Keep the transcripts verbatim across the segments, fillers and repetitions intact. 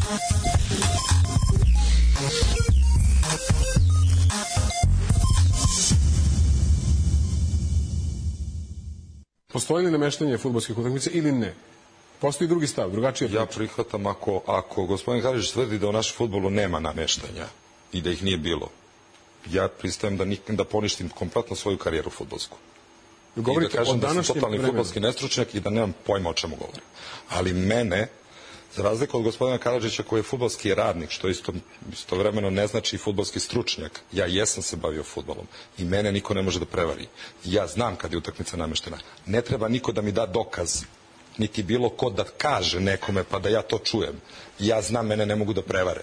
Postoji li nameštanje fudbalskih utakmica ili ne? Postoji drugi stav, drugačije. Ja prihvatam ako, ako gospodin Karadžić tvrdi da u našem fudbalu nema nameštanja i da ih nije bilo. Ja pristajem da, nik, da poništim kompletno svoju karijeru fudbalsku. Govorite I da kažem o da sam totalni vremenu. fudbalski nestručnjak i da nemam pojma o čemu govorim. Ali mene, za razliku od gospodina Karadžića koji je fudbalski radnik, što isto, istovremeno ne znači fudbalski stručnjak, ja jesam se bavio fudbalom i mene niko ne može da prevari. Ja znam kad je utakmica nameštena. Ne treba niko da mi da dokaz, niti bilo ko da kaže nekome pa da ja to čujem. Ja znam, mene ne mogu da prevare.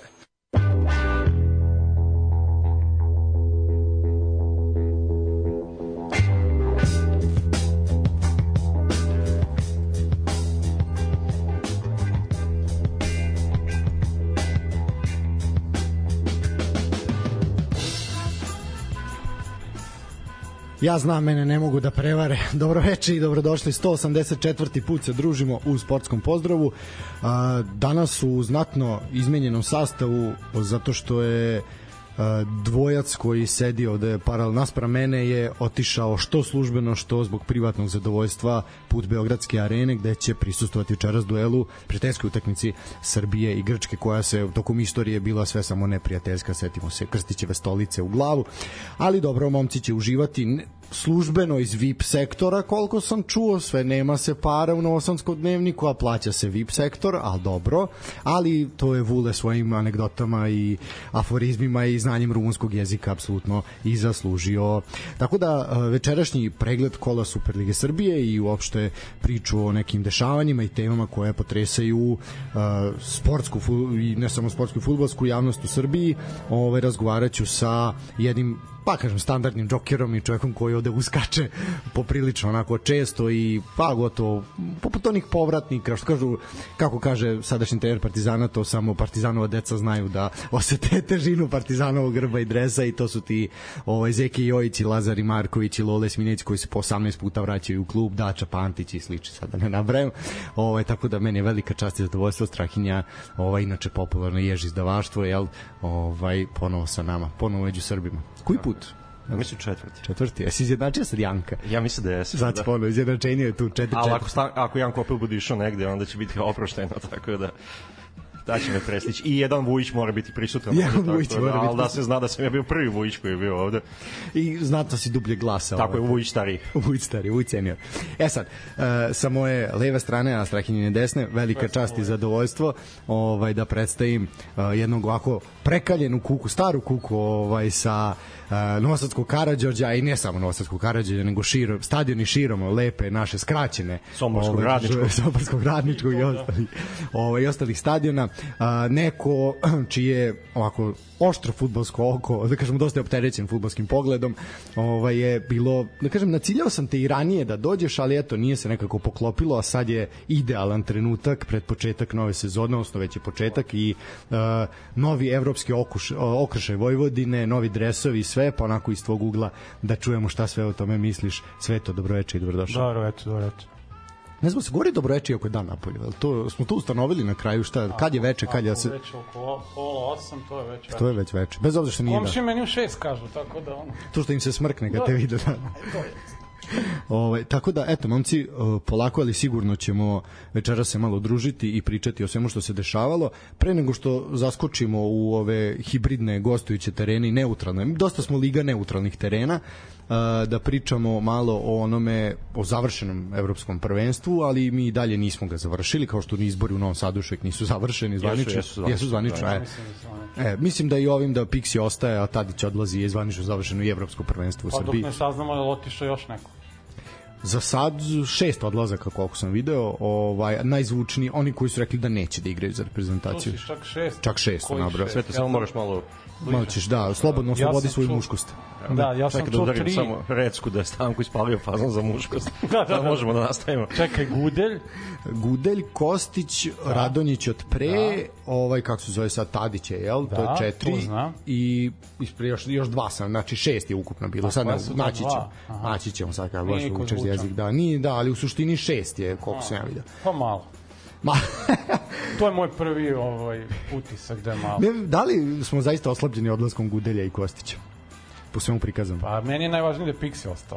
Ja znam, mene ne mogu da prevare. Dobroveče i dobrodošli. sto osamdeset četvrti put se družimo u sportskom pozdravu. Danas u znatno izmenjenom sastavu, zato što je dvojac koji sedi ovde paralelno naspram mene je otišao što službeno, što zbog privatnog zadovoljstva put Beogradske arene, gde će prisustvovati večeras duelu, prijateljskoj utakmici Srbije i Grčke, koja se tokom istorije bila sve samo neprijateljska. Setimo se Krstićeve stolice u glavu, ali dobro, momci će uživati službeno iz V I P sektora, koliko sam čuo. Sve nema se para u Novosadskom dnevniku, a plaća se V I P sektor, ali dobro, ali to je Vule svojim anegdotama i aforizmima i znanjem rumunskog jezika apsolutno i zaslužio. Tako da večerašnji pregled kola Superlige Srbije i uopšte priču o nekim dešavanjima i temama koje potresaju uh, sportsku i ne samo sportsku i fudbalsku javnost u Srbiji, ovaj, razgovaraću sa jednim, pa kažem, standardnim džokerom i čovjekom koji ovde uskače poprilično onako često i pa gotovo poput onih povratnika, što kažu, kako kaže sadašnji trener Partizana, to samo Partizanova deca znaju da osete težinu Partizanovog grba i dresa, i to su ti ovaj, Zeki Jojić i Lazar i Marković i Lole Smineć koji se po osamnaest puta vraćaju u klub, Dača Pantić i sliči, sad da ne nabrajam. Ovaj, tako da meni je velika čast i zadovoljstvo. Strahinja, ovaj, inače popularno jež izdavaštvo, jel, ovaj, ponovo sa nama, ponovo među Srbima. Koji put? Ja mislim četvrti. Četvrti. Jesi izjednačio sad Janka? Ja mislim da jesi. Znači, da. Ponovno, izjednačenje je tu četiri četiri. Ali ako, sta, ako Janko opet bude išao negde, onda će biti oprošteno, tako da da će me prestići. I jedan Vujić mora biti prisutan. Jedan Vujić da, mora biti. Ali da se zna da sam ja bio prvi Vujić koji je bio ovde. I znatno si dublje glasa. Tako ovaj. Je, Vujić stariji. Vujić stariji, Vujić senior. E sad, uh, sa moje leve strane, a Strahinjine desne, velika čast i zadovoljstvo ovaj, da predstavim uh, jednog ovako prekaljenu kuku, staru kuku ovaj, sa uh, Novosadskog Karađorđa, i ne samo Novosadskog Karađorđa, nego širom, stadioni širom, lepe naše skraćene Somborskog ovaj, radničkog, Somborskog radničkog i ostalih, ovaj, i ostalih stadiona. Uh, neko čije ovako oštro fudbalsko oko, da kažem dosta je opterećen fudbalskim pogledom, ovaj, je bilo, da kažem, naciljao sam te i ranije da dođeš, ali eto, nije se nekako poklopilo, a sad je idealan trenutak pred početak nove sezone, odnosno već je početak, i uh, novi evropski okuš, okršaj Vojvodine, novi dresovi, sve, pa onako iz tvog ugla da čujemo šta sve o tome misliš. Sveto, dobroveče i dobrodošao. Dobroveče, dobroveče. Ne znam, se govori dobroveče ako je dan napolje, to smo to ustanovili na kraju, šta, kad je veče, kad je se... Već oko pola osam, to je već veče. To je već veče, bez obzira što nije da. Komši meni u šest kažu, tako da ono... To što im se smrkne kad te vide, da. To je. Ove, tako da, eto, momci, polako, ali sigurno ćemo večera se malo družiti i pričati o svemu što se dešavalo. Pre nego što zaskočimo u ove hibridne gostujuće terene i neutralne, dosta smo liga neutralnih terena, da pričamo malo o onome, o završenom evropskom prvenstvu, ali mi i dalje nismo ga završili, kao što ni izbori u Novom Sadu još nisu završeni zvanično. Jesu, jesu, jesu zvanično. Da, e. E, mislim da i ovim da Pixi ostaje, a Tadić odlazi, je zvanično završeno i evropsko prvenstvo u pa, Srbiji. Pa dok ne saznamo je otišao još neko. Za sad šest odlazaka koliko sam video, ovaj najzvučniji oni koji su rekli da neće da igraju za reprezentaciju. To si čak šest. Čak šest, nabrao. Sve to samo moraš malo malo ćeš, da, slobodno oslobodi ja svoju čuo... muškost. Da, ja sam čuo tri. Samo recku da je Stanko ispalio fazon za muškost. da, da, da, možemo da nastavimo. Čekaj, Gudelj. Gudelj, Kostić, da. Radonjić od pre, da. ovaj, kako se zove sad, Tadić je, jel? Da, to je četiri. To I ispre, još, još dva sam, znači šest je ukupno bilo. Sad na, naći ćemo. Naći ćemo sad kada baš učeš jezik. Da, nije, da, ali u suštini šest je, koliko sam ja vidio. Pa malo. Ma, to je moj prvi ovaj, utisak da je malo. Ne, da li smo zaista oslabljeni odlaskom Gudelja i Kostića? Po svemu prikazano. Pa meni je najvažnije da je Pixi ostao.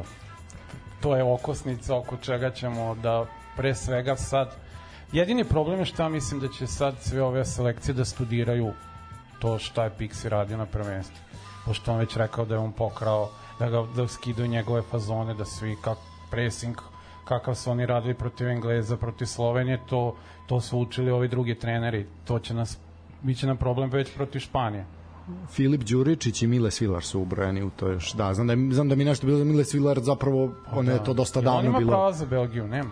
To je okosnica oko čega ćemo da pre svega sad... Jedini problem je šta mislim da će sad sve ove selekcije da studiraju to šta je Pixi radio na prvenstvu. Pošto on već rekao da je on pokrao, da ga da skidaju njegove fazone, da svi kak pressing, kakav su oni radili protiv Engleza, protiv Slovenije, to, to su učili ovi drugi treneri. To će nas, biće nam problem već protiv Španije. Filip Đuričić i Mile Svilar su ubrojeni u to još. Da, znam da, je, znam da mi nešto bilo da Mile Svilar zapravo, on da. je to dosta davno bilo. On ima prava za Belgiju, nema.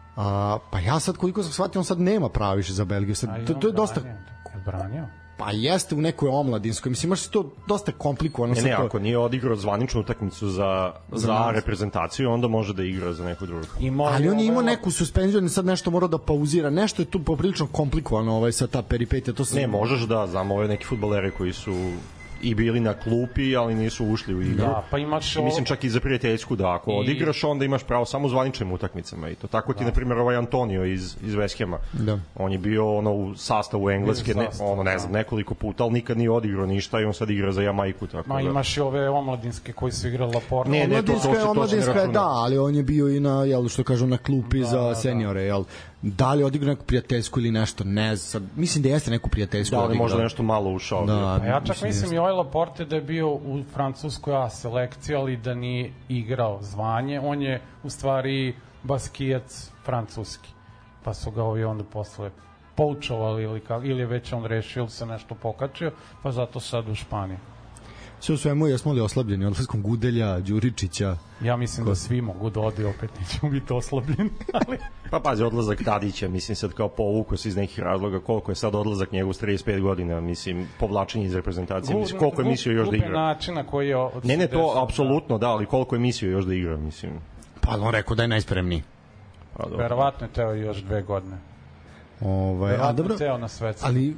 A, pa ja sad koliko sam shvatio, on sad nema prava više za Belgiju. Sad, to, to je dosta... Je branio? Pa jeste u nekoj omladinskoj. Mislim, imaš to dosta komplikovano. Ne, ne, to... ako nije odigrao zvaničnu utakmicu za, za, za reprezentaciju, onda može da igra za neku drugu. Ali on je imao neku suspenziju, sad nešto mora da pauzira. Nešto je tu poprilično komplikovano ovaj, sa ta peripetija. To sam... Ne, možeš da, znam ove neki fudbaleri koji su i bili na klupi, ali nisu ušli u igru. Da, pa imaš ovo... Mislim čak i za prijateljsku, da ako I... odigraš, onda imaš pravo samo u zvaničnim utakmicama i to. Tako ti, da. na primjer, ovaj Antonio iz, iz West Hama. Da. On je bio ono, u sastavu Engleske, ne, ono, ne znam, nekoliko puta, ali nikad nije odigrao ništa i on sad igra za Jamajku. Tako Ma da. Imaš i ove omladinske koji su igrali Laporte. Ne, ne, to, to, to, to, omladinska je da, ali on je bio i na, jel, što kažu, na klupi da, za seniore, jel? Da li odigrao neku prijateljsku ili nešto, ne znam. Mislim da jeste neku prijateljsku da, odigrao. Da, možda nešto malo ušao. Da, pa ja čak mislim, mislim i ovaj Laporte da je bio u francuskoj A selekciji, ali da nije igrao zvanje. On je u stvari baskijac francuski. Pa su ga ovi onda posle poučovali ili, ili je već on rešio se nešto pokačio, pa zato sad u Španiji. Sve u svemu, jesmo li oslabljeni odlaskom Gudelja, Đuričića? Ja mislim Ko... da svi mogu da odi, opet nećemo biti oslabljeni. Ali... Pa pazi, odlazak Tadića, mislim sad kao povuko se iz nekih razloga, koliko je sad odlazak njegov s trideset pet godina, mislim, povlačenje iz reprezentacije, mislim, koliko je mislio još da igra. Načina koji je... Ne, ne, to apsolutno, da, ali koliko je mislio još da igra, mislim. Pa on rekao da je najspremniji. Pa, verovatno je teo još dve godine. Ovaj, a dobro, na svetu. Ali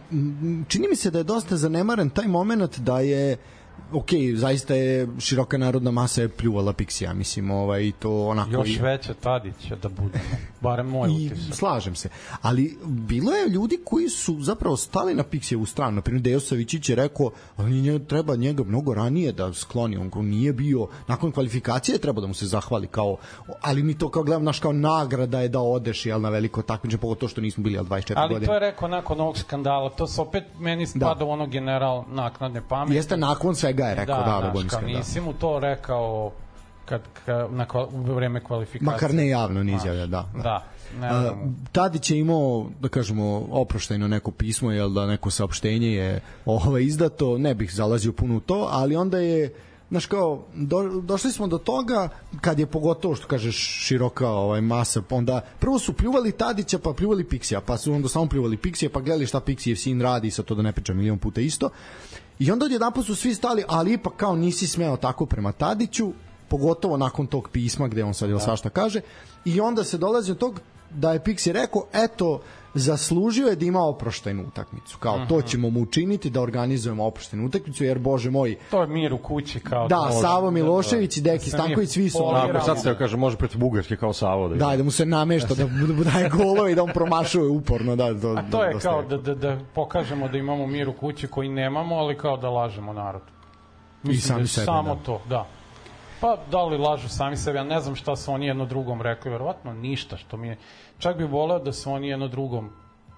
čini mi se da je dosta zanemaren taj moment da je ok, zaista je široka narodna masa je pljuvala Pixija, mislim, ovaj, to onako... Još veće Tadića da budemo, barem moj utisak. Slažem se, ali bilo je ljudi koji su zapravo stali na Pixijevu stranu, na primjer Dejo Savičić je rekao, ali njega, treba njega mnogo ranije da skloni, on nije bio, nakon kvalifikacije treba da mu se zahvali, kao, ali mi to kao gledam, naš kao nagrada je da odeš, jel, na veliko takmičenje, pogotovo što nismo bili, jel, dvadeset četiri ali godine. Ali to je rekao nakon ovog skandala, to se opet meni spada da. ono general naknadne pameti. Jeste nakon svega je rekao, da, da, da, da nisi mu to rekao kad, kad na kval, u vreme kvalifikacije. Makar ne javno ne izjavlja, da. Da. Ne, uh, Tadić je imao, da kažemo, oproštajno neko pismo, jel da neko saopštenje je ovaj, izdato, ne bih zalazio puno u to, ali onda je, znaš kao, do, došli smo do toga kad je pogotovo, što kažeš, široka ovaj, masa, onda prvo su pljuvali Tadića, pa pljuvali Pixija, pa su onda samo pljuvali Pixija, pa gledali šta Pixijev sin radi, sa to da ne pričam milion puta isto. I onda odjedanput su svi stali, ali ipak kao nisi smeo tako prema Tadiću, pogotovo nakon tog pisma gde on sad ili svašta kaže. I onda se dolazi od tog da je Pixi rekao, eto, zaslužio je da ima oproštajnu utakmicu. Kao, uh-huh. to ćemo mu učiniti da organizujemo oproštajnu utakmicu, jer, bože moj... To je mir u kući kao... Da, može, Savo Milošević i Deki Stanković, svi su... Tako, sad se kaže, može protiv Bugarske kao Savo. Da, da, da mu se namešta, da mu daje golove i da on promašuje uporno. Da, do, A to je kao da, da, da pokažemo da imamo mir u kući koji nemamo, ali kao da lažemo narod. Mislim I sami da sebe, samo da. to, da. Pa da li lažu sami sebe, ja ne znam šta su oni jedno drugom rekli, verovatno ništa, što mi je, čak bi voleo da su oni jedno drugom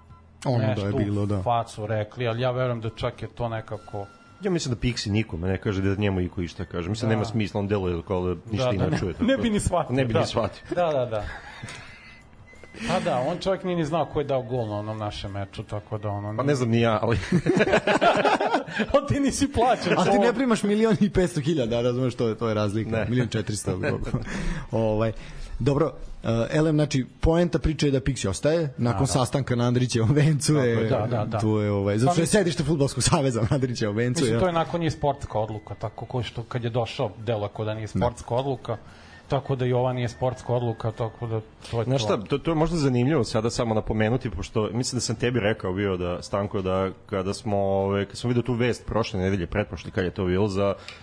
ono nešto da je bilo, da. facu rekli, ali ja verujem da čak je to nekako... Ja mislim da Pixi nikome ne kaže da njemu iko išta kaže. Mislim da nema smisla, on deluje kao da ništa da, da, ne čuje. Ne, ne bi ni shvatio. Ne bi da. ni shvatio. Da, da, da. Pa da, on čovjek nije ni znao ko je dao gol na onom našem meču, tako da ono... Pa ne znam ni ja, ali... On ti nisi plaćen. A ti ne primaš milion i petsto hiljada, razumeš, to je, to je razlika. Ne. Milion četiristo. ovaj. Dobro, uh, elem, znači, poenta priče je da Pixi ostaje, nakon da, da. sastanka na Andrićevom vencu je... Da, da, da. Tu je, ovaj, zato što je sedište Fudbalskog saveza na Andrićevom vencu. Mislim, ja. to je nakon nije sportska odluka, tako ko što kad je došao delo ko da nije sportska ne. odluka, tako da i ova nije sportska odluka, tako da to je Znaš šta, to, to je možda zanimljivo sada samo napomenuti, pošto mislim da sam tebi rekao bio da, Stanko, da kada smo, ove, kad smo vidio tu vest prošle nedelje, pretprošle, kad je to bilo za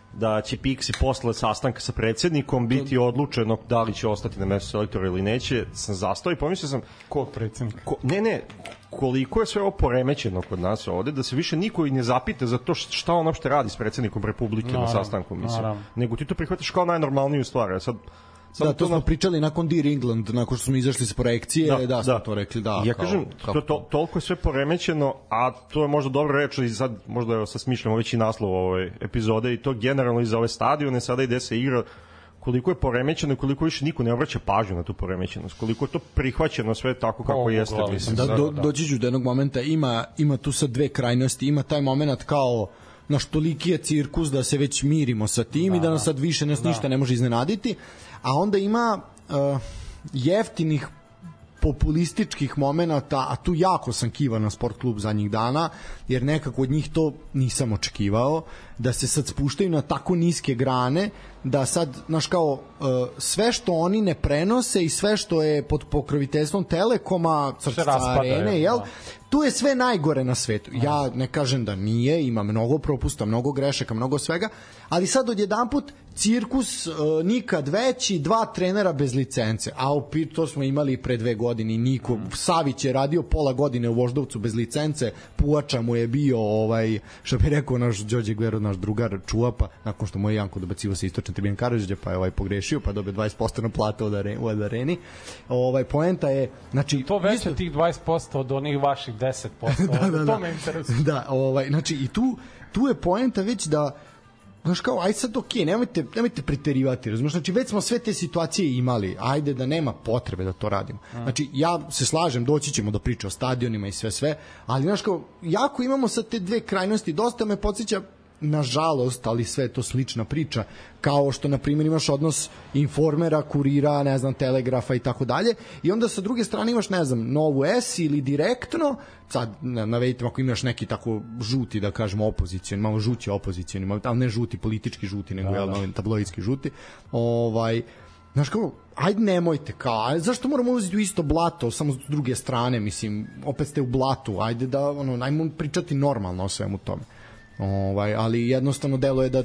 da će Pixi posle sastanka sa predsednikom biti odlučeno da li će ostati na mestu selektora ili neće, sam zastao i pomislio sam... Kog predsednika? Ko, ne, ne, koliko je sve ovo poremećeno kod nas ovde, da se više niko i ne zapita za to šta on uopšte radi s predsednikom Republike naravno, na sastanku, mislim. Naravno. Nego ti to prihvatiš kao najnormalniju stvar. Sad, Sad da, to smo na... pričali nakon Dear England, nakon što smo izašli s projekcije, da, da smo da. to rekli, da. Ja kao, kažem, kao... to, to, toliko je sve poremećeno, a to je možda dobro reč, i sad možda evo, sad smišljamo već i naslov ove epizode, i to generalno i za ove stadione, sada ide se igra, koliko je poremećeno i koliko više niko ne obraća pažnju na tu poremećenost, koliko je to prihvaćeno sve tako kako o, jeste. Mislim, da, do, da. Doći ću do jednog momenta, ima, ima tu sad dve krajnosti, ima taj moment kao naš toliki je cirkus da se već mirimo sa tim da, i da nas sad više nas da. ništa ne može iznenaditi, a onda ima uh, jeftinih populističkih momenata, a tu jako sam kivan na Sport klub zadnjih dana, jer nekako od njih to nisam očekivao, da se sad spuštaju na tako niske grane, da sad, znaš kao, uh, sve što oni ne prenose i sve što je pod pokroviteljstvom Telekoma, Srpska Arene, jel? Da. Tu je sve najgore na svetu. Ja ne kažem da nije, ima mnogo propusta, mnogo grešaka, mnogo svega, ali sad odjedanput cirkus uh, nikad veći, dva trenera bez licence, a opet to smo imali pre dve godine, niko, mm. Savić je radio pola godine u Voždovcu bez licence, Puača mu je bio, ovaj, što bi rekao naš Đorđe Guero, naš drugar Čuapa, nakon što mu je Janko dobacivo sa istočne tribine Karadžića, pa je ovaj pogrešio, pa dobio dvadeset posto na plate od areni, od areni. Ovaj, poenta je, znači... To veće isto... tih dvadeset posto od onih vaših deset posto, da, da, to me interesuje. Da, ovaj, znači i tu, tu je poenta već da znaš kao, aj sad okej, okay, nemojte, nemojte preterivati, razumiješ, znači već smo sve te situacije imali, ajde da nema potrebe da to radimo. Znači, ja se slažem, doći ćemo do priče o stadionima i sve sve, ali znaš kao, jako imamo sad te dve krajnosti, dosta me podsjeća, nažalost, ali sve je to slična priča, kao što, na primjer, imaš odnos Informera, Kurira, ne znam, Telegrafa i tako dalje, i onda sa druge strane imaš, ne znam, Novu S ili Direktno, sad navedite ako imaš neki tako žuti, da kažemo, opozicion, malo žući opozicion, ali ne žuti, politički žuti, nego da, da. tabloidski žuti, ovaj, znaš kao, ajde nemojte, kao, zašto moramo uzeti u isto blato, samo s druge strane, mislim, opet ste u blatu, ajde da, ono, ajmo pričati normalno o svemu tome. Ovaj, ali jednostavno delo je da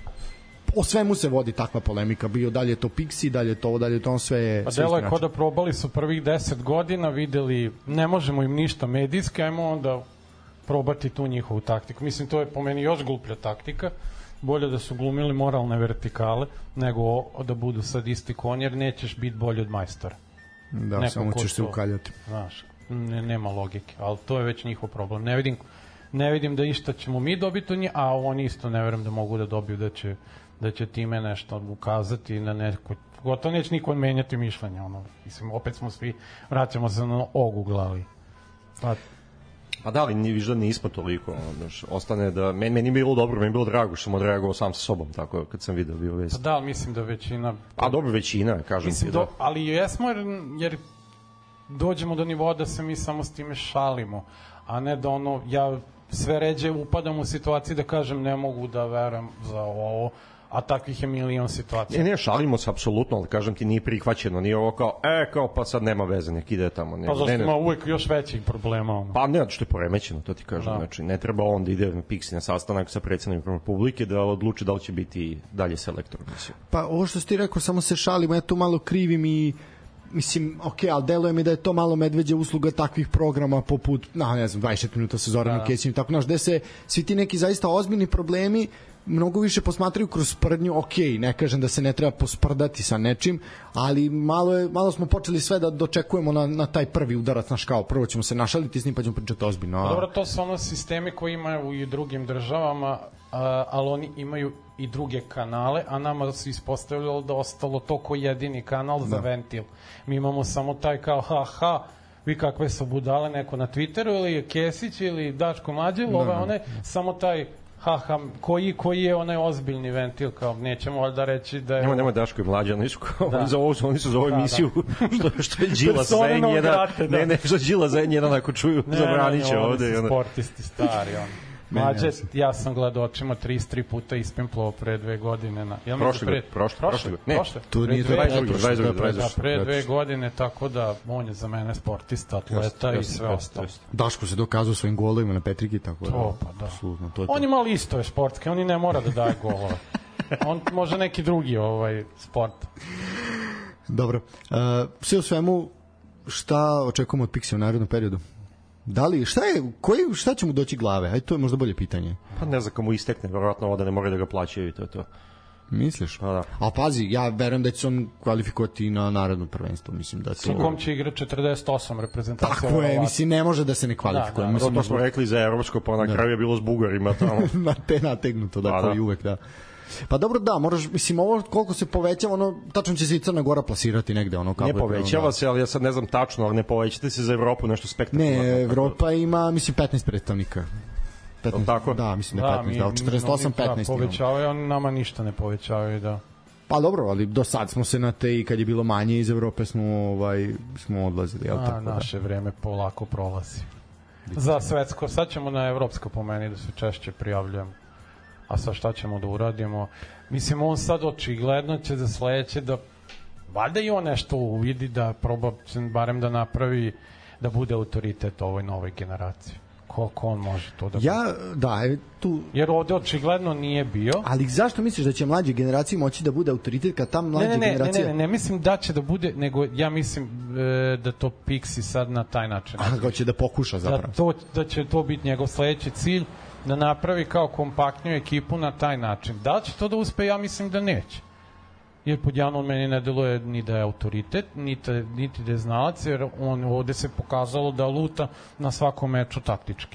o svemu se vodi takva polemika, bio dalje je to Pixi, dalje je to, dalje je to, sve je... Pa delo je kod da probali su prvih deset godina, videli, ne možemo im ništa medijski, ajmo onda probati tu njihovu taktiku. Mislim, to je po meni još gluplja taktika, bolje da su glumili moralne vertikale, nego da budu sad isti konj, jer nećeš biti bolji od majstora. Da, neko samo ćeš se ukaljati. Znaš, ne, nema logike, ali to je već njihov problem. Ne vidim ne vidim da išta ćemo mi dobiti od njih, a oni isto ne verujem da mogu da dobiju, da će, da će time nešto ukazati na neko, gotovo neće niko menjati mišljenje, ono, mislim, opet smo svi, vraćamo se na ogugl, ali pa... Pa da, ali ni viš da nismo toliko, znaš, ostane da, meni, meni je bilo dobro, meni je bilo drago što sam odreagovao sam sa sobom, tako, kad sam video bio vest. Pa da, mislim da većina... A dobro, većina, kažem mislim, ti, da. Do, ali jesmo, jer, jer dođemo do nivoa da se mi samo s time šalimo, a ne da ono, ja sve ređe upadam u situaciji da kažem ne mogu da verujem za ovo, a takvih je milion situacija. Ne, ne, šalimo se apsolutno, ali kažem ti nije prihvaćeno, nije ovo kao, e, kao pa sad nema veze, nek ide tamo. Ne, pa zašto ne, ne, ima uvek još većih problema? Ono. Pa ne, što je poremećeno, to ti kažem, da. Znači ne treba on da ide na Pixi na sastanak sa predsednikom Republike da odluči da li će biti dalje selektor. Mislim. Pa ovo što si ti rekao, samo se šalimo, ja tu malo krivim i mislim, ok, ali deluje mi da je to malo medveđa usluga takvih programa poput, na, ne znam, dvadeset minuta sa Zoranom da. Kesićem, tako, znaš, gde se svi ti neki zaista ozbiljni problemi mnogo više posmatraju kroz sprdnju, ok, ne kažem da se ne treba posprdati sa nečim, ali malo, je, malo smo počeli sve da dočekujemo na, na taj prvi udarac, znaš, kao, prvo ćemo se našaliti s njim pa ćemo pričati ozbiljno. A... Dobro, to su ono sistemi koji imaju i u drugim državama, a, ali oni imaju i druge kanale, a nama se ispostavljalo da ostalo to ko jedini kanal da. Za ventil. Mi imamo samo taj kao ha ha, vi kakve su budale, neko na Twitteru ili Kesić ili Daško Mlađe, ove da, one, da. Samo taj ha ha, koji, koji je onaj ozbiljni ventil, kao nećemo valjda reći da je... Nema, nema Daško i Mlađe, oni su, kao, da. oni za ovo, oni su za ovu emisiju, da, da. što, što je Đila za en jedan, da. ne, ne, što je Đila za en jedan, ako čuju, zabranit će ovde. Ne, ne, oni su sportisti stari, oni. Mlađe, ja sam gledao očima trideset tri puta ispimplao pre dve godine. Na, ja prošle, pre, prošle, prošle, prošle, prošle. Tu nije dvadeset dvadeset Da, pre dve godine, tako da on je za mene sportista, atleta i sve ostalo. Daško se dokazao svojim golovima na Petriki, tako da. To, pa da. Absolutno, to je to. On je malo isto je sportske, on i ne mora da daje golove. On može neki drugi ovaj sport. Dobro. Uh, sve u svemu, šta očekujemo od Pixija u narednom periodu? Da li, šta je, koji, šta će mu doći glave? Ajde, to je možda bolje pitanje. Pa ne znam, komu istekne, verovatno ovo da ne moraju da ga plaćaju i to je to. Misliš? Pa da. A pazi, ja verujem da će se on kvalifikovati na naredno prvenstvo, mislim da to... Sa kom će igra četrdeset osam reprezentacija. Tako je, mislim, ne može da se ne kvalifikuje. Da, da, mislim, to smo rekli za evropsko, pa na kraju je bilo s Bugarima tamo. na te nategnuto, da, pa, kao da. i uvek, da. Pa dobro, da, moraš, mislim, ovo koliko se povećava, ono, tačno će se i Crna Gora plasirati negde, ono, kako ne povećava da. se, ali ja sad ne znam tačno, ali ne povećate se za Evropu nešto spektakularno. Ne, Evropa ima, mislim, petnaest predstavnika. petnaest, tako? Da, mislim da je petnaest, da, od četrdeset osam petnaest. Da, povećavaju, oni nama ništa ne povećavaju, da. Pa dobro, ali do sad smo se na te i kad je bilo manje iz Evrope smo ovaj smo odlazili, jel tako? A, naše da. vreme polako prolazi. Za svetsko, sad ćemo na evropsko po meni da se češće prijavljujemo. A sad šta ćemo da uradimo? Mislim, on sad očigledno će za sledeće da valjda i on nešto uvidi, da proba barem da napravi, da bude autoritet ovoj novoj generaciji. Koliko on može to da... Ja, da, je tu... Jer ovde očigledno nije bio. Ali zašto misliš da će mlađe generacije moći da bude autoritet kad tam mlađe ne, ne, generacije... Ne, ne, ne, ne mislim da će da bude, nego ja mislim e, da to Pixi sad na taj način. A, da će da pokuša zapravo. Da, to, da će to biti njegov sledeći cilj, da napravi kao kompaktniju ekipu na taj način. Da li će to da uspe? Ja mislim da neće. Jer pod Janom meni ne deluje ni da je autoritet, niti, niti da je znalac, jer on ovde se pokazalo da luta na svakom meču taktički.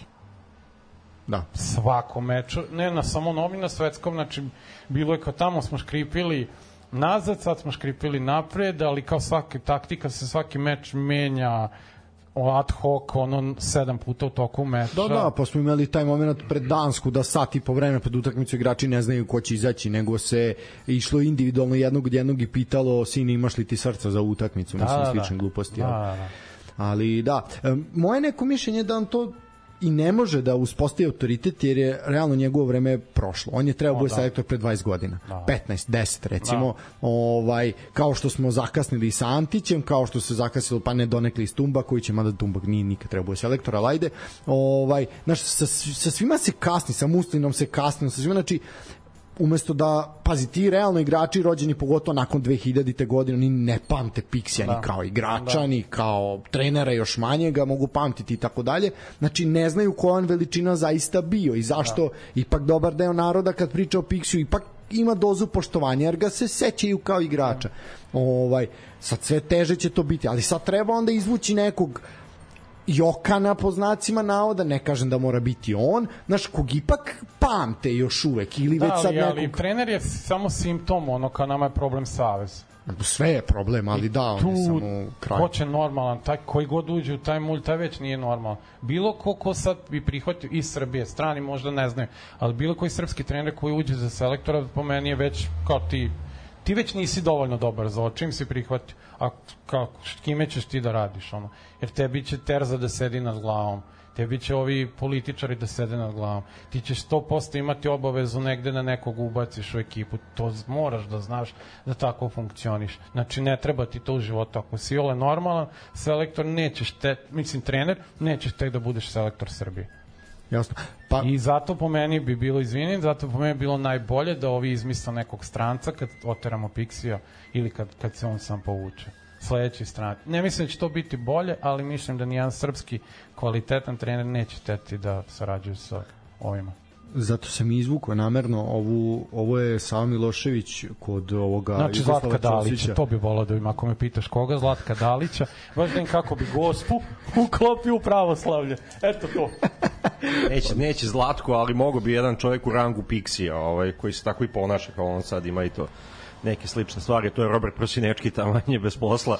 Da. Svakom meču, ne na samo novi, na svetskom, znači bilo je kao tamo smo škripili nazad, sad smo škripili napred, ali kao svaki taktika se svaki meč menja ad hoc, ono, sedam puta u toku meča. Da, da, pa smo imali taj moment pred Dansku da sat i po vremena pred utakmicu igrači ne znaju ko će izaći, nego se išlo individualno jednog od jednog i pitalo, sine, imaš li ti srca za utakmicu, da, mislim, da, slične da. gluposti. Da, da, da. Ali da, moje neko mišljenje je da on to i ne može da uspostavi autoritet jer je realno njegovo vreme prošlo. On je trebao biti da. selektor pre dvadeset godina. Da. petnaest, deset recimo. Da. Ovaj, kao što smo zakasnili sa Antićem, kao što se zakasnilo pa ne donekli i s Tumbakovićem, mada Tumbak nije nikad trebao biti selektor, ali ajde. Ovaj, znaš, sa, sa svima se kasni, sa Muslinom se kasni, sa svima, znači umesto da, pazi, ti realno igrači rođeni pogotovo nakon dve hiljadite godine, oni ne pamte Pixija da. ni kao igrača, da. ni kao trenera, još manje ga mogu pamtiti i tako dalje. Znači, ne znaju koja on veličina zaista bio i zašto da. ipak dobar deo naroda kad priča o Pixiju ipak ima dozu poštovanja, jer ga se sećaju kao igrača. Da. Ovaj, sad sve teže će to biti, ali sad treba onda izvući nekog Jokana po znacima navoda, ne kažem da mora biti on, znaš, kog ipak pamte još uvek, ili da, već sad ali, nekog... ali trener je samo simptom, ono kao nama je problem savez. Sve je problem, ali da, on je samo kraj. Ko će normalan, taj, koji god uđe u taj mulj, taj već nije normalan. Bilo ko, ko sad bi prihvatio iz Srbije, strani možda ne znaju, ali bilo koji srpski trener koji uđe za selektora, po meni je već kao ti, ti već nisi dovoljno dobar za ovo, čim si prihvatio, a kako, kime ćeš ti da radiš, ono, jer tebi će Terza da sedi nad glavom, tebi će ovi političari da sede nad glavom, ti ćeš sto posto imati obavezu negde da nekog ubaciš u ekipu, to moraš da znaš da tako funkcioniš, znači ne treba ti to u životu, ako si ole normalan selektor, nećeš te, mislim trener, nećeš tek da budeš selektor Srbije. Jasno. Pa... I zato po meni bi bilo, izvinim, zato po meni bi bilo najbolje da ovi izmisle nekog stranca kad oteramo Pixija ili kad, kad se on sam povuče. Sledeći stran. Ne mislim da će to biti bolje, ali mislim da nijedan srpski kvalitetan trener neće teti da sarađuju sa ovima. Zato sam izvukao namerno ovu, ovo je Sava Milošević kod ovoga... Znači Zlatka Dalića, to bi volao da im, ako me pitaš koga, Zlatka Dalića, baš da im kako bi Gospu uklopio u pravoslavlje. Eto to. Neće, neće Zlatko, ali mogo bi jedan čovjek u rangu Pixija, ovaj, koji se tako i ponaša kao on sad ima i to neke slične stvari, to je Robert Prosinečki, tamo je bez posla.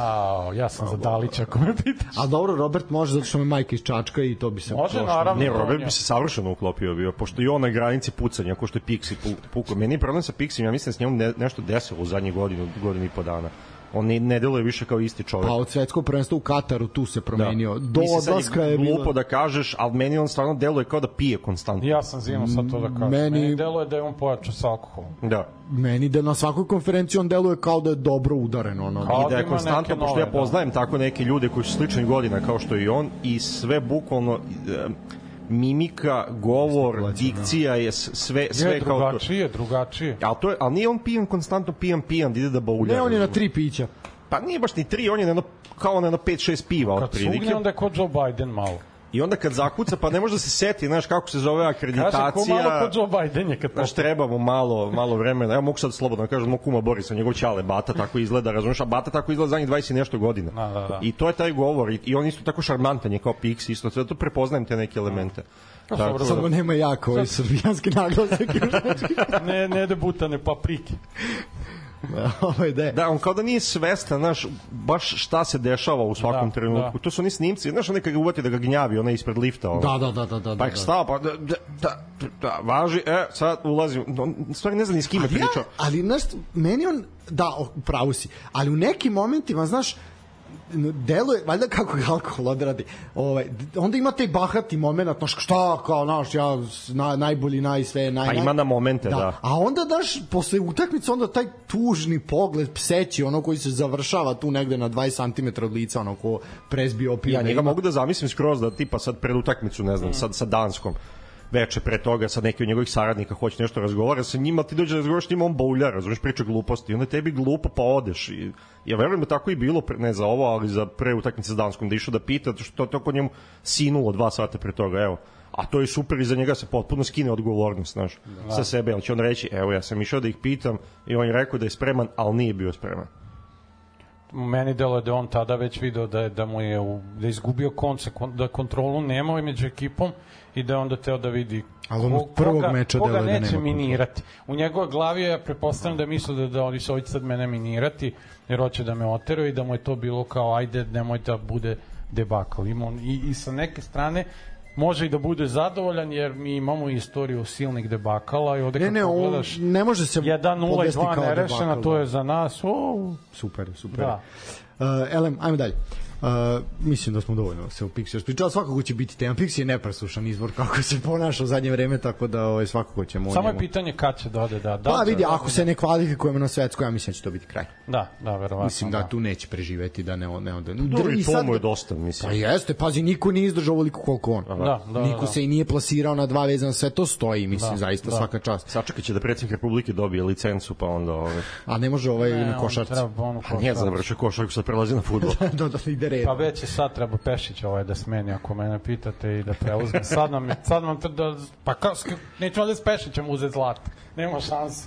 A, ja sam A, za Dalića, ako me pitaš. A dobro, Robert može, zato što me majka iz Čačka i to bi se... Može, naravno. Ne, Robert bi se savršeno uklopio bio, pošto i on na granici pucanja, ako što je Pixi pukao. Meni je problem sa Pixim, ja mislim da s njemu ne, nešto desilo u zadnjih godinu, godinu i po dana. On ne, ne deluje više kao isti čovjek. Pa od svetskog prvenstva u Kataru tu se promenio. Da. Do odlaska je bilo... glupo da kažeš, ali meni on stvarno deluje kao da pije konstantno. Ja sam zimao sad to da kažem. Meni, meni deluje da je on pojačao sa alkoholom. Da. Meni da na svakoj konferenciji on deluje kao da je dobro udaren. Ono. I da je konstantno, pošto ja poznajem da. tako neke ljude koji su sličnih godina kao što i on i sve bukvalno... mimika, govor, dikcija je sve, sve je, kao to. Drugačije, drugačije. Ali, to je, ali nije on pijan, konstantno pijan, pijan, da ide da baulja. Ne, on je na tri pića. Pa nije baš ni tri, on je na jedno, kao na jedno pet šest piva od prilike. Kad sugne, onda je kod Joe Biden malo. I onda kad zakuca, pa ne može da se seti, znaš, kako se zove akreditacija. Kaže, ko malo kod Joe Biden je kad... Znaš, trebamo malo, malo vremena. Ja mogu sad slobodno da kažem, moj kuma Borisa, njegov ćale Bata tako izgleda, razumiješ, a Bata tako izgleda zadnjih dvadeset i nešto godina. Da, da, da. I to je taj govor. I, i on isto tako šarmantan je kao Pix, isto, zato prepoznajem te neke elemente. Da. Tako, Samo nema jako ovaj srbijanski naglasak. ne, ne debutane paprike. Ovaj da. Da, on kao da nije svestan, znaš, baš šta se dešava u svakom da, trenutku. Da. To su oni snimci, znaš, on nekada ga uvati da ga gnjavi, ona ispred lifta. Ovo. Da, da, da, da, da. Pa je stao, pa da, da, da, da, važi, e, sad ulazim. Stvari ne znam ni s kime pričao. Ja, ali, znaš, meni on, da, pravo si, ali u nekim momentima, znaš, deluje, valjda kako ga alkohol odradi, ovaj, onda ima taj bahati moment, znaš, šta, kao, znaš, ja na, najbolji, naj, sve, naj, pa ima na momente, da. da. A onda, znaš, posle utakmice, onda taj tužni pogled, pseći, ono koji se završava tu negde na dvadeset centimetara od lica, ono ko prezbio opio. Ja njega mogu da zamislim skroz da tipa sad pred utakmicu, ne znam, mm. sad sa Danskom, veče pre toga sad neki od njegovih saradnika hoće nešto razgovara sa njima, ti dođe da razgovaraš s njima, on baulja, razumiješ, priča gluposti, onda tebi glupo pa odeš. I, ja verujem da tako i bilo, ne za ovo, ali za pre utakmice s Danskom, da išao da pita, što to kod njemu sinulo dva sata pre toga, evo. A to je super i za njega se potpuno skine odgovornost, znaš, da. Sa sebe, ali će on reći, evo ja sam išao da ih pitam i on je rekao da je spreman, ali nije bio spreman. Meni delo je da on tada već video da je, da mu je u, da je izgubio konce, da kontrolu nema među ekipom i da je onda teo da vidi ko, prvog meča koga, koga da neće minirati. U njegovoj glavi je prepostavljam da je mislio da, da oni se ovdje sad mene minirati jer hoće da me oteraju i da mu je to bilo kao ajde nemoj da bude debakl. I, i sa neke strane može i da bude zadovoljan jer mi imamo istoriju silnih debakala i ovde ne, ne, pogledaš ne može se jedan nula i dva nerešena, to je za nas o, super, super. Da. Uh, Elem, ajmo dalje. Uh, mislim da smo dovoljno se u Pixi još pričali, svakako će biti tema. Pixi je nepresušan izvor kako se ponaša u zadnje vreme, tako da ovaj, svakako ćemo... Samo je pitanje kad će da ode, da... da pa vidi, ako se ne kvalifikujemo na svetsku, ja mislim da će to biti kraj. Da, da, verovatno. Mislim da, da tu neće preživeti, da ne, ne ode. Dobro, i to mu je dosta, mislim. Pa jeste, pazi, niko nije izdržao ovoliko koliko on. Da, da, niko da. se i nije plasirao na dva vezana, sve to stoji, mislim, da, zaista da. svaka čast. Sačekat će da predsjednik Republike dobije licencu, pa onda... Ove... A ne može ovaj ne, na košarci. Pa nije završio košarku, sad prelazi na fudbal. da, da, ide red. Pa već je sad treba Pešić ovaj da smeni, ako mene pitate i da preuzme. Sad nam, sad nam da, pa kao, nećemo da s Pešićem uzeti zlato. Nema šanse.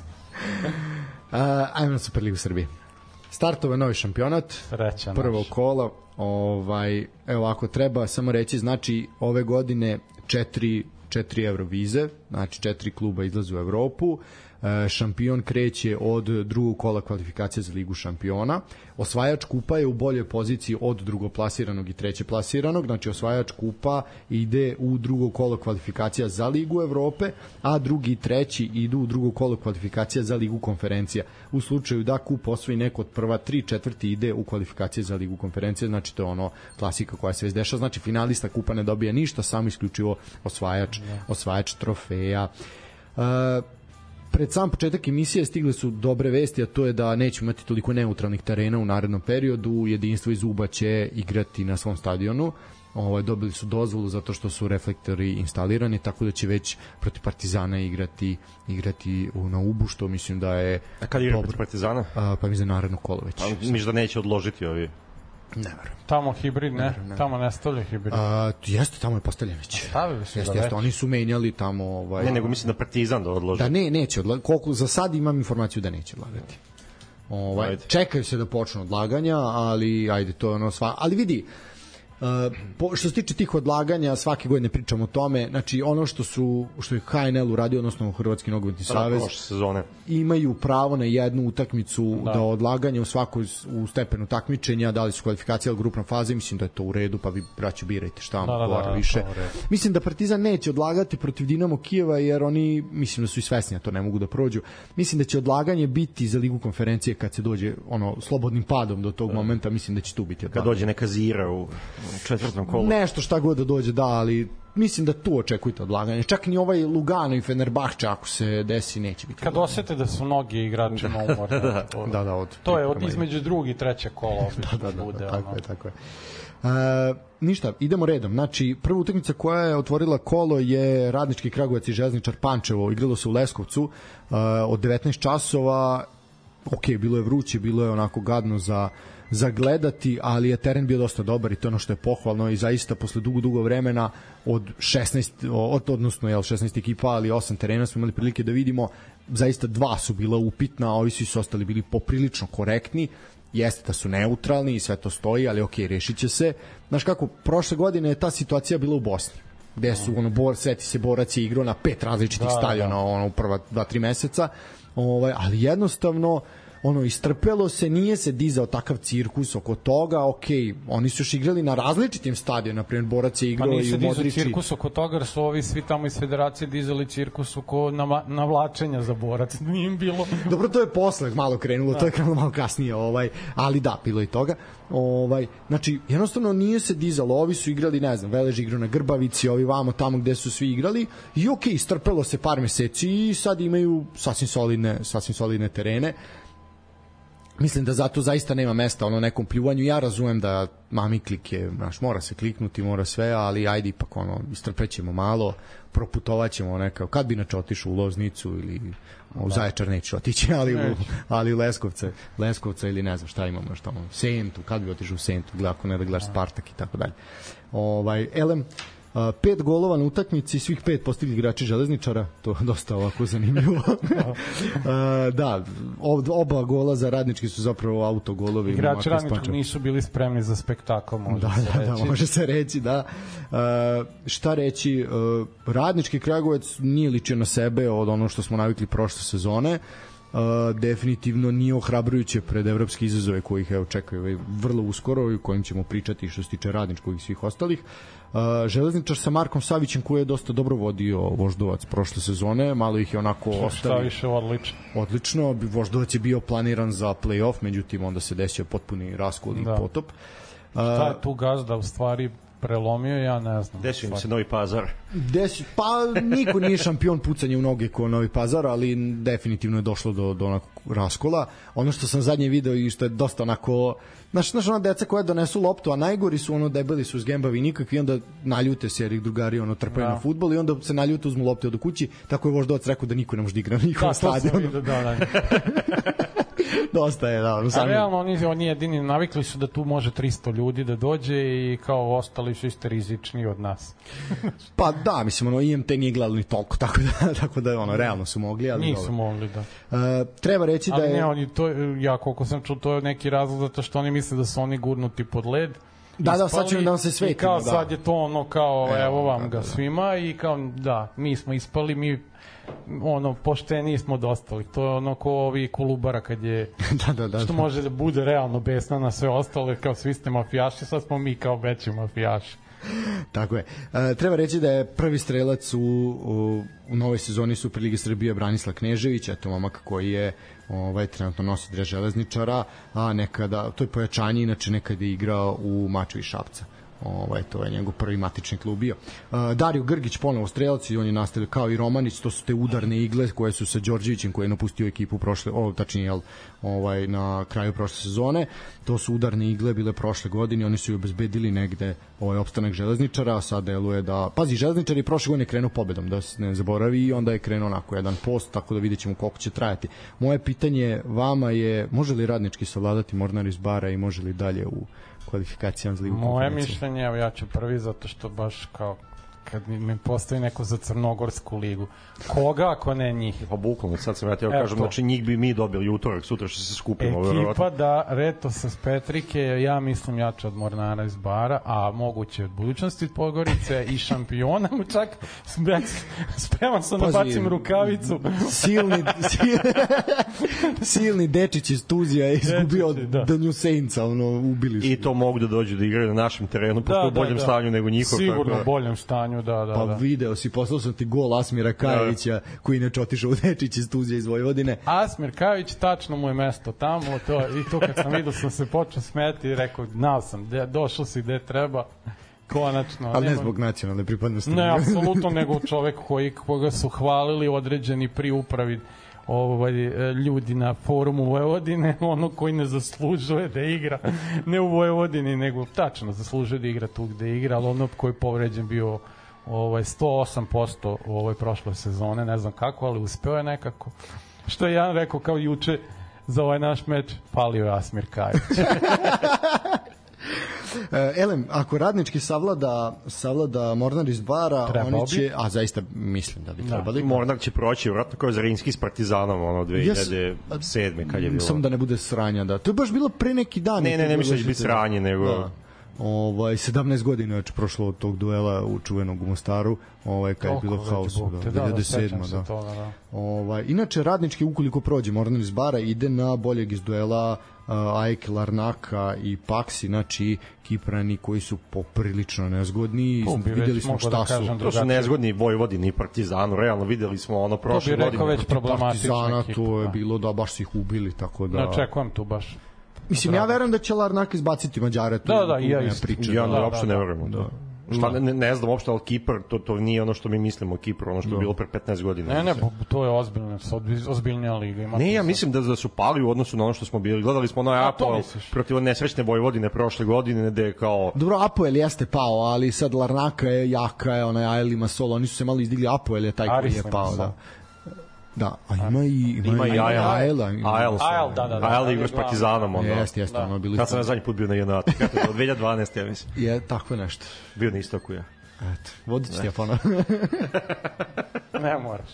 uh, ajmo na Superligu Srbije. Startove novi šampionat. Sreća prvo naš. kolo. Ovaj, evo, ako treba samo reći, znači ove godine četiri, četiri evro vize, znači četiri kluba izlaze u Evropu. Šampion kreće od drugog kola kvalifikacije za Ligu šampiona. Osvajač kupa je u boljoj poziciji od drugoplasiranog i trećeplasiranog, znači osvajač kupa ide u drugo kolo kvalifikacija za Ligu Evrope, a drugi i treći idu u drugo kolo kvalifikacija za Ligu konferencija. U slučaju da kup osvoji neko od prva tri, četvrti ide u kvalifikacije za Ligu konferencije, znači to je ono klasika koja se već dešava, znači finalista kupa ne dobija ništa, samo isključivo osvajač, osvajač trofeja. Uh, Pred sam početak emisije stigle su dobre vesti, a to je da nećemo imati toliko neutralnih terena u narednom periodu. Jedinstvo iz Uba će igrati na svom stadionu. Ovaj, dobili su dozvolu zato što su reflektori instalirani, tako da će već protiv Partizana igrati igrati u, na Ubu, što mislim da je... A kad igra protiv Partizana? A, pa mislim da naredno kolo već. A misliš da neće odložiti ovi? Ne verujem. Tamo hibrid, ne? ne, ne. Tamo ne stavlja hibrid. A, jeste, tamo je postavljen već. Stavili su jeste, jeste, oni su menjali tamo... Ovaj, ne, nego mislim da Partizan da odloži. Da, ne, neće odlagati. Koliko, za sad imam informaciju da neće odlagati. Ovaj, čekaju se da počnu odlaganja, ali ajde, to je ono sva... Ali vidi, Uh, po, što se tiče tih odlaganja, svake godine pričamo o tome, znači ono što su što je H N L uradio, odnosno Hrvatski nogometni savez, imaju pravo na jednu utakmicu da, da odlaganje u svakoj u stepenu takmičenja, da li su kvalifikacije ili grupna faza, mislim da je to u redu, pa vi braćo birajte šta vam da, da, da, više. Mislim da Partizan neće odlagati protiv Dinamo Kijeva, jer oni, mislim da su i svesni, a to ne mogu da prođu. Mislim da će odlaganje biti za Ligu konferencije kad se dođe ono slobodnim padom do tog da. momenta, mislim da će tu biti odlaganje. Kad dođe neka zira u četvrtom kolu. Nešto šta god da dođe, da, ali mislim da tu očekujete odlaganje. Čak ni ovaj Lugano i Fenerbahče, ako se desi, neće biti. Kad osete da su mnogi igrači na umor. da, da, da, od to je od između drugi i treće kola. da, da, da, bude, da, tako ono. je, tako je. E, ništa, idemo redom. Znači, prva utakmica koja je otvorila kolo je Radnički Kragujevac i Železničar Pančevo. Igralo se u Leskovcu e, od devetnaest časova. Ok, bilo je vruće, bilo je onako gadno za za gledati, ali je teren bio dosta dobar i to je ono što je pohvalno i zaista posle dugo, dugo vremena od šesnaest, od, odnosno jel, šesnaest ekipa, ali osam terena smo imali prilike da vidimo, zaista dva su bila upitna, a ovi svi su ostali bili poprilično korektni, jeste da su neutralni i sve to stoji, ali ok, rešit će se. Znaš kako, prošle godine je ta situacija bila u Bosni, gde su, ono, bor, sveti se Borac je igrao na pet različitih da, stadiona, da. ono, u prva dva, tri meseca, ovaj, ali jednostavno ono, istrpelo se, nije se dizao takav cirkus oko toga, ok, oni su još igrali na različitim stadionima, na primjer Borac je igrao pa i u Modrići. Pa nije se dizao cirkus oko toga, jer su ovi svi tamo iz federacije dizali cirkus oko navlačenja za Borac, nije im bilo. Dobro, to je posle malo krenulo, da. To je krenulo malo kasnije, ovaj, ali da, bilo i toga. Ovaj, znači, jednostavno nije se dizalo, ovi su igrali, ne znam, Velež igrao na Grbavici, ovi vamo tamo gde su svi igrali i ok, istrpelo se par meseci i sad imaju sasvim solidne, sasvim solidne terene. Mislim da zato zaista nema mesta ono nekom pljuvanju. Ja razumem da mami klike, znaš, mora se kliknuti, mora sve, ali ajde ipak ono, istrpećemo malo, proputovaćemo neka, kad bi inače otišao u Loznicu ili u Zaječar neću otići, ali u, ali u Leskovce, Leskovce ili ne znam šta imamo, šta imamo, Sentu, kad bi otišao u Sentu, ako ne da gledaš Spartak i tako dalje. Ovaj, elem, Uh, pet golova na utakmici, svih pet postigli igrači Železničara, to je dosta ovako zanimljivo. uh, da, oba gola za Radnički su zapravo autogolovi. Igrači Radničkog nisu bili spremni za spektakl, može da, se da, reći. Da, može se reći, da. Uh, šta reći, uh, Radnički Kragujevac nije ličio na sebe od ono što smo navikli prošle sezone. Uh, definitivno nije ohrabrujuće pred evropske izazove kojih evo čekaju vrlo uskoro i kojim ćemo pričati što se tiče Radničkog i svih ostalih. Uh, Železničar sa Markom Savićem koji je dosta dobro vodio Voždovac prošle sezone, malo ih je onako ostavio. Šta više, odlično. Odlično, Voždovac je bio planiran za play-off, međutim onda se desio potpuni raskol i da. potop. Uh, Šta je tu gazda u stvari prelomio, ja ne znam. Desio im se Novi Pazar. Desi, pa niko nije šampion pucanja u noge kao Novi Pazar, ali definitivno je došlo do, do onako raskola. Ono što sam zadnje video i što je dosta onako, znaš, znaš ona deca koja donesu loptu, a najgori su ono debeli su zgembavi nikakvi, onda naljute se jer ih drugari ono trpaju da. na fudbal i onda se naljute, uzmu lopte od kući, tako je Voždovac rekao da niko ne može da igra na njihovom stadionu. Da, da, da. Dosta je, da. A realno oni, oni jedini navikli su da tu može tristo ljudi da dođe i kao ostali su isto rizični od nas. Pa da, mislim, ono, I M T nije gledalo ni toliko, tako da, tako da ono, realno su mogli. Ali nisu dobro. mogli, da. Uh, treba reći ali da je... ne, oni, to, ja koliko sam čuo, to je neki razlog zato što oni misle da su oni gurnuti pod led. Da, da, sad ćemo da vam se svetimo. I kao da. sad je to ono kao, evo, evo vam da, ga da, da. svima i kao, da, mi smo ispali, mi ono, pošteni smo dostali. To je ono ko ovi Kolubara kad je da, da, da, što da. može da bude realno besna na sve ostale, kao svi ste mafijaši, sad smo mi kao veći mafijaši. Tako je. E, treba reći da je prvi strelac u, u, u novoj sezoni Superlige Srbije Branislav Knežević, eto momak koji je ovaj, trenutno nosi dres Železničara, a nekada, to je pojačanje, inače nekada je igrao u Mačevi Šapca. Ovaj, to je njegov prvi matični klub bio. Uh, Dario Grgić ponovo strelac i on je nastavio kao i Romanić, to su te udarne igle koje su sa Đorđevićem koji je napustio ekipu prošle, o, tačnije jel, ovaj, na kraju prošle sezone. To su udarne igle bile prošle godine, oni su i obezbedili negde ovaj opstanak Železničara, a sad deluje da pazi, Železničar je prošle godine krenuo pobedom, da se ne zaboravi, i onda je krenuo onako jedan post, tako da videćemo koliko će trajati. Moje pitanje vama je, može li Radnički savladati Mornar iz Bara i može li dalje u kvalifikacijama za ligu konferencije? Moje mišljenje, evo ja ću prvi zato što baš kao kad mi, mi postoji neko za Crnogorsku ligu. Koga ako ne njih? Pa bukvalno, sad sam ja teo kažem, znači njih bi mi dobili utorak, sutra što se skupimo. Ekipa verovatno. da Retosa s Petrike je, ja mislim, jača od Mornara iz Bara, a moguće od budućnosti Podgorice i šampiona mu čak spreman sam da bacim rukavicu. Silni, silni, silni Dečić iz Tuzija je izgubio od da. Danju Sejnca, ono, ubili su. I to mogu da dođu da igraju na našem terenu, pošto da, u boljem da, da. stanju nego njihov. Sigurno tako, boljem stanju, da, da. Pa da. video si, poslao sam ti gol Asmira Kajevića, da. koji inače otišao u Dečić iz Tuzija iz Vojvodine. Asmir Kajević, tačno mu je mesto tamo, to, i to kad sam vidio sam se počeo smeti i rekao, znao sam, de, došao si gde treba, konačno. Ali ne zbog nacionalne pripadnosti. Ne, apsolutno, nego čovek koji, koga su hvalili određeni pri upravi ovaj, ljudi na forumu Vojvodine, ono koji ne zaslužuje da igra, ne u Vojvodini, nego tačno zaslužuje da igra tu gde igra, ali ono koji je povređen bio ovaj, sto osam posto u ovoj prošloj sezone, ne znam kako, ali uspeo je nekako. Što je Jan rekao kao juče za ovaj naš meč, palio je Asmir Kajić. Elem, ako Radnički savlada, savlada Mornar iz Bara, Trebao oni će, bi. a zaista mislim da bi trebali. Da. Mornar će proći, vratno kao Zrinski s Partizanom, ono, dve hiljade sedme kad je bilo. Samo da ne bude sranja, da. To je baš bilo pre neki dan. Ne, ne, ne mislim da će biti sranje, nego... Da. Ovaj, sedamnaest godina je prošlo od tog duela u čuvenog u Mostaru, ovaj, kad je bilo haosu, da, dve hiljade sedme, da. da. Toga, da. Ovaj, inače, Radnički, ukoliko prođe Mornar iz Bara, ide na boljeg iz duela uh, Ajk, Larnaka i Paksi, znači Kiprani koji su poprilično nezgodni. Videli smo šta da su. To su nezgodni Vojvodini i Partizanu, realno videli smo ono prošle godine. To bi rekao već problematična Partizana, ekipa. To je bilo da baš su ih ubili, tako da... Ne očekujem tu baš. Mislim, ja verujem da će Larnaka izbaciti Mađare. Tu, da, da, i ja isto. Ja da, uopšte da, ne verujem. Da. Šta, ne, ne znam uopšte, ali Kipar, to, to nije ono što mi mislimo o Kipru, ono što da. je bilo pre petnaest godina. Ne, ne, to je ozbiljna, ozbiljnija liga. Ima ne, ja mislim da, da su pali u odnosu na ono što smo bili. Gledali smo onaj Apoel protiv nesrećne Vojvodine prošle godine, gde je kao... Dobro, Apoel jeste pao, ali sad Larnaka je jaka, je onaj Ajel ima solo, oni su se malo izdigli, Apoel je taj koji je pao, da. Da, a ima i ima, ima i Ajel. Ajel, Ajel, da, da, da. Ajel igra s Partizanom, onda. Jeste, jeste, ono bili. Kad sam na zadnji put bio na Jonatu, kako je, dve hiljade dvanaeste, ja mislim. Je, tako nešto. Bio na istoku, ja. Eto, vodit ću Stjepana. Ne moraš.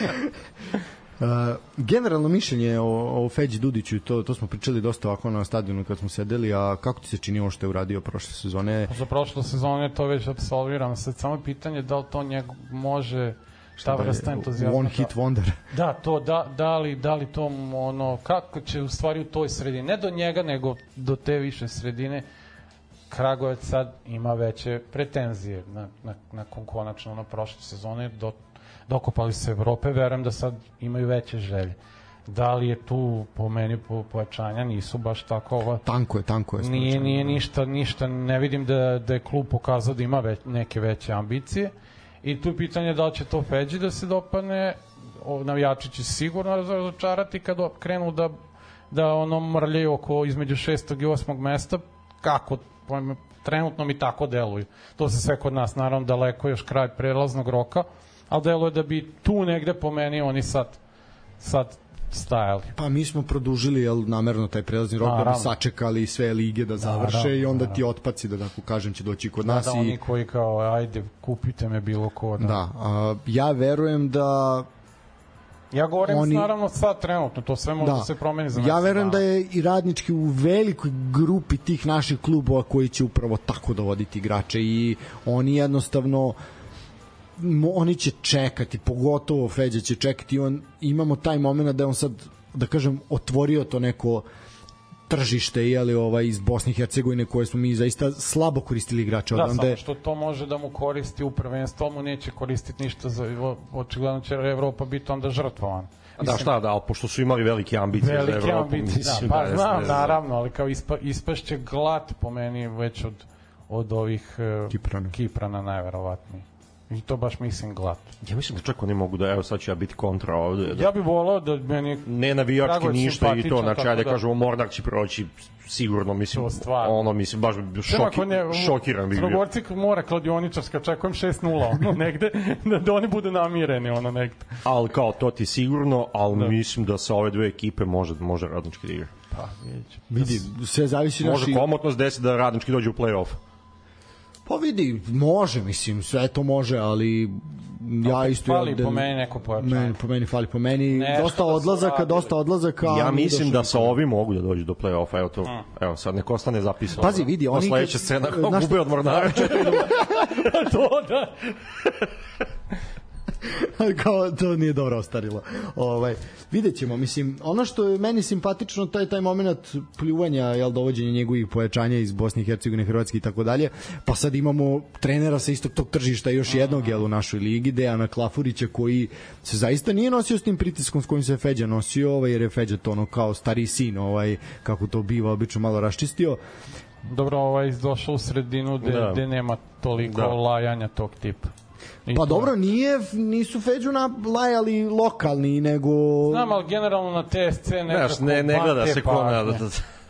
Uh, generalno mišljenje o, o Feđi Dudiću, to, to smo pričali dosta ovako na stadionu kad smo sedeli, a kako ti se čini ovo što je uradio prošle sezone? Za prošle sezone to već apsolviram. Sad samo pitanje da li to njegov može... Šta vrsta entuzijazma? One hit wonder. Da, to, da, da, li, da li to ono, kako će u stvari u toj sredini, ne do njega, nego do te više sredine, Kragujevac sad ima veće pretenzije na, na, nakon konačno na prošle sezone, do, dokopali se Evrope, verujem da sad imaju veće želje. Da li je tu po meni po, pojačanja, nisu baš tako ova... Tanko je, tanko je. Nije, nije ništa, ništa, ne vidim da, da je klub pokazao da ima već, neke veće ambicije. I tu je pitanje da li će to Feđi da se dopane, navijači će sigurno razočarati kad krenu da, da ono mrljaju oko između šestog i osmog mesta, kako trenutno mi tako deluju. To se sve kod nas, naravno, daleko još kraj prelaznog roka, ali deluje da bi tu negde po meni oni sad, sad stajali. Pa mi smo produžili jel, namerno taj prelazni rok, da bi sačekali sve lige da završe naravno, i onda naravno. Ti otpaci, da tako kažem, će doći kod nas. Da, da i... oni koji kao, ajde, kupite me bilo ko. Da, da a, ja verujem da ja govorim oni... naravno sad trenutno, to sve može da, da se promeni za mesec. Ja verujem da je i Radnički u velikoj grupi tih naših klubova koji će upravo tako dovoditi igrače i oni jednostavno oni će čekati, pogotovo Feđa će čekati, on, imamo taj moment da je on sad, da kažem, otvorio to neko tržište jeli, ovaj, iz Bosne i Hercegovine koje smo mi zaista slabo koristili igrače. Da, samo što to može da mu koristi u prvenstvu, on mu neće koristiti ništa, za, očigledno će Evropa biti onda žrtvovan. Da, šta, da, ali pošto su imali velike ambicije velike za Evropu. Ambicije, mislim, da, pa da, znam, ne naravno, ali kao ispa, ispašće glat po meni već od, od ovih uh, Kiprana, Kiprana najverovatniji. I to baš mislim glat. Ja mislim da čak oni mogu da, evo sad ću ja biti kontra ovde. Da... Ja bih volao da meni... Ne navijački ništa i to, znači ajde da kažemo Mornar će proći sigurno, mislim, ono, mislim, baš šoki, ne, šokiran bih bio. Crnogorci mora kladioničarska, čekujem šest nula, ono, negde, da, da oni budu namireni, ono, negde. Ali kao, to ti sigurno, ali da. Mislim da sa ove dve ekipe može, može Radnički da igra. Pa, vidjet vidi, sve zavisi može naši... komotno se desi da Radnički dođe u play-off. Pa vidi, može, mislim, sve to može, ali ja opet isto... Fali ja, po meni neko pojačanje. Meni, po meni fali, po meni nešto dosta odlazaka, dosta odlazaka. Ja mislim da sa ovim mogu da dođu do play-offa, evo to, hmm. evo sad neko ostane zapisano. Pazi, vidi, oni... Sledeća scena, gube od Mornara. To, da... kao to nije dobro ostarilo. Ovaj videćemo, mislim, ono što je meni simpatično taj taj momenat pljuvanja, jel, dovođenja njegovih pojačanja iz Bosne i Hercegovine, Hrvatske i tako dalje. Pa sad imamo trenera sa istog tog tržišta još jednog jel u našoj ligi, Dejana Klafurića, koji se zaista nije nosio s tim pritiskom s kojim se Feđa nosio, ovaj, jer je Feđa to ono kao stari sin, ovaj kako to biva obično malo raščistio. Dobro, ovaj došao u sredinu gde, da. Gde nema toliko da. Lajanja tog tipa. I pa to. Dobro, nije, nisu Feđu na lajali lokalni, nego... Znam, ali generalno na T S C nekako... Ne, ne gleda se ko na... Da,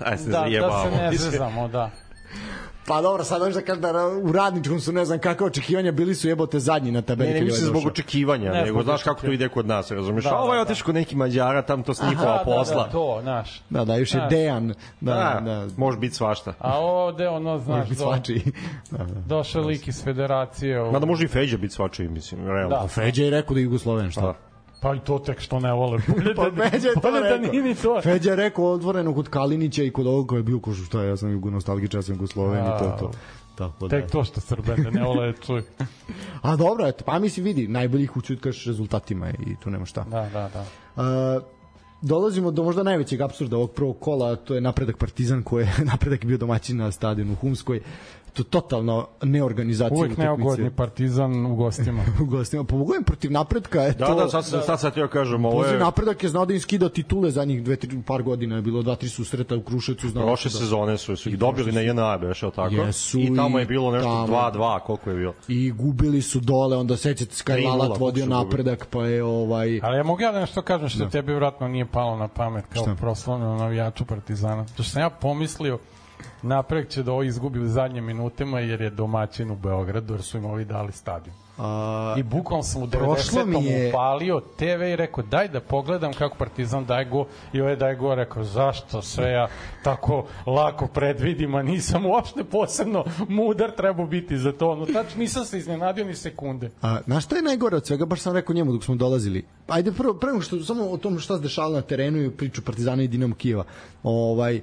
da se ne zezamo, da. Pa dobro, sad možda kažem da u Radničkom su ne znam kakve očekivanja, bili su jebote zadnji na tabeli. Ne, ne mislim zbog očekivanja, ne, nego znaš kako to ide kod nas, razumiješ? Da, a ovo je otišao kod neki Mađara, tam to s njihova Aha, posla. Da, da, to, znaš. Da, da, još je Dejan. Da, da, da. Može biti svašta. A ovde, ono, znaš, može biti svačiji. Da, da. Došao lik iz federacije. Mada može i Feđa biti svačiji, mislim, realno. Da. Feđa je rekao da je Jugosloven, šta? Pa i to tek što ne vole. Bolje pa da, Feđa je to bolje rekao. Da nije ni to. Feđa je rekao otvoreno kod Kalinića i kod ovog koji je bio ko šta, ja sam jugonostalgič, ja sam Jugosloven i to to. Tako, tek da. to što Srbene ne vole čuj. A dobro, eto, pa mislim vidi, najboljih učutkaš rezultatima i tu nema šta. Da, da, da. Uh, dolazimo do možda najvećeg apsurda ovog prvog kola, to je napredak Partizan koji je napredak bio domaćin na stadionu u Humskoj. To totalno neorganizacija uvek neugodni Partizan u gostima. u gostima. Pogodujem protiv napretka je da, to... Da, da, sad, sad, sad sad ja kažem, ovo je... Napredak je znao da im skida titule zadnjih dve, tri, par godina, je bilo dva, tri susreta u Kruševcu. Prošle da... sezone su, su ih dobili na J N A, beš, tako? Jesu, i tamo je bilo nešto tamo... dva dva, koliko je bilo? I gubili su dole, onda sećate se kada Lalat vodio napredak, pa je ovaj... Ali ja mogu ja da nešto kažem što da. Tebi vratno nije palo na pamet kao proslavnom navijaču Partizana. To što sam ja pomislio, Napredak će da ovo izgubi u zadnjim minutima jer je domaćin u Beogradu, jer su im ovi dali stadion. A, I bukom sam u devedesetom je... upalio te ve i rekao daj da pogledam kako Partizan daje go i ovaj daje go, rekao zašto sve ja tako lako predvidim, a nisam uopšte posebno mudar trebao biti za to, no tačno nisam se iznenadio ni sekunde. A, znaš šta je najgore od svega, baš sam rekao njemu dok smo dolazili, ajde prvo, prvo što, samo o tom šta se dešava na terenu i priču Partizana i Dinamo Kijeva, ovaj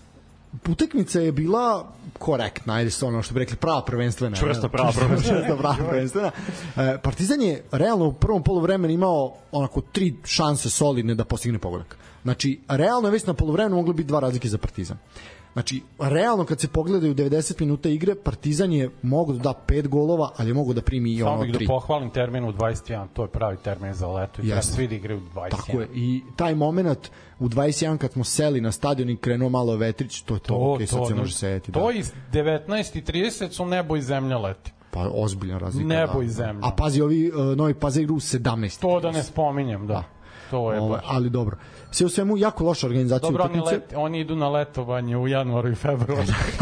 utakmica je bila korektna, ajde se ono što bi rekli prava prvenstvena. Čvrsta prava prvenstvena. Čvrsta prava prvenstvena. E, Partizan je realno u prvom poluvremenu imao onako tri šanse solidne da postigne pogodak. Znači, realno je već na poluvremenu moglo biti dva razlike za Partizan. Znači, realno kad se pogledaju devedeset minuta igre, Partizan je mogao da da pet golova, ali je mogao da primi i ono tri. Samo bih da pohvalim termin u dvadeset jedan, to je pravi termin za leto i treba svi da igraju u dvadeset jedan. Tako je, i taj moment u dvadeset jedan kad smo seli na stadion i krenuo malo vetrić, to je to, to ok, sad se može sejeti. To da. Iz devetnaest i trideset su nebo i zemlja leti. Pa ozbiljna razlika. Nebo da, i zemlja. A pazi, ovi uh, Novi Pazar igra u sedamnaest. To da ne spominjem, da. da. To je Ove, ali dobro. Sve u svemu jako loša organizacija dobro, utakmice. Dobro, oni, oni idu na letovanje u januaru i februaru.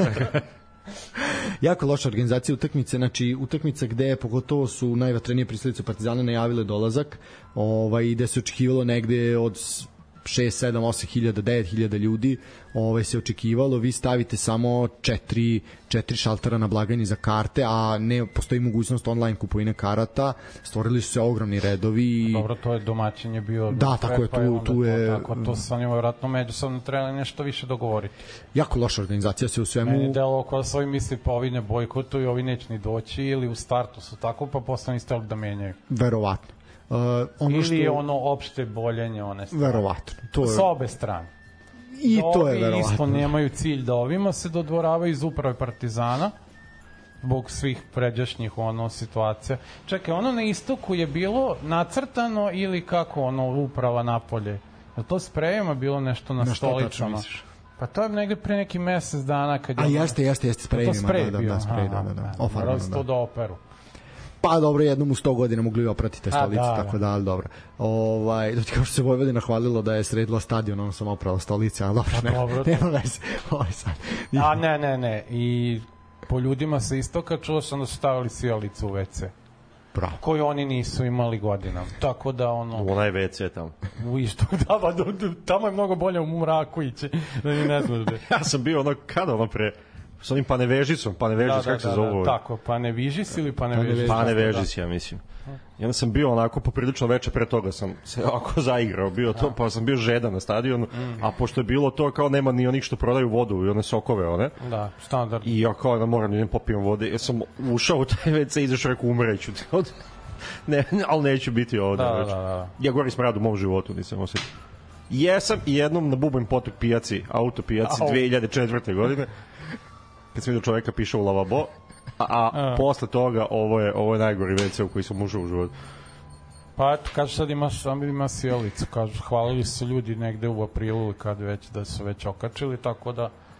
Jako loša organizacija utakmice, znači utakmica gde pogotovo su najvatrenije pristalice Partizana najavile dolazak, ovaj, gde se očekivalo negde od šest, sedam, osam hiljada, devet hiljada ljudi, ovaj, se očekivalo, vi stavite samo četiri, četiri šaltera na blagajni za karte, a ne postoji mogućnost online kupovine karata, stvorili su se ogromni redovi. Dobro, to je domaćin bio. Da, tako je, tu, tu je... To, tako, to sa njima vjerojatno međusobno trebali nešto više dogovoriti. Jako loša organizacija se u svemu... Meni delo ko su ovi misli, pa ovi ne bojkotuju, ovi neće ni doći, ili u startu su tako, pa posle niste da menjaju. Verovatno. Uh, ono ili što... je ono opšte boljenje one strane. Verovatno. To je... S obe strane. I da to je verovatno. Isto nemaju cilj da ovima se dodvoravaju iz uprave Partizana zbog svih pređašnjih ono situacija. Čekaj, ono na istoku je bilo nacrtano ili kako ono uprava napolje? Je to sprejema bilo nešto na, na stolicama? Pa to je negde pre neki mesec dana kad je... A jeste, jeste, jeste sprejima. To sprej da, bio. Da, sprej, da, da, da. Morali se to da operu. Pa dobro, jednom u sto godina mogli opratiti stolice, da, tako da, ali dobro. Ovaj, da ti kao što se Vojvodina hvalilo da je sredila stadion, ono sam opravo stolice, ali dobro, ne, dobro, nema veze. Ovaj sad. A ne, ne, ne, i po ljudima sa istoka čuo sam da su stavili sijalicu u ve ce. Bravo. Koju oni nisu imali godinama. Tako da ono... U onaj ve ce tamo. U istok, da, ba, tamo je mnogo bolje u mraku ići, da ni ne znaš da. Ja sam bio ono, kada ono pre... s onim Panevežicom, Panevežic, da, kako da, se da, zove? Da, tako, Panevižis ili Panevežic? Panevežic, ja mislim. Ja sam bio onako, poprilično veče pre toga sam se ovako zaigrao, bio to, pa sam bio žedan na stadionu, mm. a pošto je bilo to kao nema ni onih što prodaju vodu i one sokove, one. Da, standard. I ja kao da moram da idem popijem vode, ja sam ušao u taj ve ce i izašao, rekao umreću. Ne, ali neću biti ovde. Da, da, da. Ja gori smrad u mom životu, nisam osjetio. Jesam i jednom na Bubanj potok pijaci, auto pijaci, dve hiljade četvrte godine. Kad sam vidio čoveka piše u lavabo, a, a, a. posle toga ovo je, ovo je najgori ve ce u koji sam ušao u životu. Pa eto, kažu sad imaš, ima sjelicu, kažu, hvalili su ljudi negde u aprilu kad već, da su već okačili, tako da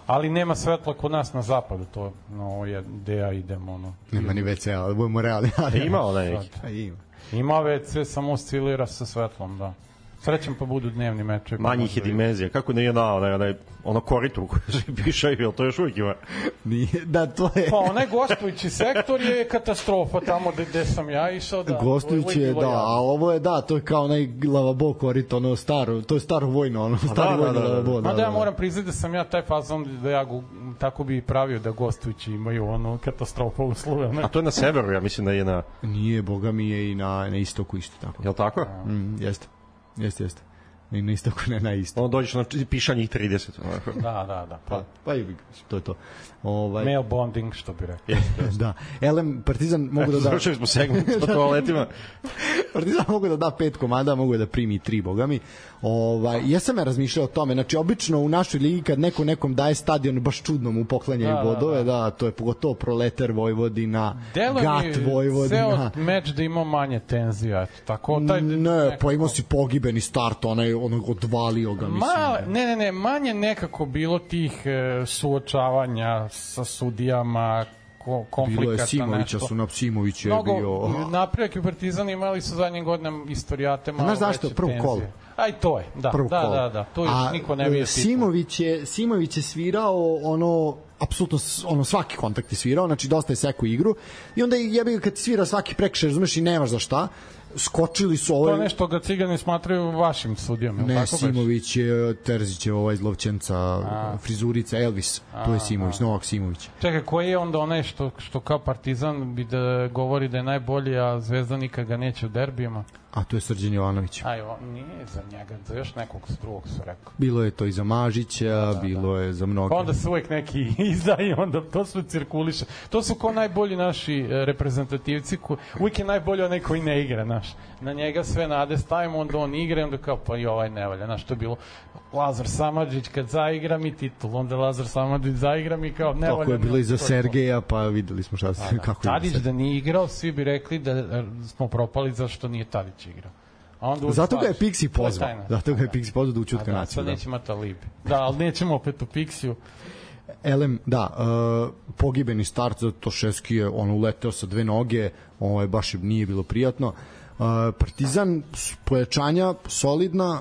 Ali nema svetla kod nas na zapadu, to no, je gde ja idem. Ono. Nema ni ve ce, ali budemo realni. Ima onaj neki. Ima. Ima ve ce, samo oscilira sa svetlom, da. Srećem pa budu dnevni mečevi. Manjih je dimenzija. Kako nije na onaj, onaj, ono koritu koje se piša i to još uvijek ima? Nije, da, to je... Pa onaj gostujući sektor je katastrofa tamo gde sam ja išao. Da, gostujući je, da, a ovo je, da, to je kao onaj lavabo korito, ono staro, to je staro vojno, ono stari da, vojno da, da, lavabo. Da, da, ja moram priznati da sam ja taj fazon da ja go, tako bi pravio da gostujući imaju ono katastrofa uslove. Ne? A to je na severu, ja mislim da je na... Nije, boga mi je i na, na istoku isto tako. Je li tako? Mm, jeste. Jeste, jeste. I na istoku, ne na isto. Ono dođeš na pišanjih trideset. Da, da, da. Pa, pa i to je to. Ovaj... Mail bonding, što bi rekao. Da. Elem, Partizan mogu da da... Završili smo segment sa toaletima. Partizan mogu da da pet komada, mogu da primi tri, boga mi. Ovaj, ja sam ja razmišljao o tome, znači obično u našoj ligi kad neko nekom daje stadion baš čudno mu poklanjaju da, bodove, da, da. da, to je pogotovo Proletar Vojvodina, Delo Gat Vojvodina. Ceo meč da ima manje tenzija, tako taj ne, nekako... pa imao si pogibeni start, onaj onog odvalio ga, mislim. Ma, ne, ne, ne, manje nekako bilo tih e, suočavanja sa sudijama, ko, konflikata, bilo je Simovića, nešto. su na Simović je Mnogo, bio... Naprijak i Partizan imali su zadnjim godinama istorijate malo veće tenzije. Znaš zašto? Prvo kolo. A i to je, da, Prvo da, kolo. da, da, to još niko ne bio Simović je, Simović je svirao ono apsolutno ono svaki kontakt je svirao, znači dosta je sekao igru i onda jebi ga kad svira svaki prekršaj, razumeš i nemaš za šta. Skočili su ovaj... To nešto ga Cigani smatraju vašim sudijom, ne, tako Simović je Terzić je ovaj iz Lovćenca, a. frizurica Elvis, a, to je Simović, a. Novak Simović. Čekaj, koji je onda onaj što, što kao Partizan bi da govori da je najbolji, a Zvezda nikad ga neće u derbijima? A to je Srđan Jovanović. Aj, nije za njega, za još nekog drugog su rekao. Bilo je to i za Mažića, da, da, bilo je za mnoge. Pa onda se uvek neki izdaju, onda to su cirkuliše. To su kao najbolji naši reprezentativci, ko, uvijek je najbolji onaj koji ne igra, naš. Na njega sve nade stavimo, onda on igra, onda kao, pa i ovaj ne valja, znaš, to je bilo Lazar Samadžić kad zaigra mi titul, onda Lazar Samadžić zaigra mi kao ne valja. Tako je bilo i za Sergeja, pa videli smo šta se, kako je. Tadić da nije igrao, svi bi rekli da smo propali zašto nije Tadić igrao. A onda zato ga je Pixi pozvao. Zato ga je Pixi pozvao da ućutka da, naciju. Sad nećemo Talibi. Da, ali nećemo opet u Pixiju. Elem, da, uh, pogibeni start, zato Šeski je on uleteo sa dve noge, ovaj, baš nije bilo prijatno. Uh, Partizan, pojačanja solidna,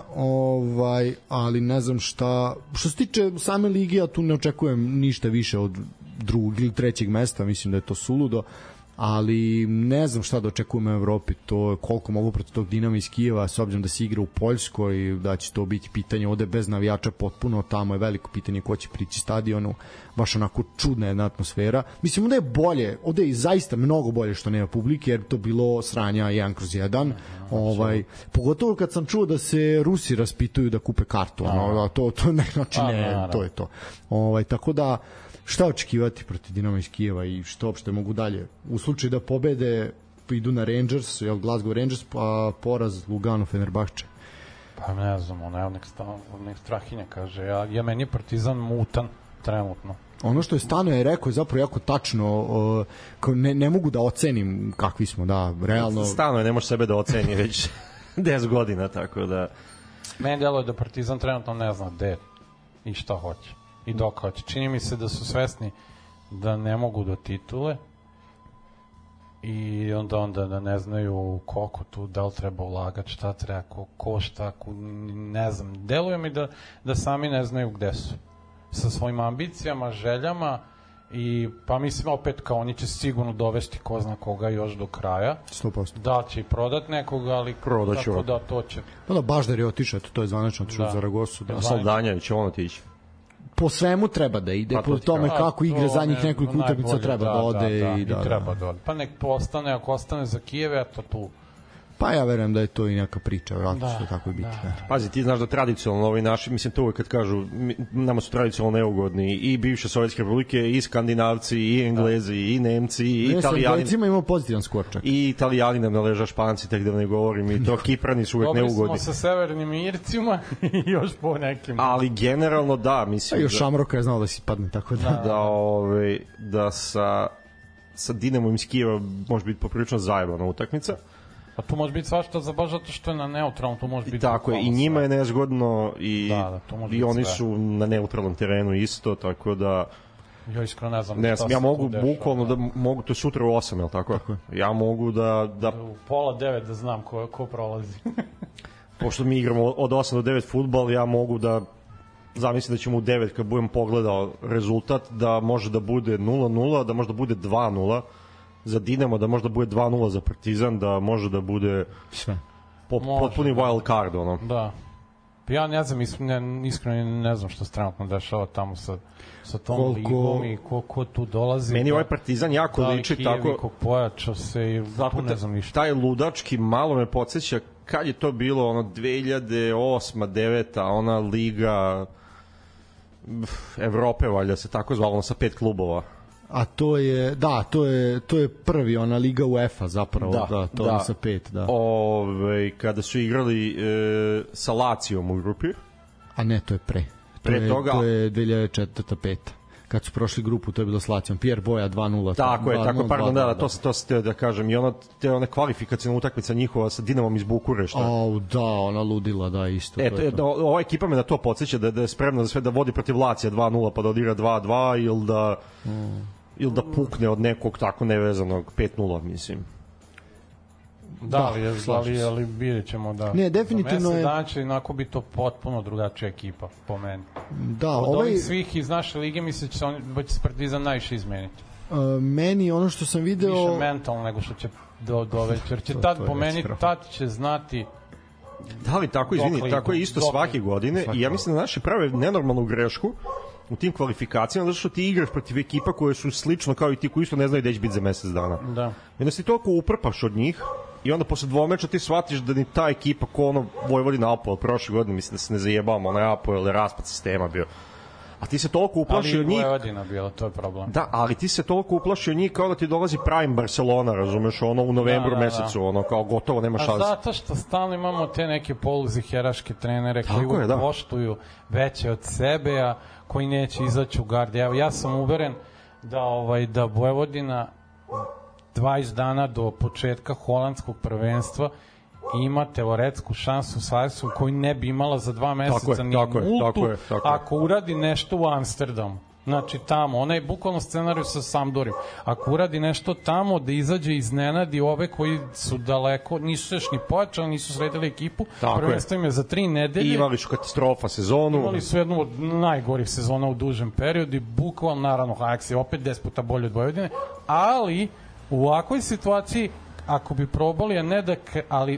ovaj, ali ne znam šta, što se tiče same lige, ja tu ne očekujem ništa više od drugog ili trećeg mesta, mislim da je to suludo, ali ne znam šta da očekujem u Evropi, to koliko mogu protiv tog Dinama iz Kijeva, s obzirom da se igra u Poljskoj, da će to biti pitanje ovde bez navijača potpuno, tamo je veliko pitanje ko će prići stadionu, baš onako čudna jedna atmosfera. Mislim, ovde je bolje, ovde je zaista mnogo bolje što nema publike, jer to bilo sranja jedan kroz jedan, ovaj, pogotovo kad sam čuo da se Rusi raspituju da kupe kartu, ono, to, to ne, znači ne, to je to. Ovaj, tako da, šta očekivati protiv Dinama iz Kijeva i što uopšte mogu dalje? U slučaju da pobede, idu na Rangers, jel, Glasgow Rangers, pa poraz Lugano Fenerbahče. Pa ne znam, ona je nek, nek strahinja kaže, ja, ja meni je Partizan mutan trenutno. Ono što je Stano je rekao je zapravo jako tačno, uh, ne, ne mogu da ocenim kakvi smo, da, realno... Stano je, ne može sebe da oceni već deset godina, tako da... Meni delo je da Partizan trenutno ne zna gde i šta hoće. I dok hoće. Čini mi se da su svesni da ne mogu do titule i onda onda da ne znaju koliko tu, da li treba ulagati, šta treba, ko, ko šta, ko, ne znam. Deluje mi da, da sami ne znaju gde su. Sa svojim ambicijama, željama i pa mislim opet kao oni će sigurno dovesti ko zna koga još do kraja. sto posto. Da će i prodat nekoga, ali tako da to će. Pa da, Baždar je otišao, to je zvanično otišao za Zaragosu. Da. A Saldanjać će on otići. Po svemu treba da ide, pa po tome treba. kako igra zadnjih nekoliko utakmica treba da, da ode da, da, i da, i treba da ode. Pa nek postane, ako ostane za Kijeve, eto tu. Pa ja verujem da je to i neka priča, vjerojatno da, će to tako i biti. Da. Da. Pazi, ti znaš da tradicionalno ovi naši, mislim to uvek kad kažu, nama su tradicionalno neugodni i bivše Sovjetske republike, i Skandinavci, i Englezi, da. i Nemci, i ne, Italijani. Englezima imamo pozitivan skor čak. I Italijani nam naleža, Španci, tek da ne govorim, i to Kiprani su uvek Dobri neugodni. Dobri smo sa Severnim Ircima i još po nekim. Ali generalno da, mislim... A još da, Šamroka je znao da si padne, tako da... Da, da, ove, da sa, sa Dinamom iz Kijeva može biti poprilično zajebana utakmica. A tu može biti svašta za baš zato što je na neutralnom, tu može biti... I tako je, i njima je nezgodno i, da, da, i oni sve. su na neutralnom terenu isto, tako da... Ja iskreno ne znam ne, šta ja se mogu tu dešava. bukvalno da mogu, to je sutra u osam, je li tako? tako? Ja mogu da... da... U pola devet da znam ko, ko prolazi. Pošto mi igramo od osam do devet fudbal, ja mogu da zamislim da ćemo u devet kad budem pogledao rezultat da može da bude nula nula, da može da bude dva nula za Dinamo, da može da bude dva nula za Partizan, da može da bude sve po, potpuni wild card ono. Da. Ja ne znam, iskreno, iskreno ne znam što se trenutno dešava tamo sa, sa tom Koliko... ligom i ko, ko tu dolazi. Meni ovaj Partizan jako liči tako... Da li pojačao se i tu ne znam ništa. Taj ludački malo me podsjeća kad je to bilo, ono, dve hiljade osma, deveta, ona liga Evrope, valjda se tako zvalo, sa pet klubova. A to je, da, to je, to je prvi, ona liga UEFA zapravo, da, da to da. je sa pet, da. Ove, kada su igrali e, sa Lacijom u grupi. A ne, to je pre. Pre to je, toga. To je dve hiljade četvrta peta. Kad su prošli grupu, to je bilo s Lacijom. Pierre Boja dva nula. Tako je, tako, pardon, da, da, to, to se teo da kažem. I ono, te one kvalifikacijne utakmica njihova sa Dinamom iz Bukurešta. Au, da, ona ludila, da, isto. E, to je to. Ova ekipa me na to podsjeća da, da je spremna za sve da vodi protiv Lacija dva nula pa da odigra dva dva ili da, mm. ili da pukne od nekog tako nevezanog pet nula, mislim. Da, da, ali, ali, ali vidjet ćemo da... Ne, definitivno je... Dan će inako biti to potpuno drugačija ekipa, po meni. Da, od ovaj... ovih svih iz naše lige mislim će se on, će se Partizan najviše izmeniti. Uh, meni ono što sam video... Više mentalno nego što će do, do večer. Će tad, po meni, tad će znati... Da li tako, izvini, tako je isto dokli. Svake godine svake i ja mislim da naši prave nenormalnu grešku u tim kvalifikacijama, zato što ti igraš protiv ekipa koje su slično kao i ti koji isto ne znaju gde će biti za mesec dana. Da. I onda si toliko uprpaš od njih i onda posle dvomeča ti shvatiš da ni ta ekipa ko ono Vojvodina Apoel prošle godine, mislim da se ne zajebavamo, onaj Apoel je raspad sistema bio. A ti se toliko uplaši od njih... Ali Vojvodina bila, to je problem. Da, ali ti se toliko uplaši od njih kao da ti dolazi Prime Barcelona, razumeš, ono u novembru da, da, mesecu, da. Ono kao gotovo, nema šanse. A zato što stalno imamo te neke poluziheraške trenere koji uvijek da. poštuju veće od sebe, a koji neće izaći u gardi. Evo, ja sam uveren da, ovaj, da Vojvodina dvadeset dana do početka holandskog prvenstva ima teoretsku šansu Sajsu koju ne bi imala za dva meseca ni tako multu je, tako je, tako je. Ako uradi nešto u Amsterdamu. Znači tamo, ona je bukvalno scenariju sa Sampdorijom. Ako uradi nešto tamo da izađe iznenadi ove koji su daleko, nisu se još ni pojačali, nisu sredili ekipu, prvenstvo im je za tri nedelje. I imali su katastrofa sezonu. Imali su jednu od najgorih sezona u dužem periodu i bukvalno, naravno, Ajax je opet deset puta bolje od Vojvodine, ali u ovakvoj situaciji, ako bi probali, a ne da, ali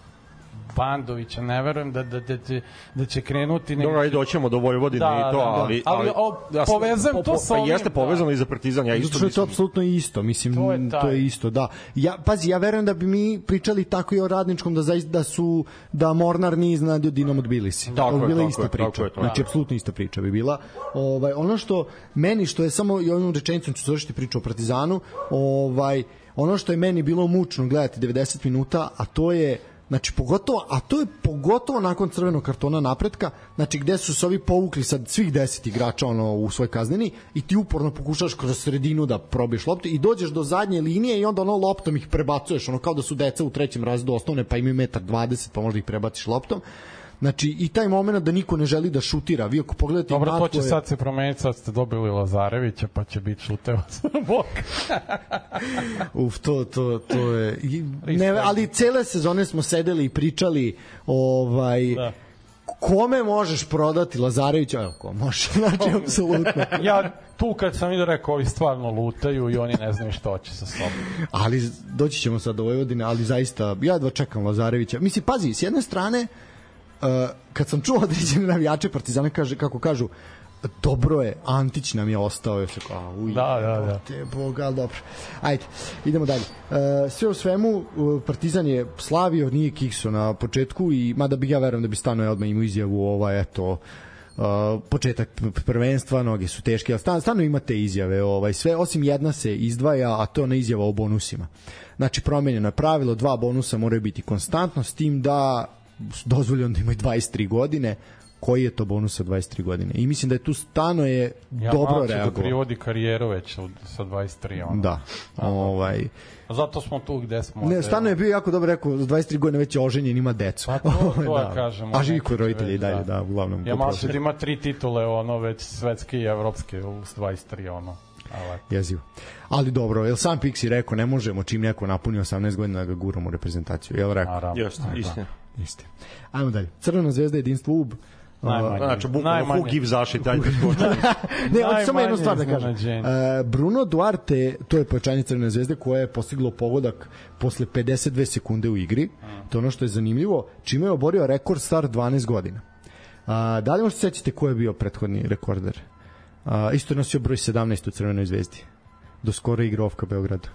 Bandovića, ne verujem da, da, da, da, da će krenuti... Dobro, ajde, doćemo do Vojvodine da, i to, da, ali... Ali, ali o, povezam to sa ovim... Jeste povezano da. I za Partizan, ja isto mislim... To je to apsolutno isto, mislim, to je, to je isto, da. Ja, pazi, ja verujem da bi mi pričali tako i o Radničkom, da, zaista, da su, da Mornar nije iznadio Dinamo Tbilisi. Tako to bi bila je, ista tako priča. Je, tako znači, apsolutno ista priča bi bila. Ovaj, ono što, meni, što je samo, i ovim rečenicom ću završiti priču o Partizanu, ovaj, ono što je meni bilo mučno gledati devedeset minuta, a to je znači pogotovo, a to je pogotovo nakon crvenog kartona napretka, znači gde su se ovi povukli sad svih deset igrača ono u svoj kazneni i ti uporno pokušaš kroz sredinu da probiješ loptu i dođeš do zadnje linije i onda ono loptom ih prebacuješ, ono kao da su deca u trećem razredu osnovne pa imaju metar dvadeset pa možda ih prebaciš loptom. Znači, i taj moment da niko ne želi da šutira. Vi ako pogledate... Dobro, to će je... sad se promeniti, sad ste dobili Lazarevića, pa će biti šutevac na bok. Uf, to, to, to je... Ne, ali cele sezone smo sedeli i pričali ovaj... Da. Kome možeš prodati Lazarevića? Evo, ko može, znači, apsolutno. Ja tu kad sam vidio rekao, ovi stvarno lutaju i oni ne znaju što hoće sa sobom. Ali, doći ćemo sad do Vojvodine, ali zaista, ja jedva čekam Lazarevića. Mislim, pazi, s jedne strane, Uh, kad sam čuo određene navijače Partizana kaže, kako kažu, dobro je, Antić nam je ostao još kao, uj, da, da, da. Te boga, dobro. Ajde, idemo dalje. Uh, sve u svemu, uh, Partizan je slavio, nije kikso na početku i mada bih ja verujem da bi Stanoje odmah imao izjavu ovaj, eto, uh, početak prvenstva, noge su teške, ali stan, stano imate izjave, ovaj, sve, osim jedna se izdvaja, a to je ona izjava o bonusima. Znači, promenjeno je pravilo, dva bonusa moraju biti konstantno, s tim da dozvoljeno da imaju dvadeset tri godine, koji je to bonus sa dvadeset tri godine. I mislim da je tu stano je ja dobro reagovao. Ja reagovao. da privodi karijeru već sa dvadeset tri. Ono. Da. Ovaj... Zato smo tu gde smo. Ne, stano je bio jako dobro, rekao, za dvadeset tri godine već je oženjen, ima decu. Pa to, to da. kažemo. A živi kod roditelji i dalje, da, da, uglavnom. Ja mašim da ima tri titule, ono, već svetske i evropske u dvadeset tri, ono. Jezivo. Ali dobro, jel sam Pixi rekao, ne možemo čim neko napuni osamnaest godina da ga guramo u reprezentaciju, jel rekao? Jeste, istina. Isti. Ajmo dalje. Crvena zvezda, jedinstvo U B. Najmanje. Znači, bukvalno who gives a shit, ajde skočiti. Ne, hoću samo jednu stvar da kažem. Uh, Bruno Duarte, to je pojačanje Crvene zvezde koje je postiglo pogodak posle pedeset dve sekunde u igri. To je ono što je zanimljivo, čime je oborio rekord star dvanaest godina. Uh, da li možete sećate ko je bio prethodni rekorder? Uh, isto je nosio broj sedamnaest u Crvenoj zvezdi. Do skoro igra Ofka Beograda.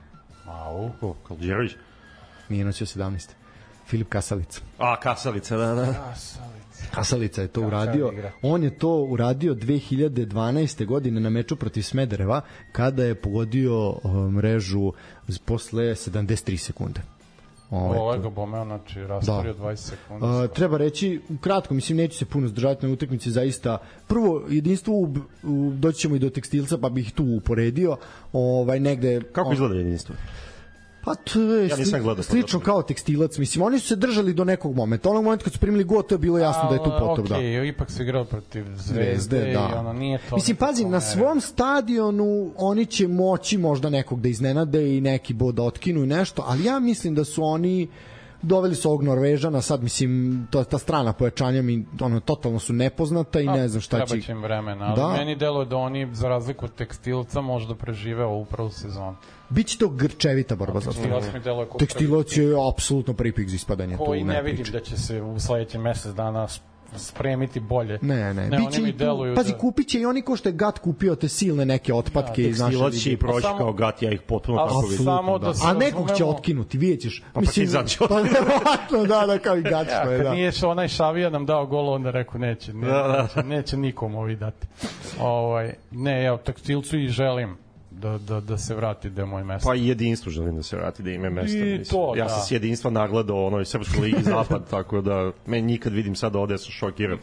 Au, ko, Kalđerović? Nije nosio sedamnaest. Filip Kasalica. A, Kasalica, da, da. Kasalica. Kasalica je to uradio. On je to uradio dve hiljade dvanaeste. godine na meču protiv Smedereva, kada je pogodio mrežu posle sedamdeset tri sekunde. Ovo je ga bomeo, znači rasporio da. dvadeset sekundi. Uh, treba reći, kratko, mislim, neću se puno zdržavati na utakmici, zaista. Prvo, jedinstvo, u, u, doći ćemo i do Tekstilca, pa bih tu uporedio. Ovaj, negde, Kako on, izgleda jedinstvo? Pa to je ja sli, slično kao Tekstilac, mislim, oni su se držali do nekog momenta. Onog momenta kad su primili gol, to je bilo jasno. A, da je tu potop, da. Okej, ipak su igrali protiv Zvezde, Zvezde da. I ono nije to. Mislim, pazi, na svom stadionu oni će moći možda nekog da iznenade i neki bod otkinu i nešto, ali ja mislim da su oni doveli su ovog Norvežana, sad mislim to, ta strana pojačanja mi ono totalno su nepoznata i A, ne znam šta će. Treba će im vremena, ali da. Meni deluje da oni za razliku od Tekstilca možda prežive ovu prvu sezonu. Biće to grčevita borba za to. Tekstilac je apsolutno prvi pik za ispadanje. Koji ne vidim da će se u sledećem mesec dana spremiti bolje. Ne, ne, ne biće i tu, pazi, da... kupit će i oni ko što je Gat kupio te silne neke otpadke ja, iz naše lige. Tekstilac će i proći samo... kao Gat, ja ih potpuno tako vidim. Da. Da a nekog će otkinuti, vidjet ćeš. Pa mislim, pa pa da, da, kao i Gat. Ja, kad da. Nije što onaj Šavija nam dao gol, onda rekao neće, ne, da, neće, neće nikom ovi dati. Ovaj, ne, ja Tekstilcu i želim da, da, da se vrati da je moj mesto. Pa i jedinstvo želim da se vrati da ima mesto. To, ja da. sam s jedinstva nagledao onoj Srpskoj ligi Zapad, tako da me nikad vidim sad ovde, ja sam šokiran.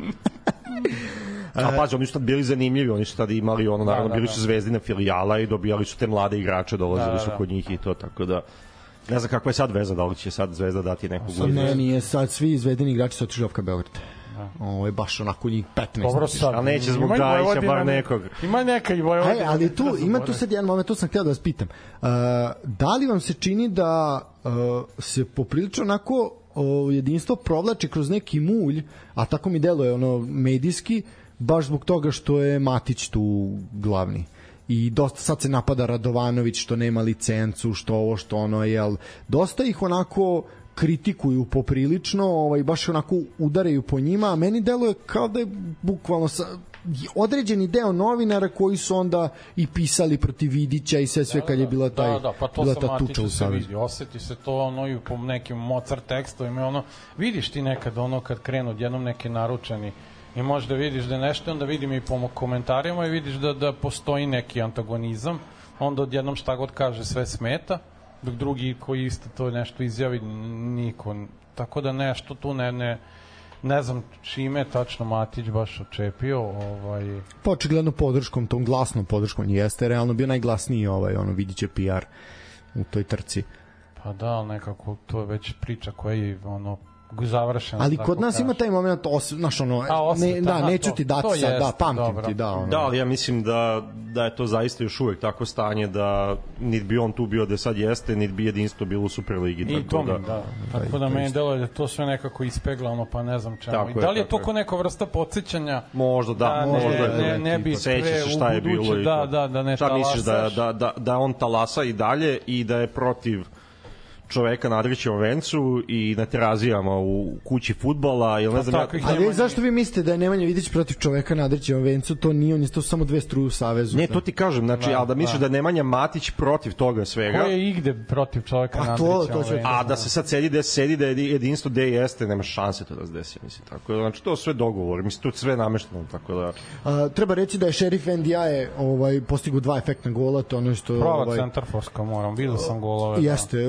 A pazi, oni su tad bili zanimljivi, oni su tad imali ono, naravno, da, da, bili su Zvezdina filijala i dobijali su te mlade igrače, dolazili da, da, da. su kod njih i to, tako da ne znam kakva je sad veza, da li će sad Zvezda dati nekog ulizu. Ne, nije sad, svi Zvezdini igrači su otišli Ofka Beograd. Ovo je baš onako njih petnaest. Dobro sad. A neće zbog Gajića bar nekog. Ima neka i Vojvodina. Aj, ali tu, ima tu sad jedan moment, tu sam htio da vas pitam. Uh, da li vam se čini da uh, se poprilično onako uh, jedinstvo provlači kroz neki mulj, a tako mi deluje ono medijski, baš zbog toga što je Matić tu glavni? I dosta sad se napada Radovanović što nema licencu, što ovo, što ono, jel, dosta ih onako kritikuju poprilično, ovaj, baš onako udaraju po njima, a meni deluje kao da je bukvalno sa, određeni deo novinara koji su onda i pisali protiv Vidića i sve sve da, kad je bila taj da, da, pa to bila ta tuča u Savezu. Vidi, oseti se to ono i po nekim Mozart tekstovima, ono, vidiš ti nekad ono kad krenu odjednom neki naručeni i možda vidiš da je nešto, onda vidim i po komentarima i vidiš da, da postoji neki antagonizam, onda odjednom šta god kaže sve smeta, dok drugi koji isto to nešto izjavi niko, tako da nešto tu ne ne ne znam čime je tačno Matić baš očepio, ovaj pa očigledno podrškom, tom glasnom podrškom, jeste realno bio najglasniji ovaj ono Vidiće P R u toj trci. Pa da, nekako to je već priča koja je ono završena. Ali kod nas kaže. Ima taj moment, znaš, ono, ne, da, aha, neću ti dati sad, da, pamtim dobro. ti, da. Ono. Da, ali ja mislim da, da je to zaista još uvek tako stanje da niti bi on tu bio da sad jeste, niti bi jedinstvo bilo u Superligi. I tako to, da, da. Tako da meni deluje da to sve nekako ispeglano, pa ne znam čemu. I da li je to ko neka vrsta podsjećanja? Možda, da. da možda ne, ne, ne bi sećaš šta je bilo. I da, da, da ne šta talasaš. Misliš da, da, da, da on talasa i dalje i da je protiv čoveka na Adrićevom vencu i na terazijama u kući fudbala, jel ne znam ja... Ali zašto vi mislite da je Nemanja Vidić protiv čoveka na Adrićevom vencu? To nije, on je to samo dve struje u Savezu. Ne, to ti kažem, znači, da, ali da misliš da. da je Nemanja Matić protiv toga svega... Ko je igde protiv čoveka na Adrićevom vencu? A da se sad sedi da sedi da je jedinstvo gde jeste, nema šanse to da se desi, mislim, tako da, znači, to sve dogovor, mislim, to sve namešteno, tako da... A, treba reći da je Šerif Ndiaye ovaj, postigu dva efektna gola, to ono što... Prava ovaj, centarforska, moram, vidio sam golove. Jeste, ono što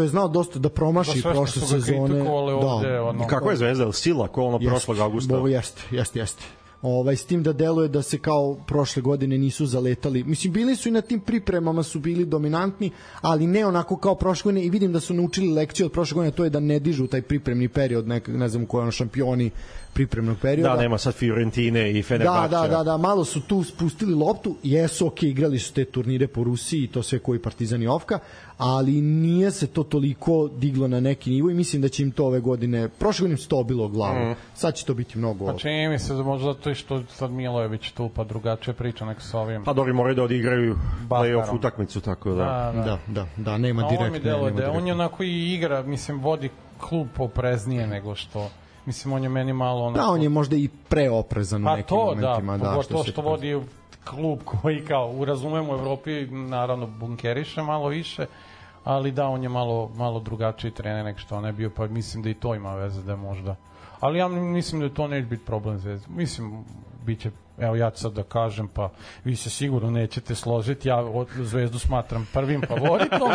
je znao dosta da promaši da prošle sezone. Da. Ono, kako je Zvezda, Sila, ko ono prošlog augusta? Bo, jeste, jeste, jeste. Ovaj, s tim da deluje da se kao prošle godine nisu zaletali. Mislim, bili su i na tim pripremama su bili dominantni, ali ne onako kao prošle godine i vidim da su naučili lekciju od prošle godine, to je da ne dižu taj pripremni period, ne, ne znam koji ono šampioni pripremnog perioda. Da, nema sad Fiorentine i Fenerbahče. Da, da, da, da, malo su tu spustili loptu, jesu, ok, igrali su te turnire po Rusiji i to sve koji Partizan i Ofka, ali nije se to toliko diglo na neki nivo i mislim da će im to ove godine, prošle godine se to obilo glavu, mm. sad će to biti mnogo... Pa čini mi se da možda to što sad Milojević tu, pa drugačije priča nek s ovim... Pa dobri moraju da odigraju play-off utakmicu, tako da... Da, da, da, da, da nema direktne... Ovo mi deluje da on je onako i igra, mislim, vodi klub opreznije nego što... Mislim, on je meni malo onako... Da, on je možda i preoprezan u nekim to, momentima. Da, da, što, to što vodi klub koji kao, urazumemo u Evropi, naravno bunkeriše malo više, ali da, on je malo, malo drugačiji trener nek što on je bio, pa mislim da i to ima veze da možda... Ali ja mislim da to neće biti problem Zvezda. Mislim, bit će, evo ja ću sad da kažem, pa vi se sigurno nećete složiti, ja Zvezdu smatram prvim favoritom.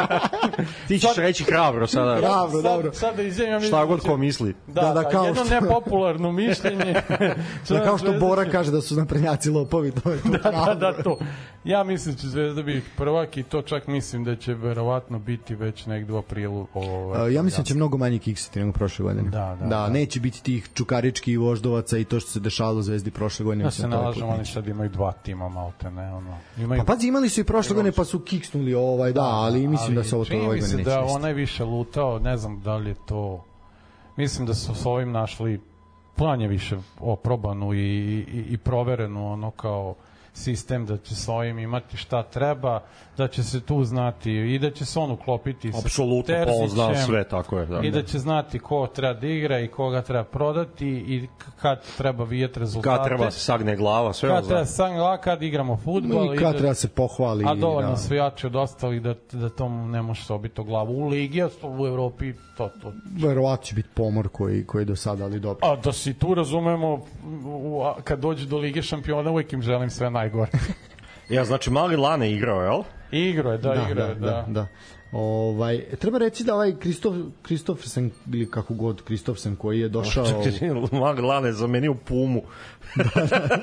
Ti ćeš sad, reći hrabro sada. Hrabro, sad, dobro. Sad da izvijem, šta god ko misli. Da, da, da, da kao jedno što... nepopularno mišljenje. da, kao što Bora će... kaže da su naprednjaci lopovi, to je to da, da, da, to. Ja mislim da će Zvezda biti prvak i to čak mislim da će verovatno biti već negdje u aprilu. Ovo, uh, ja mislim da će mnogo manje kiksati nego prošle godine. Da, da, da, da. Neće biti tih čukaričkih voždovaca i to što se dešavalo u Zvezdi prošle godine. Da se nalažemo, oni sad imaju dva tima malte, ne, ono. Imaju... Pa pazi, imali su i prošle godine pa su kiksnuli ovaj, da, ali mislim ali, da se ovo to ovaj godine neće. Da onaj više lutao, ne znam da li je to, mislim da su s ovim našli plan je više oprobanu i, i, i proverenu ono kao sistem da će s ovim imati šta treba, da će se tu znati i da će se on uklopiti sa apsolutno, Paul zna sve, tako je. Da. I da će znati ko treba da igra i koga treba prodati i kad treba vidjeti rezultate. Kad treba se sagne glava, sve kad treba se sagne glava, kad igramo fudbal. I kad treba se pohvali. A dovoljno da. su jači od ostalih da, da tomu ne može se obiti o glavu. U Ligi, u Evropi, to, to. Verovatno će biti pomor koji, koji do sada, ali dobro. A da si tu razumemo, u, a, kad dođe do Lige šampiona, uvijek im želim sve najgore. Ja, znači mali Lane igrao, jel? Igrao je, da, da igrao je, da. da, da. Ovaj, treba reći da ovaj Kristof, Kristofsen, ili kako god, Kristofsen koji je došao... Mali Lane zamenio Pumu. da, da.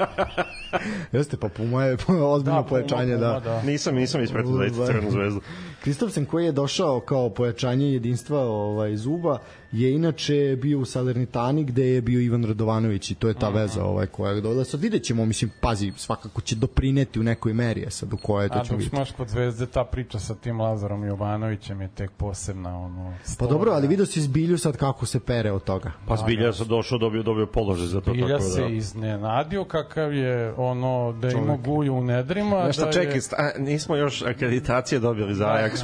Jeste, pa Puma je ozbiljno da, pojačanje. Puma, Puma, da. da. Nisam, nisam ispretno da Crnu Zvezdu. Kristofsen koji je došao kao pojačanje jedinstva ovaj, Zuba je inače bio u Salernitani gde je bio Ivan Radovanović i to je ta mm-hmm. veza ovaj, koja je dodala. Sad vidjet ćemo, mislim, pazi, svakako će doprineti u nekoj meri, sad u kojoj to ćemo vidjeti. A dok smaš kod Zvezde, ta priča sa tim Lazarom Jovanovićem je tek posebna. Ono, pa dobro, ali vidio si Zbilju sad kako se pere od toga. Pa Zbilja se došao, dobio, dobio položaj za to. Zbilja tako, se da. iznenadio kakav je ono da ima guju u nedrima. Nešto da čekaj, je... sta, nismo još akreditacije dobili za Ajax.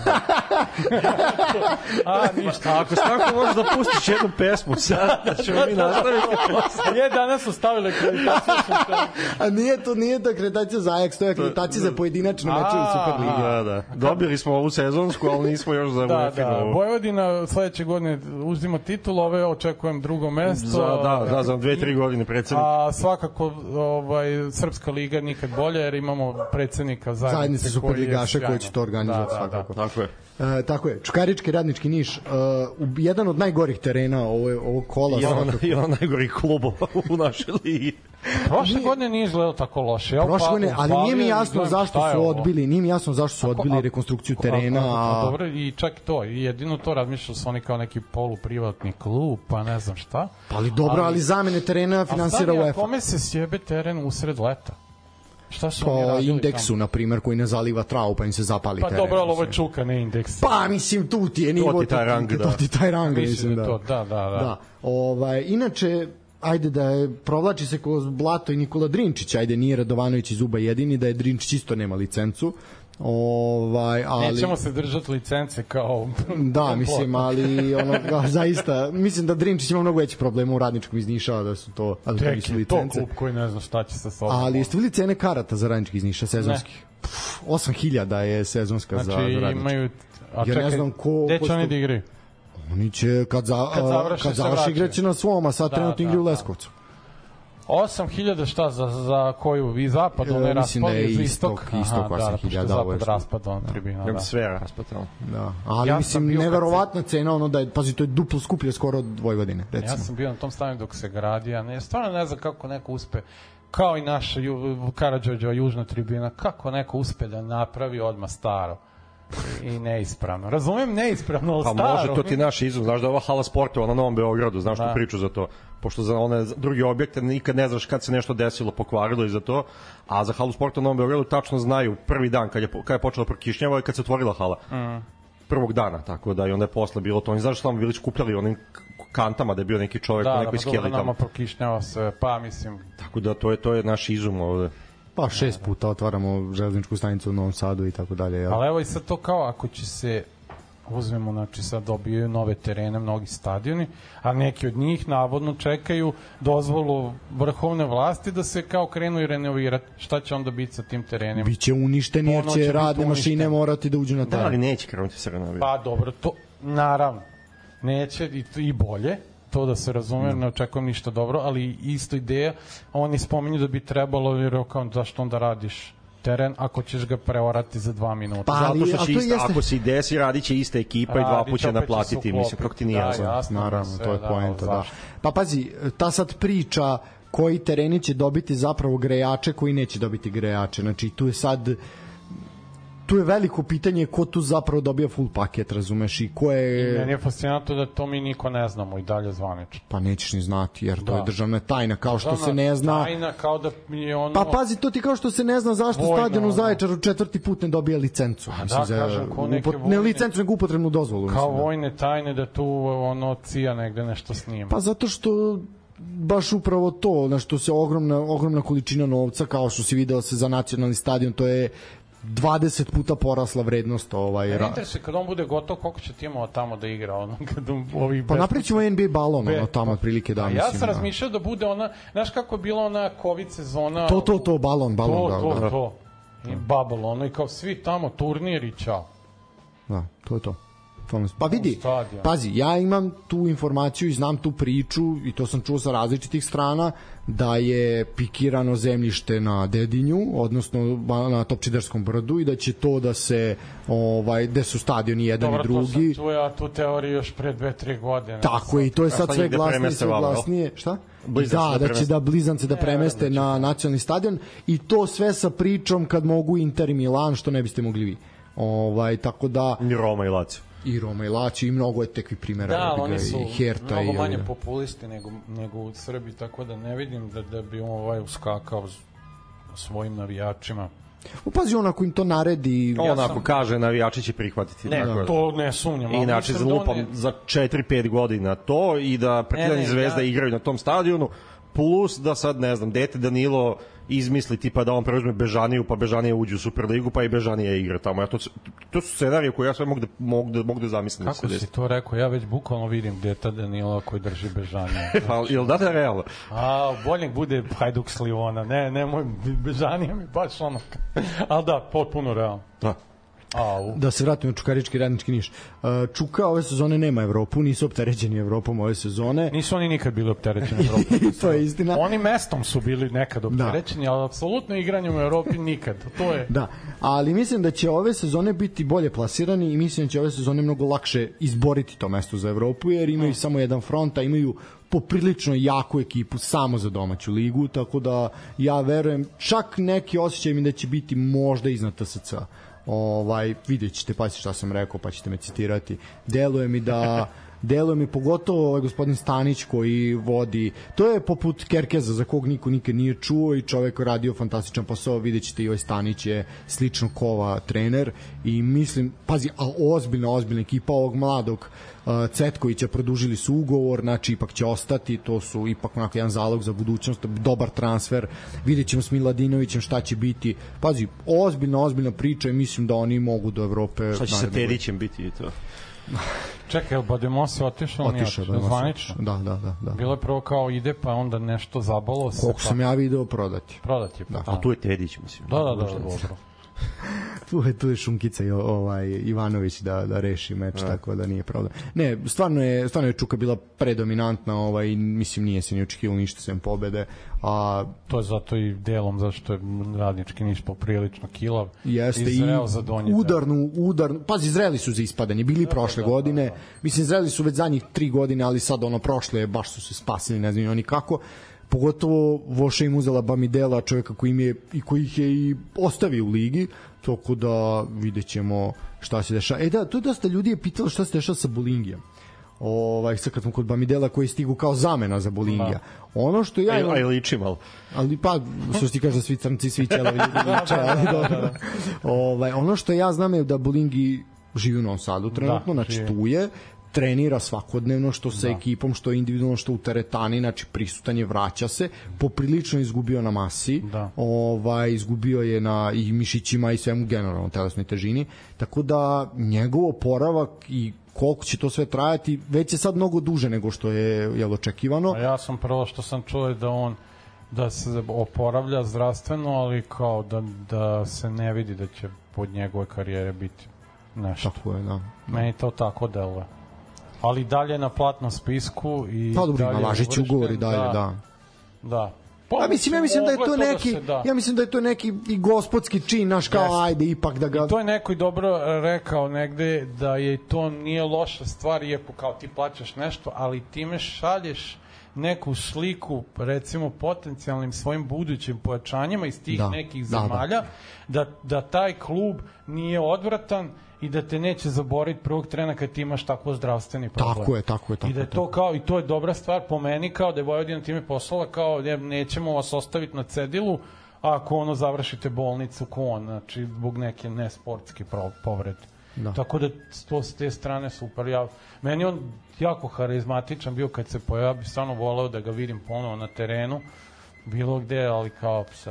A, ništa. Ako stvarno možeš da pustiš jednu pesmu sad, da ćemo mi nastaviti. Je, danas su stavili akreditaciju. A nije to, nije to akreditacija za Ajax, to je akreditacija za pojedinačne meče u Superligi. Da, da. Dobili smo ovu sezonsku, ali nismo još za da, da. Vojvodina sledeće godine uzima titul, ove očekujem drugo mesto. Za, da, da, za dve, tri godine predsednik. A svakako ovaj, Srpska liga nikad bolje, jer imamo predsednika zajednice, zajednice Superligaša koji će to organizovati. Da, da, svakako. Da. Tako je. E, tako je, Čukarički Radnički Niš, uh, jedan od najgorih terena ovo, ovo kola. I on, i on najgorih klubova u našoj ligi. Prošle godine nije izgledalo tako loše. Ja Prošle godine, ali nije mi jasno zašto su odbili, nije mi jasno zašto su odbili rekonstrukciju terena. A, a, dobro, i čak to, jedino to razmišljao su oni kao neki poluprivatni klub, pa ne znam šta. Ali dobro, ali, ali zamene terena finansira UEFA. A kome se sjebe teren usred leta? Šta su po indeksu, na primjer, koji ne zaliva travu, pa im se zapali pa teren. Pa dobro, ali ovo je Čuka, ne indeks. Pa, mislim, tu ti je nivo. To ti taj rang, da. To ti taj rang, mislim, da. To, da, da, da. da. Ovaj, inače, ajde da je, provlači se kroz blato i Nikola Drinčić, ajde, nije Radovanović iz Uba jedini, da je Drinčić isto nema licencu. Ovaj, ali nećemo se držati licence kao da, mislim, ali ono, zaista, mislim da Drinčić ima mnogo veći problema u Radničkom iz Niša, da su to, ali to nisu licence. To klub koji ne zna šta će sa sobom. Ali jeste videli cene karata za Radnički iz Niša sezonskih? osam hiljada je sezonska znači, za, za Radnički. Imaju, a ja ne znam ko... Gde će oni da igraju? Oni će, kad, za, kad završi, kad završi igraće na svom, a sad da, trenutno igraju u Leskovcu. osam hiljada šta za, za koju i zapad, onaj mislim da raspad je iz istok, istok, istok osam hiljada, da, da, zapad raspad on tribina, da. da. Sve je raspad, da. Ali ja mislim, neverovatna cena, ono da je, pazi, to je duplo skuplje skoro od Vojvodine, recimo. Ja sam bio na tom stadionu dok se gradi, ja ne, stvarno ne znam kako neko uspe, kao i naša Karađorđeva južna tribina, kako neko uspe da napravi odmah staro i neispravno. Razumem neispravno, ali pa staro. Pa može, to ti naš izum. Znaš da je ova hala sportova na Novom Beogradu, znaš da. Tu priču za to. Pošto za one drugi objekte nikad ne znaš kad se nešto desilo, pokvarilo i za to, a za halu sportova na Novom Beogradu tačno znaju prvi dan kad je, kad je počela prokišnjava i kad se otvorila hala. Mm. Prvog dana, tako da i onda je posle bilo to. Oni znaš što smo bili skupljali onim kantama da je bio neki čovek da, u nekoj da, skeli tamo. Da, nama prokišnjava se, pa mislim. Tako da to je, to je naš izum ovde. Pa šest puta otvaramo železničku stanicu u Novom Sadu i tako dalje. Ali evo i sad to kao ako će se uzmemo, znači sad dobijaju nove terene mnogi stadioni, a neki od njih navodno čekaju dozvolu vrhovne vlasti da se kao krenu i renovirati. Šta će onda biti sa tim terenima? Biće uništeni jer će radne mašine morati da uđu na teren. Da, ali neće krenuti se renovirati. Pa dobro, to naravno neće i, i bolje, to da se razume, ne očekujem ništa dobro, ali isto ideja, oni spominju da bi trebalo, jer kao zašto onda radiš teren ako ćeš ga preorati za dva minuta. Pa, ali, zato što će ista, jeste... ako se i desi, radit će ista ekipa Radi, i dva puta će naplatiti, mislim, kako ti nije jasno. Da, jasno. Naravno, sve, to je da, poenta, da. Pa pazi, ta sad priča koji tereni će dobiti zapravo grejače, koji neće dobiti grejače, znači tu je sad tu je veliko pitanje ko tu zapravo dobija full paket, razumeš, i ko je... I meni je fascinantno da to mi niko ne znamo i dalje zvanično. Pa nećeš ni znati, jer to da. je državna tajna, kao što državna se ne zna... tajna, kao da je ono... Pa pazi, to ti kao što se ne zna zašto Vojno, stadion u Zaječaru četvrti put ne dobija licencu. A mislim, da, za, kažem, ko neke upot, vojne... Ne licencu, nego upotrebnu dozvolu. Kao mislim, vojne tajne da tu ono C I A negde nešto snima. Pa zato što baš upravo to, na što se ogromna, ogromna količina novca, kao što si video se za nacionalni stadion, to je dvadeset puta porasla vrednost ovaj. Ne interesuje kad on bude gotov koliko će timova tamo da igra ono kad ovi Pa napravićemo N B A balon ono tamo otprilike da mislim. Ja sam razmišljao da bude ona, znaš kako je bila ona COVID sezona. To to to balon balon to, da. To to. I bubble ono i kao svi tamo turniri čao. Da, to je to. Pa vidi, pazi, ja imam tu informaciju i znam tu priču i to sam čuo sa različitih strana da je pikirano zemljište na Dedinju, odnosno na Topčiderskom brdu i da će to da se, ovaj, gde su stadioni jedan Dobro, i drugi. Dobro, to sam čuo ja tu teoriju još pre dve tri godine. Tako je, i to je sad sve glasnije i sve glasnije. Šta? Da, da će da blizance da premeste na nacionalni stadion i to sve sa pričom kad mogu Inter i Milan, što ne biste mogli vi. Ovaj, tako da... I Roma i Lazio. I Roma i Lazio i mnogo je tekvi primjera. Da, oni su Herta mnogo i manje ovdje. populisti nego, nego u Srbiji, tako da ne vidim da, da bi ovaj uskakao svojim navijačima. Upazi, on ako im to naredi... On ja ako sam... kaže, navijači će prihvatiti. Ne, tako, to ne sumnjam. Inače, za lupam da ne... za četiri pet godina to i da Partizan i Zvezda ja... igraju na tom stadionu, plus da sad, ne znam, dete Danilo izmisli tipa da on preuzme Bežaniju, pa Bežanija uđe u Superligu, pa i Bežanija igra tamo. Ja to, to su scenarije koje ja sve mogu da, mogu da, mogu da zamislim. Kako da si to rekao? Ja već bukvalno vidim deta Danila koji drži Bežaniju. Pa, jel da da realno? A, boljeg bude Hajduk s Livona. Ne, nemoj, Bežanija mi baš ono... Ali da, potpuno realno. Da. Au. Da se vratimo na Čukarički Radnički Niš. Čuka ove sezone nema Evropu, nisu opterećeni Evropom ove sezone. Nisu oni nikad bili opterećeni Evropom. To je istina. Oni mestom su bili nekad opterećeni, da. Ali apsolutno igranjem u Evropi nikad. To je... Da, ali mislim da će ove sezone biti bolje plasirani i mislim da će ove sezone mnogo lakše izboriti to mesto za Evropu, jer imaju hmm. samo jedan front, a imaju poprilično jaku ekipu samo za domaću ligu, tako da ja verujem, čak neki osjećaj mi da će biti možda iznad T S C-a. Ovaj, vidjet ćete, pa šta sam rekao, pa ćete me citirati. Deluje mi da deluje mi pogotovo ovaj gospodin Stanić koji vodi, to je poput Kerkeza za kog niko nikad nije čuo i čovek radio fantastičan posao, vidjet ćete i ovaj Stanić je slično Kova trener i mislim, pazi, a ozbiljna, ozbiljna ekipa ovog mladog uh, Cetkovića produžili su ugovor, znači ipak će ostati, to su ipak onako jedan zalog za budućnost, dobar transfer, vidjet ćemo s Miladinovićem šta će biti, pazi, ozbiljna, ozbiljna priča i mislim da oni mogu do Evrope. Šta će sa Tedićem biti i to? Čekaj, Bademon se otišao, otišao, nije zvanično. Da, da, da, da. Bilo je prvo kao ide, pa onda nešto zabalo se. Koliko pa... sam ja video prodati. Prodati, pa. Da. A tu je Tedić, mislim. Da, da, da, da, dobro. tu je, tu je Šunkica i ovaj, Ivanović da, da reši meč, ne. Tako da nije problem. Ne, stvarno je, stvarno je Čuka bila predominantna, ovaj, mislim nije se ni očekivalo ništa sem pobede. A to je zato i delom zašto je Radnički niš poprilično kilav. Jeste i zreo za donje. Udarnu, udarnu, pazi, zreli su za ispadanje, bili da, prošle da, godine. Da, da. Mislim, zreli su već zadnjih tri godine, ali sad ono prošle, baš su se spasili, ne znam oni kako. Pogotovo Voša im uzela Bamidela, čovjeka koji im je i koji ih je i ostavio u ligi, toko da vidjet ćemo šta se dešava. E da, to je dosta ljudi je pitalo šta se dešava sa Bolingijem. Ovaj, sad kad smo kod Bamidela koji stigu kao zamena za Bolingija. Ono što ja... Aj, aj liči malo. Ali pa, što ti kaže da svi crnci, svi ćelovi liče, ali dobro. Ovaj, ono što ja znam je da Bolingi živi u Novom Sadu trenutno, da, znači tu je, trenira svakodnevno, što sa da. ekipom, što individualno, što u teretani, znači prisutan je, vraća se, poprilično izgubio na masi, da. ovaj, izgubio je na i mišićima i svemu generalno telesnoj težini, tako da njegov oporavak i koliko će to sve trajati, već je sad mnogo duže nego što je, je očekivano. A ja sam prvo što sam čuo da on da se oporavlja zdravstveno, ali kao da, da se ne vidi da će pod njegove karijere biti nešto. Tako je, da. Meni to tako deluje. Ali dalje na platnom spisku i pa dobro, dalje važeći ugovor i dalje, da. Da. da. Pa, a mislim, ja mislim da je to neki, da se, da. ja mislim da je to neki i gospodski čin, naš kao yes. ajde ipak da ga... I to je neko i dobro rekao negde da je to nije loša stvar, iako kao ti plaćaš nešto, ali time šalješ neku sliku, recimo potencijalnim svojim budućim pojačanjima iz tih da. nekih zemalja, da, da. da, da taj klub nije odvratan i da te neće zaboraviti prvog trena kad ti imaš tako zdravstveni problem. Tako je, tako je. Tako I da je to kao, i to je dobra stvar po meni, kao da je Vojvodina time poslala, kao ne, nećemo vas ostaviti na cedilu ako ono završite bolnicu ko on, znači zbog neke nesportske povrede. Da. Tako da to s te strane super. Ja, meni on jako harizmatičan bio kad se pojavio, bi stvarno voleo da ga vidim ponovo na terenu, bilo gde, ali kao sad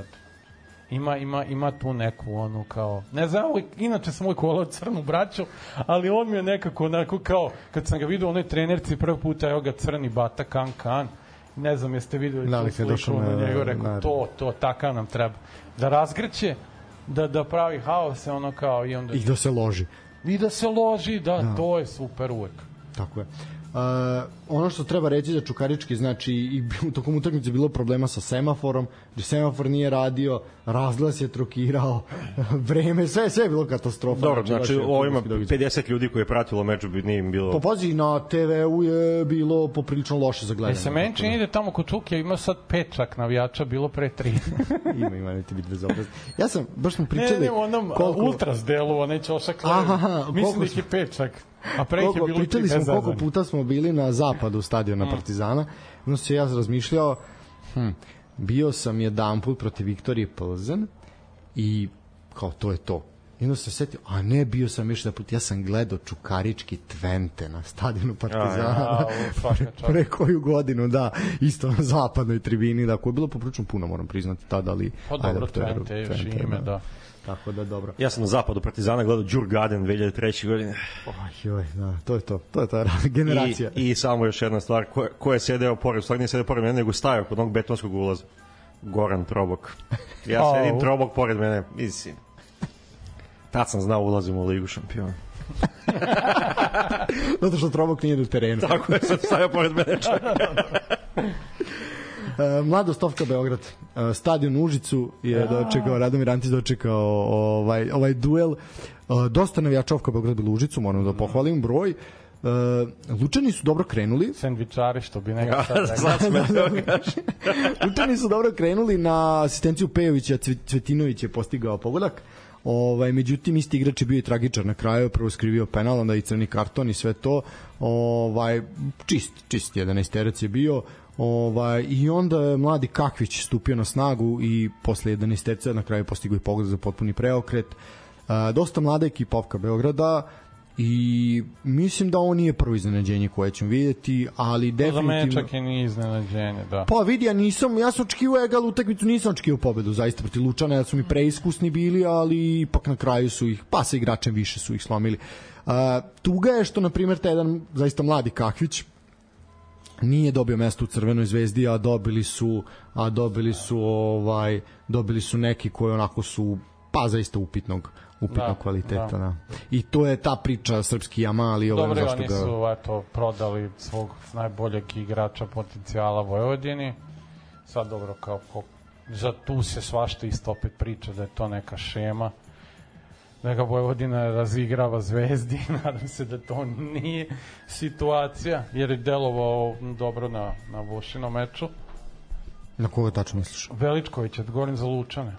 ima, ima, ima tu neku onu kao, ne znam, inače sam uvijek volao crnu braću, ali on mi je nekako onako kao, kad sam ga vidio u onoj trenerci prvi puta, evo ga crni bata kan kan, ne znam jeste videli da, što slušao na njegu, rekao to, to, takav nam treba da razgrće, da, da pravi haos, ono kao i onda... I da se loži. I da se loži, da, da. To je super uvek. Tako je. Uh, ono što treba reći da Čukarički, znači i u tokom utakmice bilo problema sa semaforom, da semafor nije radio, razglas je trokirao, vreme, sve, sve je bilo katastrofa. Dobro, znači, znači ovo ima pedeset ljudi koji je pratilo meč, bi nije im bilo... Popazi, na te ve u je bilo poprilično loše za gledanje. E se meni čini da tamo kod Čukija ima sad pet čak navijača, bilo pre tri. ima, ima, ne ti biti bezobrazno. Ja sam, baš smo pričali... Ne, ne, u onom koliko... ultras delu, onaj Ćošak Levi. Mislim da ih je pet čak. A pre ih je bilo pričali smo koliko puta smo bili na zapadu stadiona mm. Partizana. Onda se ja razmišljao, hm, bio sam jedan put protiv Viktorije Plzen i kao to je to. I onda se setio, a ne, bio sam još da put, ja sam gledao Čukarički Twente na stadionu Partizana. A, pre, pre koju godinu, da, isto na zapadnoj tribini, da, koje je bilo poprično puno, moram priznati tada, ali... Pa dobro, Twente je još ime, da. Tako da dobro. Ja sam na zapadu Partizana gledao Djurgården dve hiljade treće. godine. Oj, oj, da, to je to. To je ta generacija. I, i samo još jedna stvar, ko, ko je sedeo pored, stvarno nije sedeo pored mene, nego stajao kod onog betonskog ulaza. Goran Trobok. Ja oh. sedim, Trobok pored mene, mislim. Tad sam znao ulazim u Ligu šampiona. Zato što Trobok nije na terenu. Tako je, sad stajao pored mene čak. Uh, Mladost Ofka Beograd, uh, stadion u Užicu je ja. dočekao, Radomir Antić dočekao ovaj, ovaj duel. Uh, dosta navijača Ofka Beograd bilo u Užicu, moram da pohvalim broj. Uh, Lučani su dobro krenuli. Sendvičari, što bi neka sad rekao. Lučani su dobro krenuli, na asistenciju Pejovića, Cvetinović je postigao pogodak. Ovaj, međutim, isti igrač je bio i tragičar na kraju, prvo skrivio penal, onda i crni karton i sve to. Ovaj, čist, čist jedanaesterac je bio. Ovaj, i onda je mladi Kakvić stupio na snagu i posle jedanaesterca na kraju postigao i pogodak za potpuni preokret. E, dosta mlada ekipa Ofka Beograda i mislim da ovo nije prvo iznenađenje koje ćemo vidjeti, ali definitivno... Za mene čak i nije iznenađenje, da. Pa vidi, ja nisam, ja sam očekivao egal utakmicu, nisam očekivao pobedu zaista protiv Lučana, jer su mi preiskusni bili, ali ipak na kraju su ih, pa sa igračem više su ih slomili. E, tuga je što, na primjer, taj jedan zaista mladi Kakvić nije dobio mesto u Crvenoj zvezdi, a dobili su a dobili su ovaj dobili su neki koji onako su pa zaista upitnog upitnog da, kvaliteta, da. da. I to je ta priča srpski Jamali, ovaj Dobre, zašto oni ga... su eto, prodali svog najboljeg igrača potencijala Vojvodini. Sad dobro, kao, kao za tu se svašta isto opet priča da je to neka šema, da ga Vojvodina razigrava Zvezdi. Nadam se da to nije situacija, jer je delovao dobro na, na Vušinom meču. Na koga tačno misliš? Veličkovića, govorim za Lučane.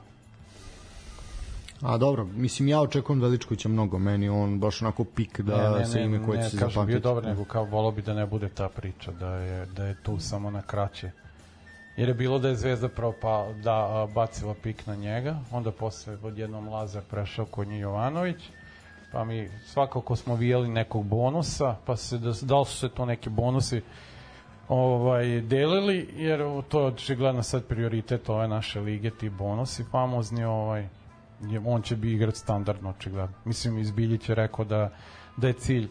A dobro, mislim ja očekujem Veličkovića mnogo, meni on baš onako pik da ne, ne, se ime koje će se zapamtiti. Ne, kažem bio dobar, nego kao volao bi da ne bude ta priča, da je, da je tu samo na kraće. Jer je bilo da je Zvezda prvo pa, da bacila pik na njega, onda posle odjednom Lazar prešao kod nje Jovanović, pa mi svakako smo vijeli nekog bonusa, pa se, da, da li su se to neki bonusi ovaj, delili, jer to je očigledno sad prioritet ove naše lige, ti bonusi famozni, ovaj, on će bi igrat standardno očigledno. Mislim, Izbiljić je rekao da, da je cilj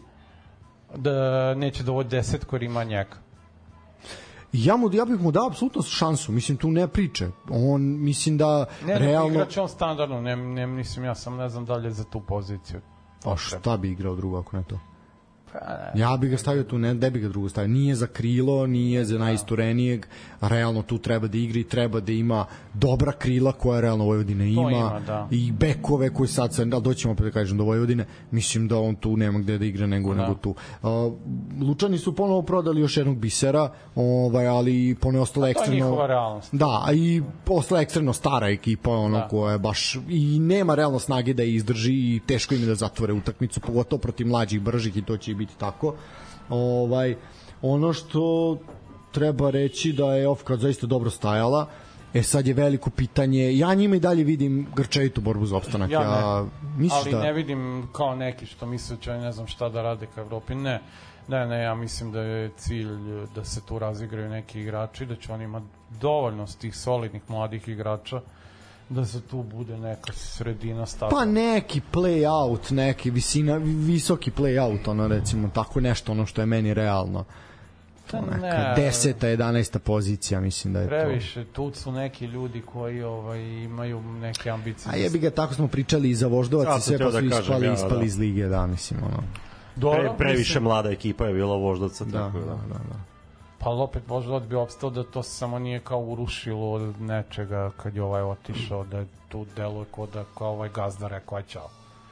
da neće dovoljiti desetko jer ima njega. Ja, mu, ja bih mu dao apsolutno šansu, mislim tu ne priče, on mislim da ne, realno... Ne, igrač on standardno, ne, ne, mislim ja sam ne znam da li je za tu poziciju. A šta bi igrao drugo ako ne to? Ja bih ga stavio tu, ne, ne bih ga drugo stavio. Nije za krilo, nije za najisturenijeg, realno tu treba da igri, treba da ima dobra krila koja realno Vojvodina ima, ima da. I bekove koji sad, sad da doćemo opet da kažem do Vojvodine, mislim da on tu nema gde da igra nego, da. nego tu. Uh, Lučani su ponovo prodali još jednog Bisera, ovaj, ali ponovo ostala ekstremno... To je njihova realnost. Da, i ostala ekstremno stara ekipa, ono da. koja je baš i nema realno snage da je izdrži i teško im je da zatvore utakmicu, pogotovo protiv mlađih, bržih i to će biti tako. Ovaj, ono što treba reći da je Ofka zaista dobro stajala. E sad je veliko pitanje, ja njima i dalje vidim grčevitu borbu za opstanak. Ja ne, ja, ali da... ne vidim kao neki što misle će ne znam šta da rade ka Evropi. Ne, ne, ne, ja mislim da je cilj da se tu razigraju neki igrači, da će on imati dovoljno tih solidnih mladih igrača da se tu bude neka sredina stavlja. Pa neki play out, neki visina, visoki play out, ono recimo, tako nešto, ono što je meni realno. To neka ne, deseta, jedanaesta pozicija, mislim da je previše, to. tu su neki ljudi koji ovaj, imaju neke ambicije. A jebi ga, tako smo pričali i za Voždovac i sve, pa su da ispali, kažem, ja, ispali da. iz lige, da, mislim, ono. Dobro, Pre, previše mislim... mlada ekipa je bila Voždovca, da, tako da. da, da, da. Pa opet Voždovac bi opstao da to samo nije kao urušilo od nečega kad je ovaj otišao, da je tu deluje kao da kao ovaj gazda rekao aj čao.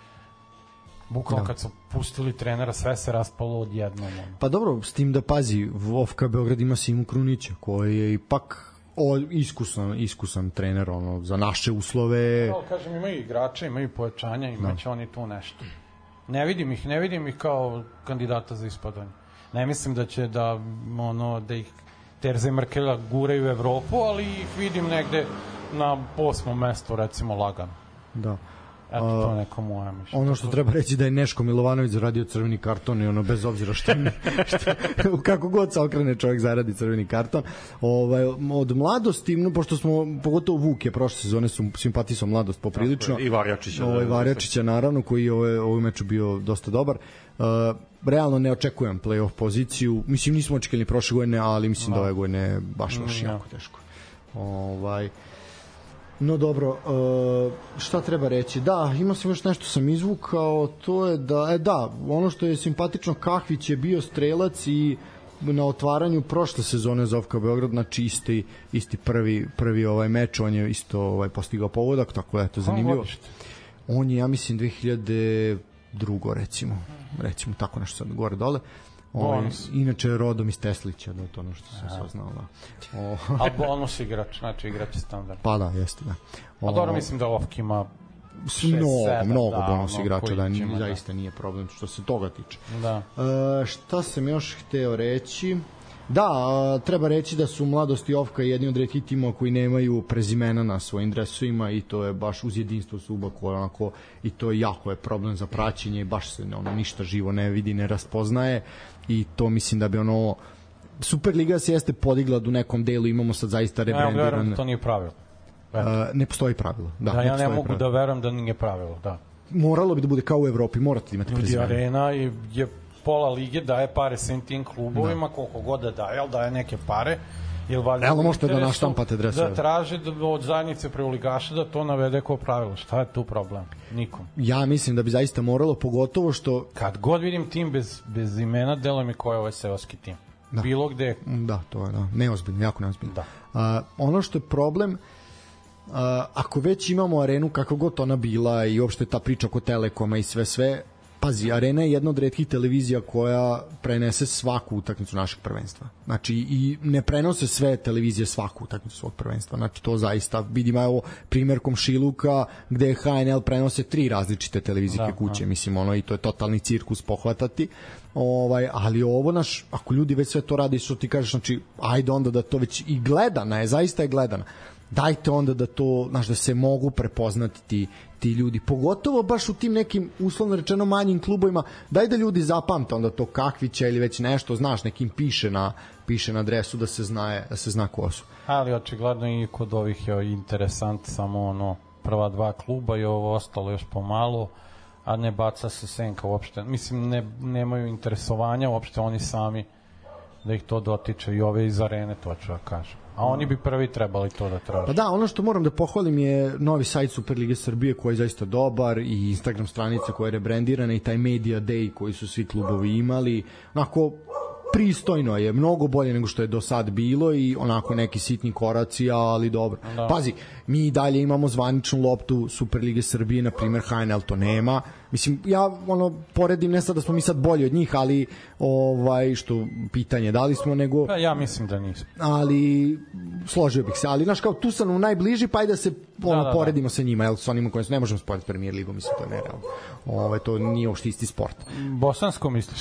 Bukvalno da. Kad su pustili trenera sve se raspalo odjednom. Pa dobro, s tim da pazi, Vofka Beograd ima Simu Krunića koji je ipak o, iskusan, iskusan trener ono, za naše uslove. Kao kažem, imaju igrače, imaju pojačanja, imaće da. Oni tu nešto. Ne vidim ih, ne vidim ih kao kandidata za ispadanje. Ne mislim da će da ono da ih Terza i Markela guraju u Evropu, ali ih vidim negde na osmom mestu recimo lagano. Da. Eto, to je neko moja mišljenje. Ono što treba reći da je Neško Milovanović zaradio crveni karton i ono bez obzira što, što kako god se okrene čovjek zaradi crveni karton. Ovaj, od mladosti, no, pošto smo, pogotovo Vuk je prošle sezone su simpatisom mladost poprilično. I Varjačića. Ovaj, Varjačića naravno, koji je ovaj, ovaj meču bio dosta dobar. Uh, realno ne očekujem play-off poziciju. Mislim, nismo očekali prošle godine, ali mislim no. da ove godine baš, baš mm, jako teško. Ovaj... No dobro, uh, šta treba reći? Da, ima sam još nešto sam izvukao, to je da, e da, ono što je simpatično, Kahvić je bio strelac i na otvaranju prošle sezone za Ofka Beograd, znači isti, isti prvi, prvi ovaj meč, on je isto ovaj, postigao pogodak, tako da je to zanimljivo. On je, ja mislim, dve hiljade drugo recimo, recimo tako nešto sad gore dole. Ovaj, inače rodom iz Teslića, da je to ono što sam sve znao, da. O... Ali bonus igrač, znači igrač je standard. Pa da, jeste, da. O... A dobro, mislim da Ofk ima šest, mnogo, sedam, mnogo da, bonus igrača, da, ćemo, zaista nije problem što se toga tiče. Da. E, šta sam još hteo reći? Da, treba reći da su Mladost i Ofka jedni od retkih timova koji nemaju prezimena na svojim dresovima i to je baš uz jedinstvo suba koje onako, i to je jako je problem za praćenje i baš se ono, ništa živo ne vidi, ne raspoznaje i to mislim da bi ono Superliga se jeste podigla u nekom delu, imamo sad zaista rebrandiran. Ja verujem da to nije pravilo. Uh, ne postoji pravilo. Da, da ne ja ne mogu pravilo. da verujem da nije pravilo, da. Moralo bi da bude kao u Evropi, morate imati prezimena. Ljudi, Arena je, je pola lige daje pare svim tim klubovima, da. Koliko god da daje, ali daje neke pare Realno možete da naštampate dresove. Da traže od zajednice preuligaša da to navede kao pravilo. Šta je tu problem? Nikom. Ja mislim da bi zaista moralo, pogotovo što... Kad god vidim tim bez, bez imena, delo mi ko je ovaj seoski tim. Da. Bilo gde. Da, to je da. Neozbiljno, jako neozbiljno. Da. A, ono što je problem, a, ako već imamo Arenu, kako god ona bila i uopšte ta priča oko Telekoma i sve sve, pazi, Arena je jedna od retkih televizija koja prenese svaku utakmicu našeg prvenstva. Znači, i ne prenose sve televizije svaku utakmicu svog prvenstva. Znači, to zaista, vidimo, evo, primjer Komšiluka, gde H N L prenose tri različite televizijske da, kuće. Da. Mislim, ono, i to je totalni cirkus pohvatati. Ovaj, ali ovo, naš, ako ljudi već sve to radi, što ti kažeš, znači, ajde onda da to već i gledana je, zaista je gledana. Dajte onda da to, znaš, da se mogu prepoznati ti, ti ljudi, pogotovo baš u tim nekim uslovno rečeno manjim klubovima, daj da ljudi zapamte onda to Kakvića ili već nešto, znaš, nekim piše na piše na adresu da se zna, da se zna ko su. Ali očigledno i kod ovih je interesant samo ono prva dva kluba i ovo ostalo još pomalo, a ne baca se senka uopšte. Mislim, ne, nemaju interesovanja uopšte oni sami da ih to dotiče i ove iz Arene, to ću da kažem. A oni bi prvi trebali to da traže. Pa da, ono što moram da pohvalim je novi sajt Superlige Srbije koji je zaista dobar i Instagram stranica koja je rebrendirana i taj Media Day koji su svi klubovi imali. Onako, pristojno je, mnogo bolje nego što je do sad bilo i onako neki sitni koraci, ali dobro. Da. Pazi, mi dalje imamo zvaničnu loptu Superlige Srbije, na primjer H N L to nema. Mislim, ja ono poredim, ne sad da smo mi sad bolji od njih, ali ovaj, što pitanje da li smo, nego... Pa ja mislim da nismo. Ali složio bih se, ali znaš kao tu sam u najbliži, pa i da se ono, da, da, poredimo da. sa njima, jel, sa onima kojima ne možemo sporediti Premier ligu, mislim, to je nerealno. Ovaj, to nije uopšte isti sport. Bosansko misliš?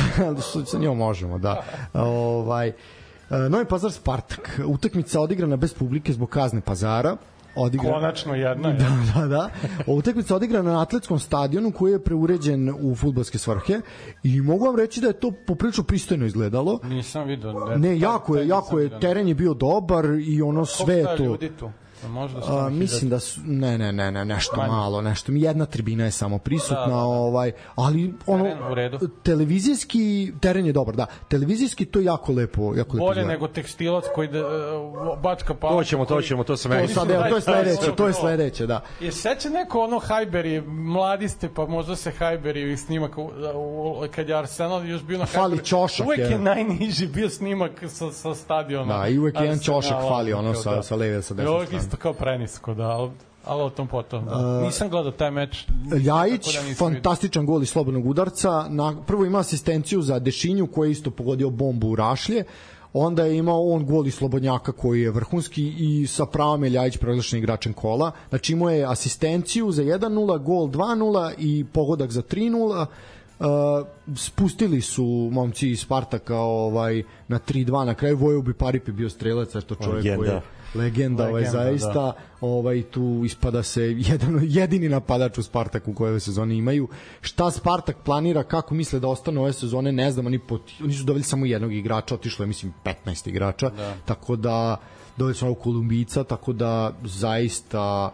Sa njom možemo, da. Ovaj, Novi Pazar Spartak, utakmica odigrana bez publike zbog kazne Pazara. Odigra... Konačno jedna je. Da, da, da. Utakmica odigrana na atletskom stadionu koji je preuređen u fudbalske svrhe i mogu vam reći da je to poprilično pristojno izgledalo. Nisam vidio. Ne, ne jako je, jako je, teren je bio dobar i ono sve je to. Koliko je ljudi tu? A, mislim da su, ne, ne, ne, ne, nešto Manje. malo, nešto, jedna tribina je samo prisutna, da, da, da. ovaj, ali ono, televizijski teren je dobar, da, televizijski to je jako lepo, jako lepo. Bolje nego tekstilac koji da, uh, bačka pa. To ćemo, to ćemo, to sam to, sad, evo, to je sledeće, to je sledeće, da. Je seća neko ono Hajberi, mladi ste, pa možda se Hajberi snimak kad je Arsenal još bio na Hajberi. Fali ćošak. Uvek je najniži bio snimak sa, sa stadiona. Da, i uvek je jedan ćošak fali, ono, sa, sa leve, sa desne strane. Kao prenisko, da, ali, ali o tom potom. Da. Uh, Nisam gledao taj meč. Ljajić, da fantastičan gol iz slobodnog udarca. Na, prvo ima asistenciju za Dešinju koji je isto pogodio bombu u Rašlje. Onda je imao on gol iz slobodnjaka koji je vrhunski i sa pravom je Ljajić proglašen igračem kola. Znači imao je asistenciju za jedan nula, gol dva nula i pogodak za tri nula. Uh, spustili su momci iz Spartaka ovaj, na tri dva. Na kraju Vojubi Parip je bio strelac, to čovjek Legenda. koji je legenda, ovaj, zaista da. ovaj, tu ispada se jedan, jedini napadač u Spartaku koje ove sezone imaju. Šta Spartak planira, kako misle da ostane ove sezone, ne znam, oni, pot, oni su doveli samo jednog igrača, otišlo je mislim petnaest igrača, da. tako da doveli su ovog Kolumbijica, tako da zaista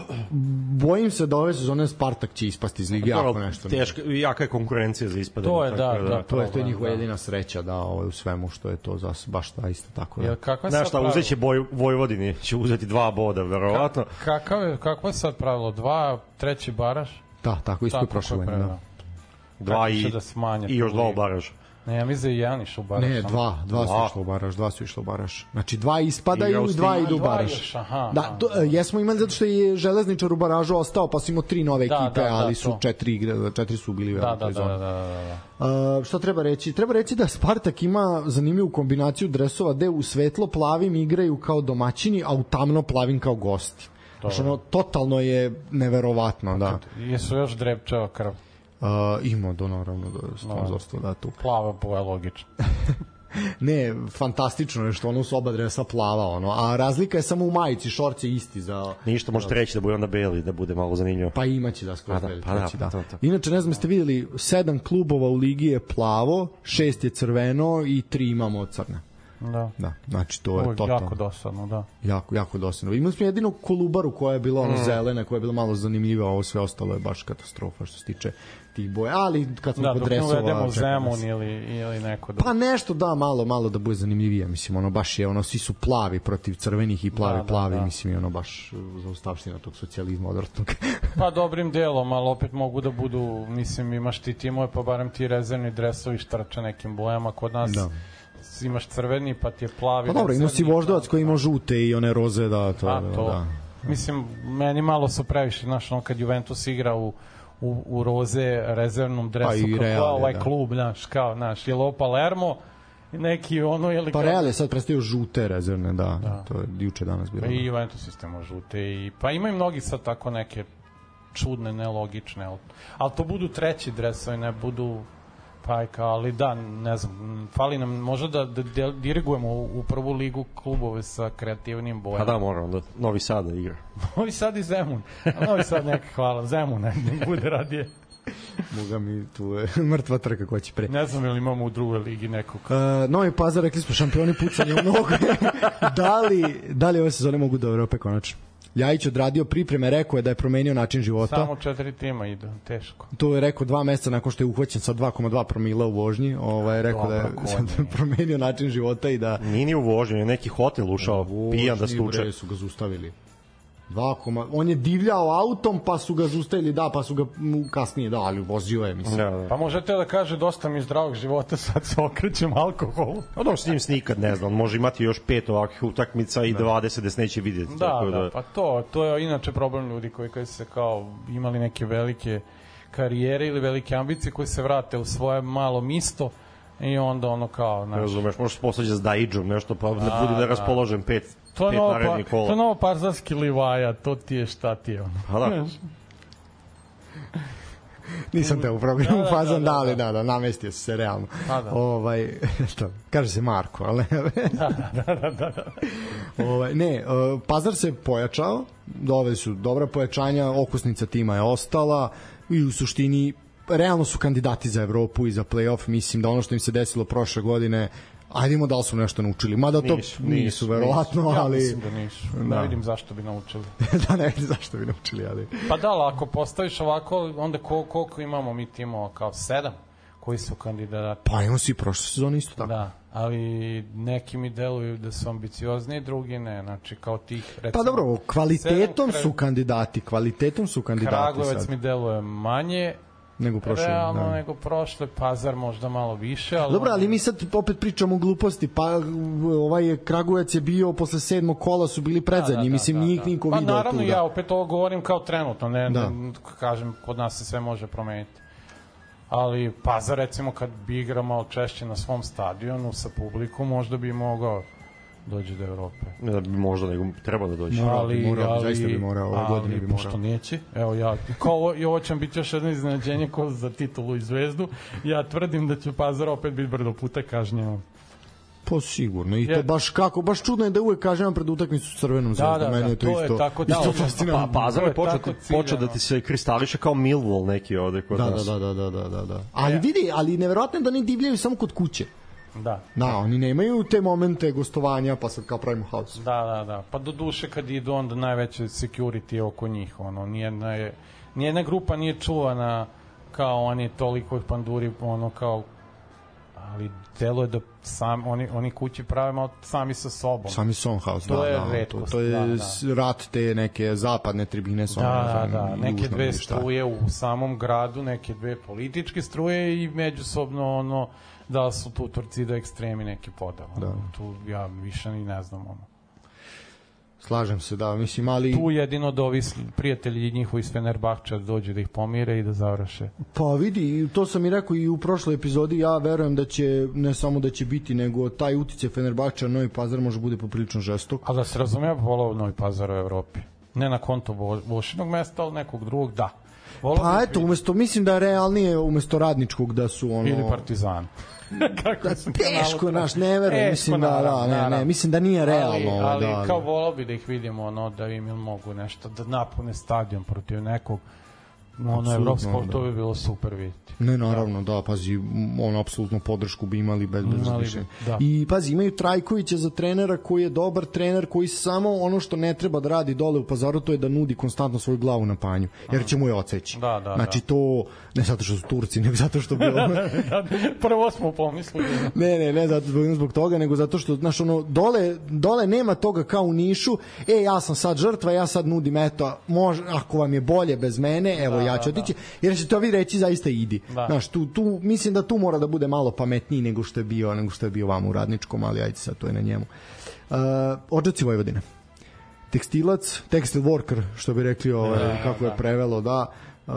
bojim se da ove sezone Spartak će ispasti iz lige ako nešto. Teška, jaka je konkurencija za ispadanje. To je, da, da, da, to je, to je njihova jedina sreća da ovaj, u svemu što je to za baš da isto tako. Da. Kakva Znaš šta, uzet će boj, Vojvodini, će uzeti dva boda, verovatno. Ka, kakav je, kakva je sad pravilo? Dva, treći baraž? Da, tako isto je prošle godine. Da. Dva i, da smanje, i još dva u baražu. Ne, ja mislim da jedan išao u baraž. Ne, dva, dva su išlo u baraž, dva su išlo u baraž. Znači dva ispadaju i dva idu u baraž. Aha, da, to, jesmo imali zato što je Železničar u baražu ostao, pa su imao tri nove da, ekipe, da, da, ali su to. četiri igre, četiri su bili u da, da, da, da, da, da. Uh, šta treba reći? Treba reći da Spartak ima zanimljivu kombinaciju dresova gde u svetlo plavim igraju kao domaćini, a u tamno plavim kao gosti. Znači, ono, totalno je neverovatno, da. Jesu još drepčeva krv? Uh, ima do naravno do sponzorstva da tu plava boja logično. Ne, fantastično je što ono su oba dresa plava ono, a razlika je samo u majici, šorc je isti za ništa možete reći da bude onda beli da bude malo zanimljivo. Pa imaće da skoro beli. Pa da, pa da, to, to. Inače ne znam ste videli sedam klubova u ligi je plavo, šest je crveno i tri imamo crne. Da. Da, znači to je Uvijek totalno. jako dosadno, da. Jako, jako dosadno. Imali smo jedino Kolubaru koja je bila ono Mm. zelena, koja je bila malo zanimljiva, a ovo sve ostalo je baš katastrofa što se tiče tih boja, ali kad smo Da, kod dok ne dresova... uvedemo čekaj nas. Zemun ili, ili neko da... Pa nešto da, malo, malo da bude zanimljivije, mislim, ono baš je, ono, svi su plavi protiv crvenih i plavi, Da, da, plavi, da. mislim, i ono baš zaustavština tog socijalizma odvrtnog. Pa dobrim delom, ali opet mogu da budu, mislim, imaš ti timove, pa barem ti rezervni dresovi štrče nekim bojama, kod nas Da. imaš crveni, pa ti je plavi. Pa dobro, ima si rezervni, voždovac pa- koji ima žute i one roze, da, to A, je, to. da. Mislim, meni malo su previše, znaš, ono kad Juventus igra u u, u roze rezervnom dresu, Pa i kako Real je, ovaj da. klub, znaš, kao, znaš, je li ovo Palermo, neki ono, je li Pa kao... Real je sad predstavio žute rezervne, da, Da. to je juče danas bilo. Pa i Juventus sistemo žute, i, pa ima i mnogi sad tako neke čudne, nelogične, ali, ali to budu treći dresovi, ne budu pa kao, ali da, ne znam, fali nam možda da, da, da dirigujemo u, u prvu ligu klubove sa kreativnim bojama. Pa da, moram da Novi Sad da igra. Novi Sad i Zemun. A Novi Sad neka hvala, Zemun ne, ne bude radije. Boga mi, tu je mrtva trka ko će pre. Ne znam ili imamo u drugoj ligi nekog. Uh, Novi Pazar, rekli smo, šampioni pucanja u nogu. da, li, da li ove sezone mogu do Evrope konačno? Ljajić odradio pripreme, rekao je da je promenio način života. Samo četiri tima idu, teško. To je rekao dva meseca nakon što je uhvaćen sa dva zarez dva promila u vožnji. Ovaj, rekao da je Dobro, sad konje. promenio način života i da... Nije ni u vožnju, je neki hotel ušao, pijan da Vožnji, stuče. bre, su ga zaustavili. Dva koma... On je divljao autom, pa su ga zaustavili, da, pa su ga mu kasnije, da, ali vozio je, mislim. Da, da. Pa možete da kaže dosta mi zdravog života, sad se okrećem alkoholu. Ono s njim se nikad ne zna, on može imati još pet ovakvih utakmica i dvadeset da se neće vidjeti. Da, tako da, pa to, to je inače problem ljudi koji, koji se kao imali neke velike karijere ili velike ambicije, koji se vrate u svoje malo misto i onda ono kao, Ne znaš, razumeš, možeš posleđa s Daidžom nešto, pa ne Da, budu da. neraspoložen pet, to je pet novo, pa, narednih kola. to je novo parzarski livaja, to ti je šta ti je ono. Pa da. Znaš, Nisam te u programu Da, da, fazan, da, da, da, ali da. da, da, namestio se se realno. Pa da. Ovaj, što, kaže se Marko, ali ne. da, da, da, da, da. Ovaj, ne, uh, Pazar se pojačao, dove su dobra pojačanja, okosnica tima je ostala i u suštini realno su kandidati za Evropu i za play-off, mislim da ono što im se desilo prošle godine, ajdemo da li su nešto naučili, mada to Nisu, nisu, nisu, verovatno, Ja ali... mislim da nisu. Da. Ne vidim zašto bi naučili. da, ne vidim zašto bi naučili, ali... Pa da, ali ako postaviš ovako, onda ko, koliko imamo mi timova, kao sedam, koji su kandidati. Pa imamo svi prošle sezone isto tako. Da, ali neki mi deluju da su ambiciozni, drugi ne, znači kao tih, recimo... Pa dobro, kvalitetom sedam su kra- kandidati, kvalitetom su kandidati Kragujevac sad, mi deluje manje, nego prošle. realno Da. nego prošle, Pazar možda malo više, ali... Dobro, ali mi sad opet pričamo o gluposti, pa ovaj Kragujevac je bio posle sedmog kola su bili predzadnji, mislim njih niko pa, video naravno, tu. ja opet ovo govorim kao trenutno, ne, Da. ne, kažem, kod nas se sve može promeniti. Ali Pazar, recimo, kad bi igrao malo češće na svom stadionu sa publikom, možda bi mogao dođe do Evrope. Ne da bi možda, nego treba da dođe. Morao bi, morao bi, zaista bi morao, ove godine ali bi morao. pošto neće, evo ja, kao ovo, i ovo će biti još jedno iznenađenje ko za titulu i zvezdu, ja tvrdim da će Pazar opet biti brdo puta kažnjeno. Pa sigurno, i to Je- baš kako, baš čudno je da uvek kažem pred utakmicu s Crvenom Da, zvezdom, da, meni da, je to, to je isto, tako, da, isto ali- fascinantno. Pa Pazar To je je počeo, tako ciljano. počeo da ti se kristališe kao Millwall neki ovde kod Da, nas. da, da, da, da, da, da. Ali vidi, ali neverovatno je da oni divljaju samo kod kuće. Da. Da, oni nemaju te momente gostovanja, pa sad kao pravimo haos. Da, da, da. Pa do duše kad idu onda najveće security je oko njih. Ono, nijedna, je, nijedna grupa nije čuvana kao oni toliko panduri, ono kao ali delo je da sam, oni, oni kući prave malo sami sa sobom. Sami Songhouse, To da, je da, to, retkost, to je da, da. s- rat te neke zapadne tribine Da, da, da, neke južno dve ili šta. struje u samom gradu, neke dve političke struje i međusobno ono da li su tu Turci da ekstremi neki podel. Da. Tu ja više ni ne znam ono. Slažem se, da, mislim, ali... Tu jedino da ovi s- prijatelji njihovi iz Fenerbahča dođu da ih pomire i da završe. Pa vidi, to sam i rekao i u prošloj epizodi, ja verujem da će, ne samo da će biti, nego taj uticaj Fenerbahča na Novi Pazar može bude poprilično žestok. A da se razume, ja bih volao Novi Pazar u Evropi. Ne na konto Vo- Vošinog mesta, ali nekog drugog, da. Volao Pa bih eto, vidjeti- umesto, mislim da je realnije umesto radničkog da su ono... ili Partizan. Kako sam Teško, kanalu- naš, ne verujem, Teško, mislim da, da, naravno, ne, ne, naravno. mislim da nije realno. Ali, ovaj, ali da, kao da. volao bi da ih vidimo, ono, da im ili mogu nešto, da napune stadion protiv nekog. Ono evropsko, to bi bilo super vidjeti. Ne, naravno, da, pazi, ono, apsolutno podršku bi imali bez razmišljenja. Da. I pazi, imaju Trajkovića za trenera koji je dobar trener, koji samo ono što ne treba da radi dole u Pazaru, to je da nudi konstantno svoju glavu na panju, jer će mu je odseći. Da, da, znači da. to, ne zato što su Turci, nego zato što bi ono... Prvo smo pomislili. ne, ne, ne zato zbog toga, nego zato što, znaš, ono, dole, dole nema toga kao u Nišu, e, ja sam sad žrtva, ja sad nudim, eto, može, ako vam je bolje bez mene, evo, da, ja ću otići, da. Jer će to vi reći zaista idi. Da. Znaš, tu, tu, mislim da tu mora da bude malo pametniji nego što je bio, nego što je bio vamo u Radničkom, ali ajde sad, to je na njemu. Uh, Odžaci Vojvodine. Tekstilac, textile worker, što bi rekli, ovaj, da, kako da. je prevelo, da. Uh,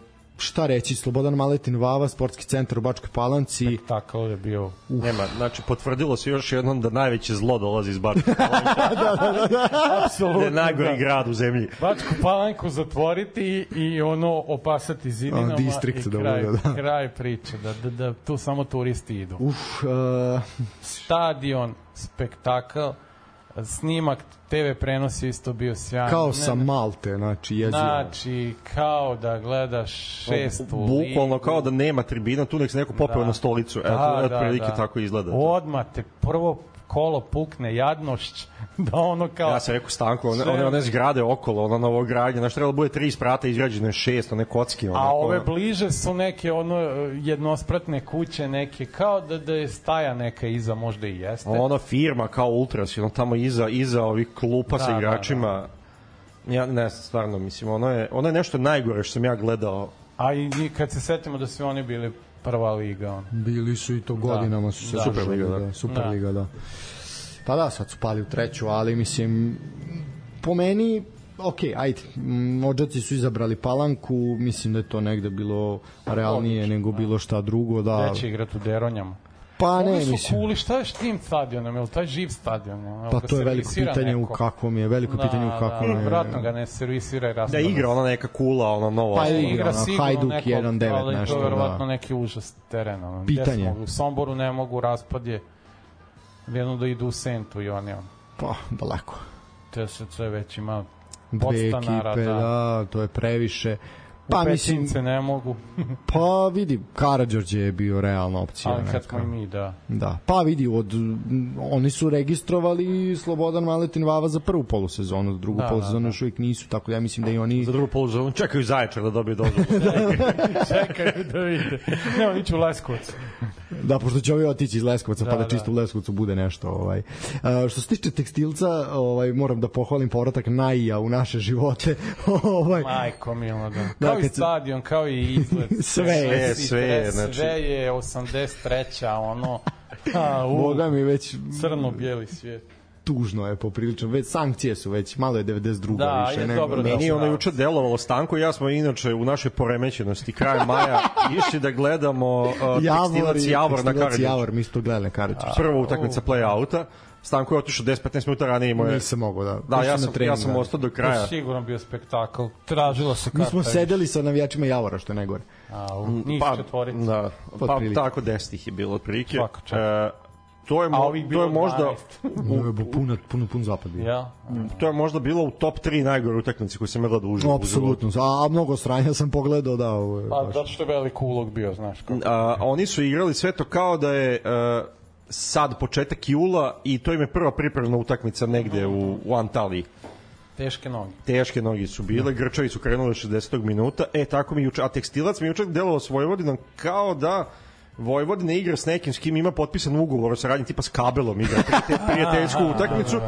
šta reći, Slobodan Maletin Vava, sportski centar u Bačkoj Palanci. Tako je bio. Uf. Nema, znači potvrđilo se još jednom da najveće zlo dolazi iz Bačke Palanke. da, da, da, da. Apsolutno. Da je najgori da. grad u zemlji. Bačku Palanku zatvoriti i ono opasati zidinama i da kraj, bude, da. kraj priče, da, da, da tu samo turisti idu. Uf, uh... Stadion, spektakl, snimak, te ve prenos je isto bio sjajan. Kao sa Malte, znači jezivo. Znači, kao da gledaš šestu ligu. Bukvalno kao da nema tribina, tu nek se neko popeo da. na stolicu. Eto, da, da, prilike da. tako izgleda. Odmah te prvo kolo pukne jadnošć, da ono kao... Ja sam rekao Stanko, one, one, one zgrade okolo, ono novogradnje, znaš, trebalo bude tri sprata, izgrađeno je šest, one kocki. Ono, a ove bliže su neke ono jednospratne kuće, neke, kao da, da je staja neka iza, možda i jeste. Ona firma kao Ultras, ono tamo iza, iza ovih klupa da, sa igračima. Da, da. Ja ne, stvarno, mislim, ono je, ono je nešto najgore što sam ja gledao. A i kad se setimo da su oni bili prva liga. On. Bili su i to godinama, da, su se da, Superliga, da. Superliga, da. da. Pa da, sad su pali u treću, ali mislim, po meni, ok, ajde, Odžaci su izabrali Palanku, mislim da je to negde bilo realnije Odlično, nego bilo šta drugo. Da. Neće igrati u Deronjama. Pa ne, Ovi su mislim. Kuli, šta je s tim stadionom, je li taj živ stadion? Je pa to je veliko pitanje neko? u kakvom je, veliko da, pitanje u kakvom da, je. Vratno ga ne servisira i rastavlja. Da igra ona neka kula, ona nova. Pa igra, ona Hajduk jedan devet nešto. Ali to je verovatno da. neki užas terena. Pitanje. U Somboru ne mogu, raspad je jedno da idu u Sentu i oni on. Pa, daleko. Te se sve već ima dve ekipe, da. da, to je previše. Pa, u Pećince mislim, ne mogu. Pa vidi, Karađorđe je bio realna opcija. Ali kad smo i mi, da. Da. Pa vidi, od, oni su registrovali Slobodan Maletin Vava za prvu polusezonu, za drugu da, polusezonu da, još uvijek nisu, tako da ja mislim da i oni... Za drugu polusezonu čekaju Zaječar da dobije dozvolu. Čekaju da vide. Ne, oni će u Leskovac. Da, pošto će ovi otići iz Leskovca, da, pa da, da čisto u Leskovcu bude nešto. Ovaj. Uh, što se tiče tekstilca, ovaj, moram da pohvalim povratak Naija u naše živote. ovaj. Majko milo, da. Kao i stadion, kao i izgled. sve je, sve je. Sve, sve je osamdeset treća ono, a, u, Boga mi već... crno-bijeli svijet. Tužno je poprilično, već sankcije su već, malo je devedeset druga da, više. Je nego, dobro, da, meni je ono juče delovalo Stanko i ja smo inače u našoj poremećenosti krajem maja išli da gledamo uh, tekstilac Javor na Karadžiću. Javor, mi smo to gledali na Karadžiću. Prva utakmica play-outa. Stanko je otišao deset do petnaest minuta ranije. Moje... Nisam mogao, da. Da, ja sam, ja sam ostao do kraja. To sigurno bio spektakl. Tražilo se karta. Mi smo sedeli sa navijačima Javora, što je najgore. A, u njih pa, četvorica. Da, pa tako deset ih je bilo otprilike. E, to je, mo, to je možda u, puno, puno, puno zapad bio. Ja. To je možda bilo u top tri najgore utakmice koje sam ja gledao uživo. Apsolutno, a, a mnogo sranja sam pogledao, da. Ovo je, pa, zato što je veliki ulog bio, znaš. Kako. A, oni su igrali sve to kao da je uh, sad početak jula i to im je prva pripremna utakmica negde u, u Antaliji. Teške noge. Teške noge su bile, Grčevi su krenuli šezdesetog minuta, e tako mi juče, a Tekstilac mi juče delovao s Vojvodinom kao da Vojvodina igra s nekim s kim ima potpisan ugovor o saradnji, tipa s Kabelom igra prijateljsku utakmicu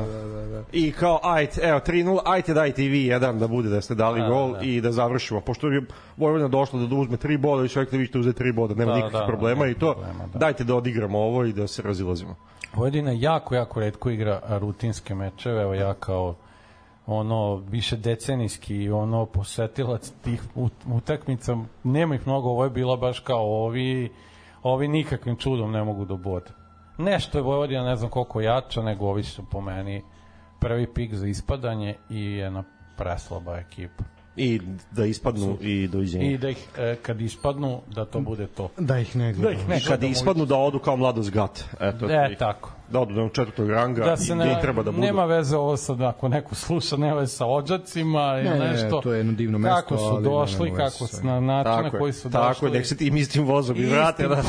i kao, ajte, evo, tri nula, ajte dajte i vi jedan da bude da ste dali gol i da završimo, pošto je Vojvodina došla da uzme tri boda i sve rekli vi ćete uzeti tri boda, nema nikakvih problema i to, dajte da odigramo ovo i da se razilazimo. Vojvodina jako, jako retko igra rutinske mečeve, evo ja kao ono više decenijski ono posetilac tih utakmica, nema ih mnogo, ovo je bila baš kao ovi ovi nikakvim čudom ne mogu do boda. Nešto je Vojvodina ne znam koliko jača, nego ovi su po meni prvi pik za ispadanje i jedna preslaba ekipa. I da ispadnu su, i doviđenja. I da ih, e, kad ispadnu, da to bude to. Da ih ne gledamo. Da ih ne kad ispadnu da odu kao Mladost Gat. Eto, e, tako. da odu do četvrtog ranga da i ne, gde treba da budu. Nema veze ovo sad, ako neko sluša, nema veze sa Odžacima ili ne, nešto. Ne, to je jedno divno mesto. Kako su došli, kako su na način na koji su tako došli. Tako je, nek se ti mislim vozom i vrate. Da.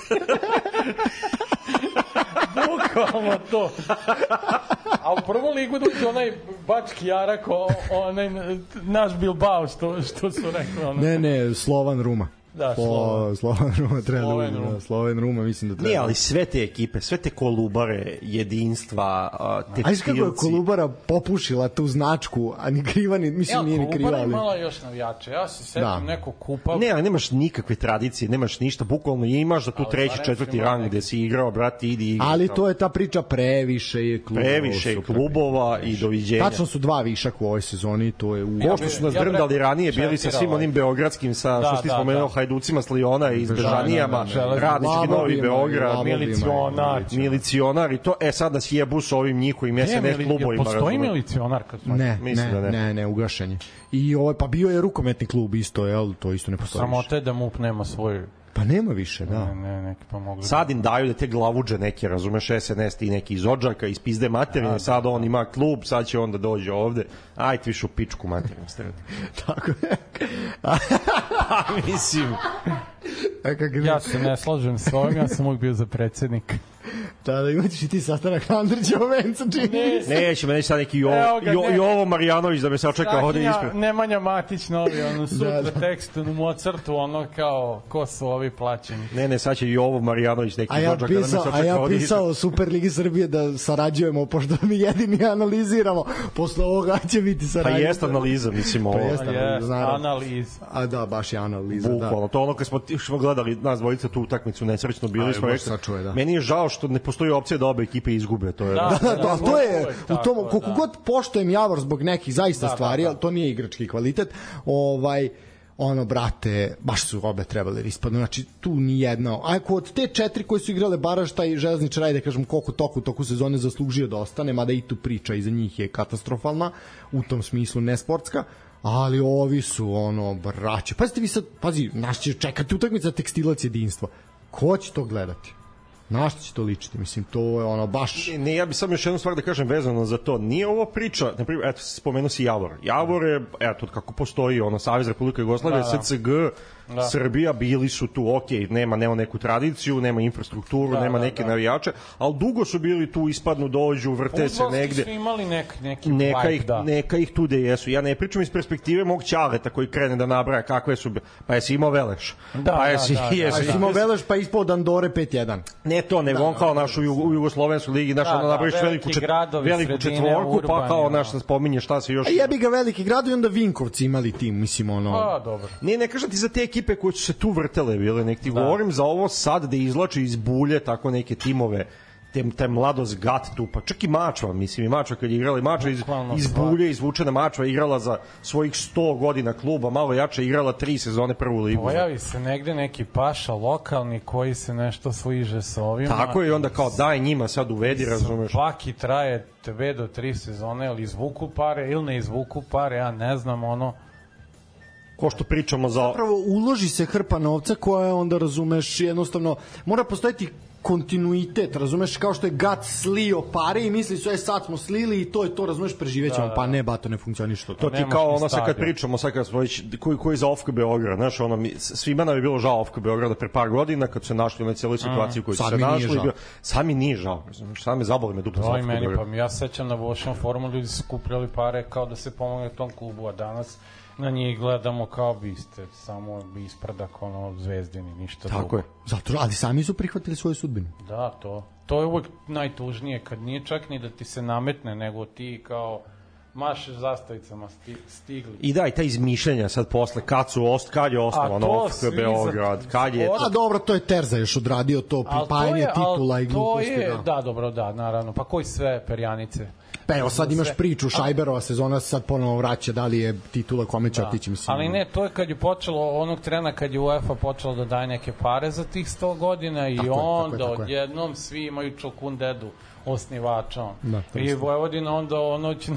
Bukvalno to. A u prvu ligu dođe onaj Bački Jarak, onaj naš Bilbao, što, što su rekli. Ono. Ne, ne, Slovan Ruma. Da, Slovan. Slovan Ruma treba Sloven da Ruma. Da, Sloven Ruma mislim da treba. Nije, ali sve te ekipe, sve te Kolubare, jedinstva, tekstilci. Ajde kako je Kolubara popušila tu značku, a ni kriva, ni, mislim, ja, nije ni kriva. Kolubara Ali... imala još navijače. Ja se setim da. Neko kupa. Ne, ali nemaš nikakve tradicije, nemaš ništa, bukvalno imaš da tu ali treći, četvrti rang neki... gde si igrao, brati, idi igra. Ali to je ta priča, previše je klubova. Previše je klubova i doviđenja. Tačno su dva višak u ovoj sezoni, to je u... Ko što su nas ja drndali ranije, bili sa svim onim beogradskim, sa, da, što ti spomenuo, Hajducima s Liona i Bežanijama, Radnički Novi Beograd, milicionar, milicionar i to, e sad nas jebu s ovim njihovim S N S klubovima. Postoji milicionar? Ne, ne, ne, ne, ugašen je. I ovaj, pa bio je rukometni klub isto, jel, to isto ne postoji. Samo te da M U P nema svoj... Pa nema više, da. Ne, ne, neki pa mogli... Sad im daju da te glavuđe neke, razumeš, S N S ti neki iz Odžaka, iz pizde materine, sad on ima klub, sad će on da dođe ovde. Ajde više u pičku materinu strati. Tako je. Pa mislim... Ja se ne slažem s ovim, ja sam uvijek bio za predsjednik. Da, da imaćeš i ti sastanak Andrićeva venca, čini. Ne, neće me neći sad neki Jovo, ga, jo, ne. Jovo Marjanović da me se očeka ovde ispred. Nemanja Matić novi, ono sutra da, da. tekst u Mozartu, ono kao ko su ovi plaćeni. Ne, ne, sad će Jovo Marjanović neki ja dođaka da me se očeka ovde. A ja pisao Superligi Srbije da sarađujemo, pošto mi jedini analiziramo, posle ovoga će biti saradnje. Pa jest analiza, mislim ovo. Pa jest analiza, analiz. A da, baš je analiza, Bukvalno, da. To ono kad smo, smo gledali nas dvojica tu utakmicu nesrećno bili, smo rekli, da. Meni je žao što ne postoji opcija da obe ekipe izgube, to je. Da, da, da, da, to je u tom koliko god poštujem Javor zbog nekih zaista stvari, al to nije igrački kvalitet. Ovaj ono brate, baš su obe trebale ispadnu. Znači tu ni jedna. Ako od te četiri koje su igrale baraž, taj Železničar, ajde kažem koliko toku toku sezone zaslužio da ostane, mada i tu priča iza njih je katastrofalna, u tom smislu nesportska. Ali ovi su ono braće. Pazite vi sad, pazi, naš će čekati utakmica Tekstilac jedinstva. Ko će to gledati? Na što će to ličiti? Mislim, to je ono baš... Ne, ne, ja bih samo još jednu stvar da kažem vezano za to. Nije ovo priča, na primjer, eto, spomenuo si Javor. Javor je, eto, kako postoji, ono, Savez Republika Jugoslavije, da, da. S C G, da. Srbija, bili su tu, ok, nema, nema neku tradiciju, nema infrastrukturu, da, nema neke da, da. navijače, ali dugo su bili tu, ispadnu, dođu, vrte se negde. Uzvasti su imali nek, neki neka vibe, ih, da. Neka ih tu de jesu. Ja ne pričam iz perspektive mog Ćaleta koji krene da nabraja kakve su... Pa jesi imao Veleš? Da, pa jesi, da, da, jesi, da. Pa jesi imao Veleš pa ispod Andore pet jedan. Ne to, nego da, on kao naš u, u Jugoslovenskoj ligi, naš da, ono napraviš da, veliku, čet, gradovi, veliku sredine, četvorku, urbani, pa kao naš se spominje šta se još... A jebi ga veliki grad i onda Vinkovci imali tim, mislim, ono... A, dobro. Ne, ne kažem ti za te ekipe koje su se tu vrtele, bile, nek ti da. Govorim za ovo sad da izlači iz bulje tako neke timove, te, te mladost gat tu, pa čak i Mačva, mislim, i Mačva kad je igrala, i Mačva iz, iz bulje, izvučena Mačva, igrala za svojih sto godina kluba, malo jače, igrala tri sezone prvu ligu. Pojavi se negde neki paša lokalni koji se nešto sliže sa ovima. Tako je, onda kao daj njima sad uvedi, razumeš. Svaki traje dve do tri sezone, ili izvuku pare, ili ne izvuku pare, ja ne znam, ono... Ko što pričamo za... Zapravo uloži se hrpa novca koja onda, razumeš, jednostavno, mora postojiti kontinuitet, razumeš, kao što je Gat slio pare i misli su, je sad smo slili i to je to, razumeš, preživećemo, da, da. Pa ne, ba, to ne funkcioniše to. To ti kao ono sad kad pričamo, sad kad smo već, koji, koji za O F K Beograd, znaš, ono, mi, svima nam je bilo žao O F K Beograda pre par godina, kad su se našli u cijeloj situaciji koju su se našli. Bio, sad mi nije žao, razumeš, sad me zaboli me duplo za O F K meni, Beograd. Pa mi ja sećam na Vošnom forumu, ljudi su kupljali pare kao da se pomogne tom klubu, a danas na njih gledamo kao biste, samo ispradak, ono, zvezdini, ništa tako drugo. Je. Zato, ali sami su prihvatili svoju sudbinu. Da, to. To je uvek najtužnije, kad nije čak ni da ti se nametne, nego ti kao mašeš zastavicama sti, stigli. I da, i ta izmišljenja sad posle, kad su ost, kad je osnovano O F K Beograd, kad je... A dobro, to je Terza još odradio, to pripajanje titula i gluposti. Je, da. da, dobro, da, naravno. Pa koji sve perjanice? Pa evo, sad imaš priču, Šajberova sezona sad ponovo vraća, da li je titula kome će otići, mislim. Ali ne, to je kad je počelo, onog trena kad je UEFA počelo da daje neke pare za tih sto godina i tako onda je, odjednom svi imaju čokun dedu osnivača. Da, I Vojvodina onda ono će na kraju biti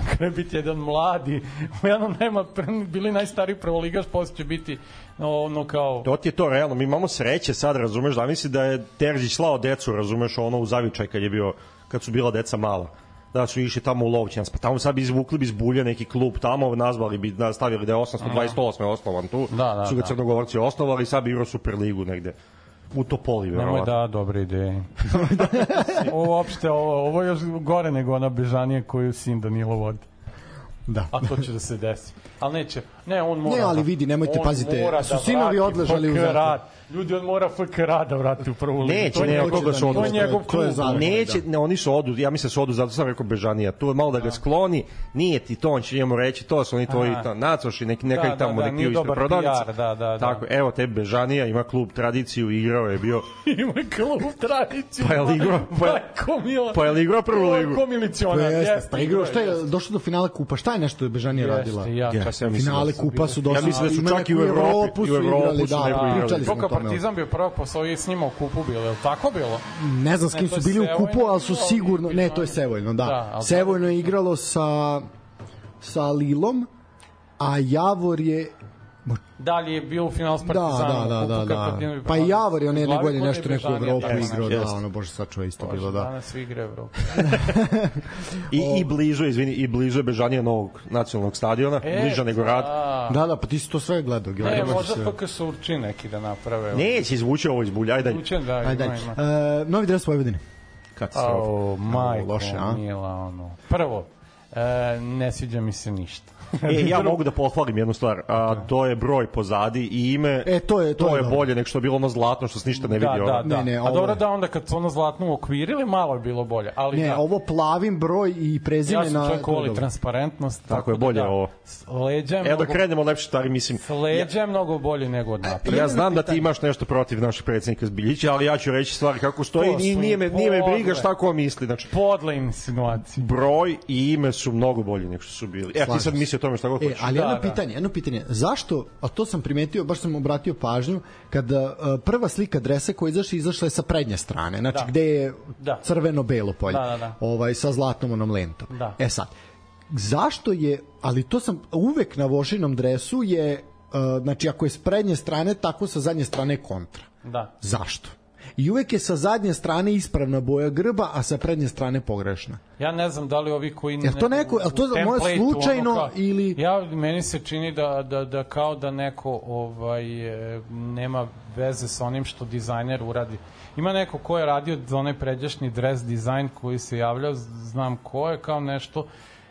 biti jedan mladi, jedan nema, bili najstariji prvoligaš, posle će biti ono kao... To ti je to realno, mi imamo sreće sad, razumeš, da misli da je Terzić slao decu, razumeš, ono u Zavičaj kad je bio, kad su bila deca mala, da su išli tamo u Lovćanac, pa tamo sad bi izvukli bi iz Bulja neki klub tamo, nazvali bi, stavili da je osamsto dvadeset osam osnovan tu, da, da, su ga da. Crnogorci osnovali, sad bi igrao Superligu negde u Topoli, verovatno. Nemoj da, dobre ideje. Ovo uopšte, ovo, ovo je još gore nego ona bežanija koju sin Danilo vodi. Da. A to će da se desi. Ali neće. Ne, on mora. Ne, ali vidi, nemojte, pazite, su sinovi odležali u zatvor. Ljudi, on mora F K R da vrati u prvu ligu. Neće, ne, od toga su oduzeli. To je njegov klub. Neće, ne, oni su odu, ja mislim su odu, zato sam rekao Bežanija. Tu je malo da ga skloni, nije ti to, on će njemu reći, to su oni tvoji nacoši, neki nekaj tamo neki ispred prodavnice. Da, da, da. Tako, evo te Bežanija, ima klub tradiciju, igrao je bio. Ima klub tradiciju. Pa je li igrao, pa je li igrao prvu ligu. Ko milicionar, jeste. Pa igrao, šta je, došlo do finala kupa, šta je nešto Bežanija radila? Jeste, finale kupa su došli. Ja mislim da su čak i u Evropu su igrali, da. Koliko Partizan bio prvo posao i s njima u kupu bilo, je li tako bilo? Ne znam s kim su bili u kupu, ali su sigurno, ne, to je Sevojno, da. Sevojno je igralo sa sa Lilom, a Javor je da li je bio u finalu s Partizanom? Da, da, da, da. Pa i Javor je one jedne godine nešto neku Evropu igrao, da, ono, bože, sačuva isto bilo, da. Danas svi igre Evropu. I, I blizu, izvini, i blizu je Bežanija novog nacionalnog stadiona, e, bliža nego rad. Da, da, pa ti si to sve gledao. Ne, možda F K Surči neki da naprave. Neće, izvući ovo iz Bulja, ajde. Izvučen, da, ajde. Ima, ima. Uh, novi dres Vojvodine. Katastrofa. O, majko, loše, a? Mila, ono. Prvo, e, ne sviđa mi se ništa. E, ja mogu da pohvalim jednu stvar, a to je broj pozadi i ime. E, to je to, to je, je bolje nego što je bilo ono zlatno što se ništa ne vidi. Da, da, da. Ne, ne, a dobro da onda kad su ono zlatno uokvirili, malo je bilo bolje. Ali ne, da, ovo plavim broj i prezime na... Ja sam čovjek voli transparentnost. Tako, tako je bolje da, ovo. Leđa je mnogo... Evo da krenemo lepše stvari, mislim. Leđa je mnogo bolje nego od napred. Ja znam da ti imaš nešto protiv našeg predsjednika Zbiljića, ali ja ću reći stvari kako stoji i nije me, nije me briga šta ko misli. Znači, podle insinuacije. Broj i ime su mnogo bolji nego što su bili. E, ti sad misli o tome šta god hoćeš. Ali jedno da, pitanje, jedno pitanje, zašto, a to sam primetio, baš sam obratio pažnju, kada uh, prva slika dresa koja izašla, izašla je sa prednje strane, znači da. Gde je da. Crveno-belo polje, da, da, da. Ovaj, sa zlatnom onom lentom. Da. E sad, zašto je, ali to sam uvek na Vošinom dresu je, uh, znači ako je s prednje strane, tako sa zadnje strane kontra. Da. Zašto? I uvek je sa zadnje strane ispravna boja grba, a sa prednje strane pogrešna. Ja ne znam da li ovi koji... Jel to neko, jel to može slučajno ono kao, ili... Ja, meni se čini da, da, da kao da neko ovaj, nema veze sa onim što dizajner uradi. Ima neko ko je radio za onaj pređašnji dress dizajn koji se javljao, znam ko je, kao nešto.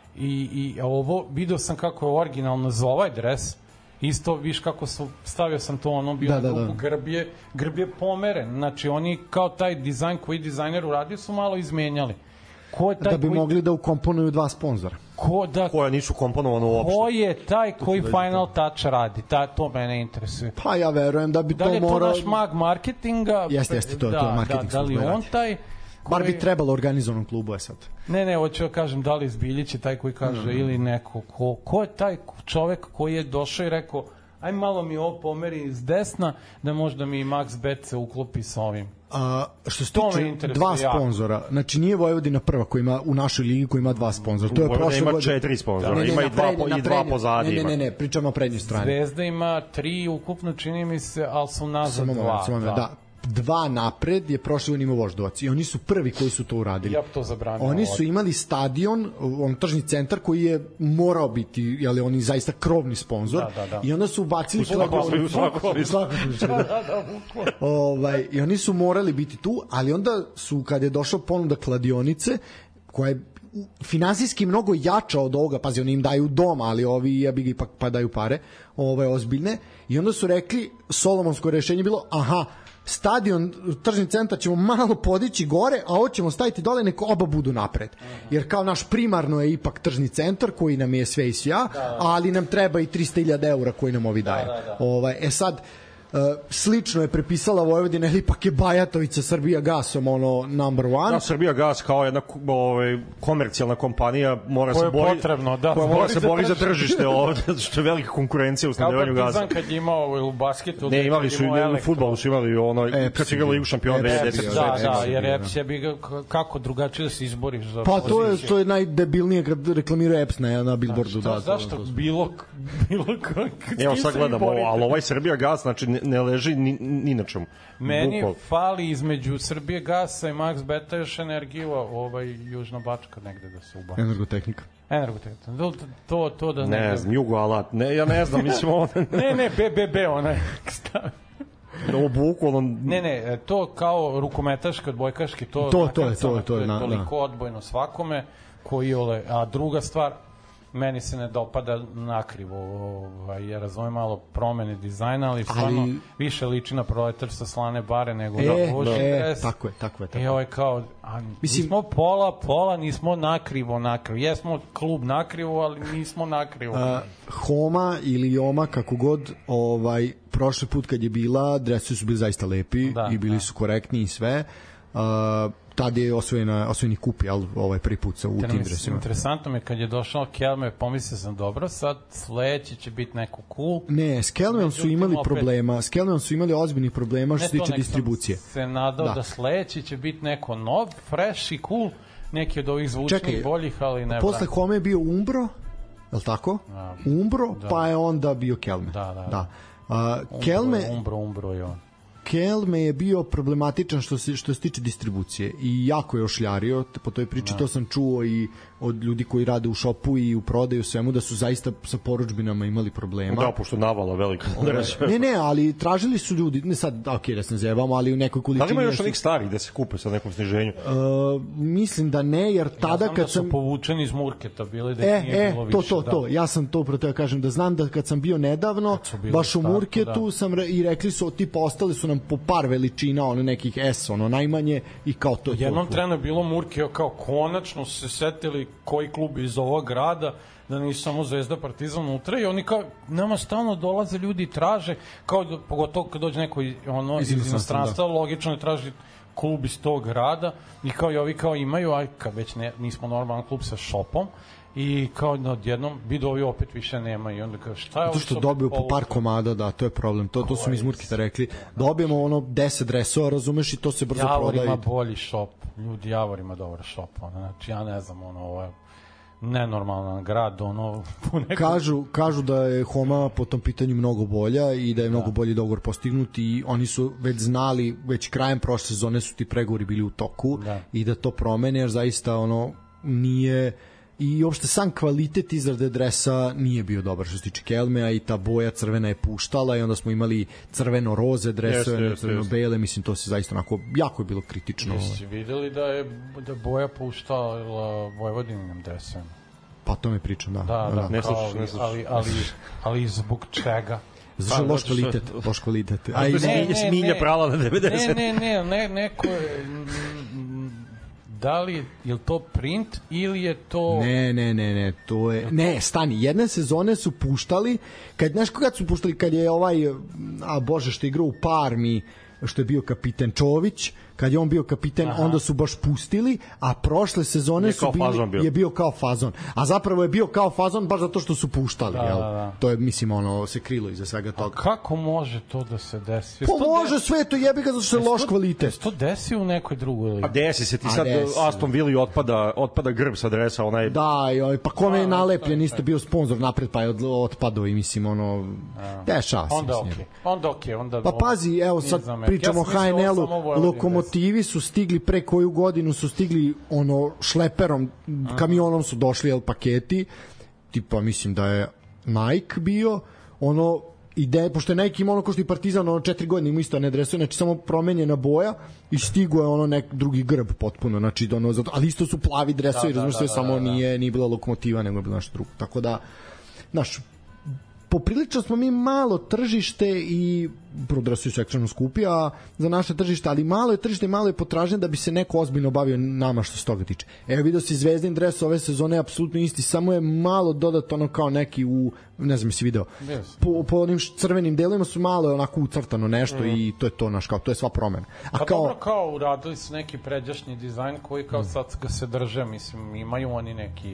I, i ovo, vidio sam kako je originalno za ovaj dres, isto, viš kako su, stavio sam to ono, bio da, da, da. Grb, je, grb je pomeren, znači oni kao taj dizajn koji dizajner uradio su malo izmenjali. Ko je taj da bi koji... mogli da ukomponuju dva sponzora. Ko, da, koja nisu komponovano uopšte. Ko je taj koji Final Touch radi? Ta, to mene interesuje. Pa ja verujem da bi da to morao... Da li je to mora... naš mag marketinga? Jeste, jeste, to je da, to marketing. Da, da li on taj... Bar bi trebalo organizovanom klubu je sad. Ne, ne, hoću da kažem da li Zbiljić je taj koji kaže mm. ili neko. Ko, ko je taj čovek koji je došao i rekao aj malo mi ovo pomeri s desna da možda mi Max Bet se uklopi sa ovim. A, što se tiče dva sponzora, znači nije Vojvodina prva koja ima u našoj ligi koja ima dva sponzora. To je Vojvodina ima godine... četiri sponzora, ne, ne, ima i dva, po, i dva pozadi. Ne, ne, ne, ne, pričamo o prednjoj strani. Zvezda ima tri ukupno, čini mi se, ali su nazad samo dva. Samo da. da. Dva napred je prošle godine imao Voždovac i oni su prvi koji su to uradili. Ja to zabranio. Oni su imali stadion, on tržni centar koji je morao biti, jel, oni zaista krovni sponzor. Da, da, da. I onda su ubacili kladionicu. Ovaj i oni su morali biti tu, ali onda su kad je došao ponuda kladionice koja je finansijski mnogo jača od ovoga, pazi, oni im daju dom, ali ovi ja bi ipak pa daju pare, ove ozbiljne, i onda su rekli, solomonsko rešenje bilo, aha, stadion, tržni centar ćemo malo podići gore, a ovo ćemo staviti dole, neko oba budu napred. Jer kao naš primarno je ipak tržni centar koji nam je sve i sja, da, da. Ali nam treba i trista hiljada eura koji nam ovi daju. Da, da, da. Ovaj, e sad, Uh, slično je prepisala Vojvodina ili ipak je Bajatović sa Srbija gasom ono number one. Da, Srbija gas kao jedna ovaj, komercijalna kompanija mora se bori, potrebno, da, koja mora se bori za tržište ovde, zato što je velika konkurencija u snabdevanju gasa. Kao Partizan kad je imao u basketu. Ne, imali su i u fudbalu su imali ono, Eps, kad su igrali Ligu šampiona dve hiljade desete. Da, da, jer Eps je bi kako drugačije da se izboriš za pa poziciju. to je, to je najdebilnije kad reklamiraju Eps na, na billboardu. Da, zašto bilo, bilo kako? Evo sad gledamo, ali ovaj Srbija gas, znači ne, ne leži ni, ni na čemu. Meni Bukval. fali između Srbije gasa i Max Beta još energiju, ovaj Južna Bačka negde da se ubaci. Energotehnika. Energotehnika. To, to, to da ne znam, Jugo Alat, ne, ja ne znam, mislim ovo... ne, ne, B B B, onaj stavi. Ovo bukvalno... Ne, ne, to kao rukometaški, odbojkaški, to... To, to je, to je, to je, na, toliko odbojno svakome, koji ole... A druga stvar, meni se ne dopada nakrivo, ovaj, ja razumem malo promene dizajna, ali stvarno ali... više liči na proletar sa slane bare nego e, da loži e, dres. Tako je, tako je. Tako. I ovaj kao, a, Mislim... nismo pola, pola, nismo nakrivo, nakrivo. Jesmo klub nakrivo, ali nismo nakrivo. A, Homa ili Joma, kako god, ovaj, prošli put kad je bila, dresi su bili zaista lepi da, i bili da. su korektni i sve. Uh, tad je osvojena, osvojeni kup, jel, ovaj prvi put sa u tim dresima. Interesantno mi kad je došao Kelme, pomislio sam dobro, sad sledeći će biti neko cool. Ne, s Kelmeom su imali opet... problema, s Kelmeom su imali ozbiljnih problema što se tiče distribucije. Se nadao da, da sledeći će biti neko nov, fresh i cool, neki od ovih zvučnih Čekaj, boljih, ali ne. Posle Home je bio Umbro, je li tako? Da. Umbro, da. Pa je onda bio Kelme. Da, da. da. Uh, Umbro, Kelme... Umbro, Umbro je on. Kelme je bio problematičan što se što se tiče distribucije i jako je ošljario po toj priči, to sam čuo i od ljudi koji rade u šopu i u prodaju svemu da su zaista sa porudžbinama imali problema. Da, pošto navala velika. ne, ne, ali tražili su ljudi, ne sad, okej, da se ne zajebamo, ali u nekoj količini... Da li ima još onih starih da se kupe sa nekom sniženju? Uh, mislim da ne, jer tada ja znam kad da sam... su povučeni iz Murketa bili, da e, nije e, bilo to, više. to, to, ja sam to protiv kažem, da znam da kad sam bio nedavno, baš u Murketu da. sam re, i rekli su, tipa, ostali su nam po par veličina, ono nekih S, ono najmanje i kao to. Jednom to, trenu je bilo Murke, kao konačno su se setili koji klub iz ovog grada, da nisu samo Zvezda, Partizan unutra i oni kao, nama stalno dolaze ljudi i traže, kao da, pogotovo kad dođe neko ono, iz inostranstva, da. Logično je traži klub iz tog grada i kao i ovi kao imaju, aj kad već ne, nismo normalan klub sa šopom, i kao na odjednom Bidovi opet više nema i onda kao šta je ovo? To što dobiju po par komada, da, to je problem. To, to su mi iz Murkita rekli. Dobijemo ono deset dresova, razumeš, i to se brzo Javor prodaje. Javor ima bolji šop. Ljudi, Javor ima dobar šop. Ono. Znači, ja ne znam, ono, ovo je nenormalan grad, ono... Neko... Kažu, kažu da je Homa po tom pitanju mnogo bolja i da je mnogo da. bolji dogovor postignut i oni su već znali, već krajem prošle sezone su ti pregovori bili u toku da. i da to promene, jer zaista ono nije... I uopšte sam kvalitet izrade dresa nije bio dobar što se tiče Kelmea i ta boja crvena je puštala i onda smo imali crveno-roze dresove, yes, yes, crveno-bele, yes. Mislim to se zaista onako jako je bilo kritično. Jesi videli da je da boja puštala Vojvodinim dresem? Pa to me pričam, da. Da, da, ne slušaš, ne slušaš. Ali, ali, ali zbog čega? Zašto loš kvalitet, loš kvalitet. A i Milja prala na devedeset. Ne, ne, ne, ne, neko je... Da li je to print ili je to... Ne, ne, ne, ne, to je... Ne, stani, jedne sezone su puštali, kad, znaš kad su puštali, kad je ovaj, a bože, što je igrao u Parmi, što je bio kapiten Čović, kad je on bio kapiten, aha, onda su baš pustili, a prošle sezone je su bili, bio. je bio kao fazon. A zapravo je bio kao fazon baš zato što su puštali, da, jel? Da, da. To je, mislim, ono, se krilo iza svega toga. A kako može to da se desi? Pa može desi? Sve to jebi ga zato što je loš kvalitet. Se to desi u nekoj drugoj ligi? A desi se ti a sad desi. Aston Villa otpada, otpada grb sa dresa, onaj... Da, joj, pa kome je nalepljen, isto bio sponsor napred, pa je otpadao i mislim, ono... Dešava se. Onda okej, okay. onda okej. Okay. Onda pa pazi, evo sad pričamo o H N L-u, Lokomotivi su stigli pre koju godinu su stigli ono šleperom, kamionom su došli el paketi, tipa mislim da je Nike bio, ono ide, pošto je Nike imao ono ko što i Partizan, ono četiri godine ima isto ne dresuje, znači samo promenjena boja i stigo je ono nek drugi grb potpuno, znači ono, zato, ali isto su plavi dresovi, da, razumiješ, da, da, sve da, samo da, da. nije, nije bila Lokomotiva, nego je bilo nešto drugo, tako da, znaš, poprilično smo mi malo tržište i prodresuju su ekstremno skupi, a za naše tržište, ali malo je tržište i malo je potražnje da bi se neko ozbiljno bavio nama što se toga tiče. Evo vidio si Zvezdin dres ove sezone je apsolutno isti, samo je malo dodat ono kao neki u, ne znam si video, po, po onim crvenim delovima su malo onako ucrtano nešto mm. i to je to naš kao, to je sva promena. A pa kao, dobro, kao uradili su neki pređašnji dizajn koji kao sad ga se drže, mislim, imaju oni neki.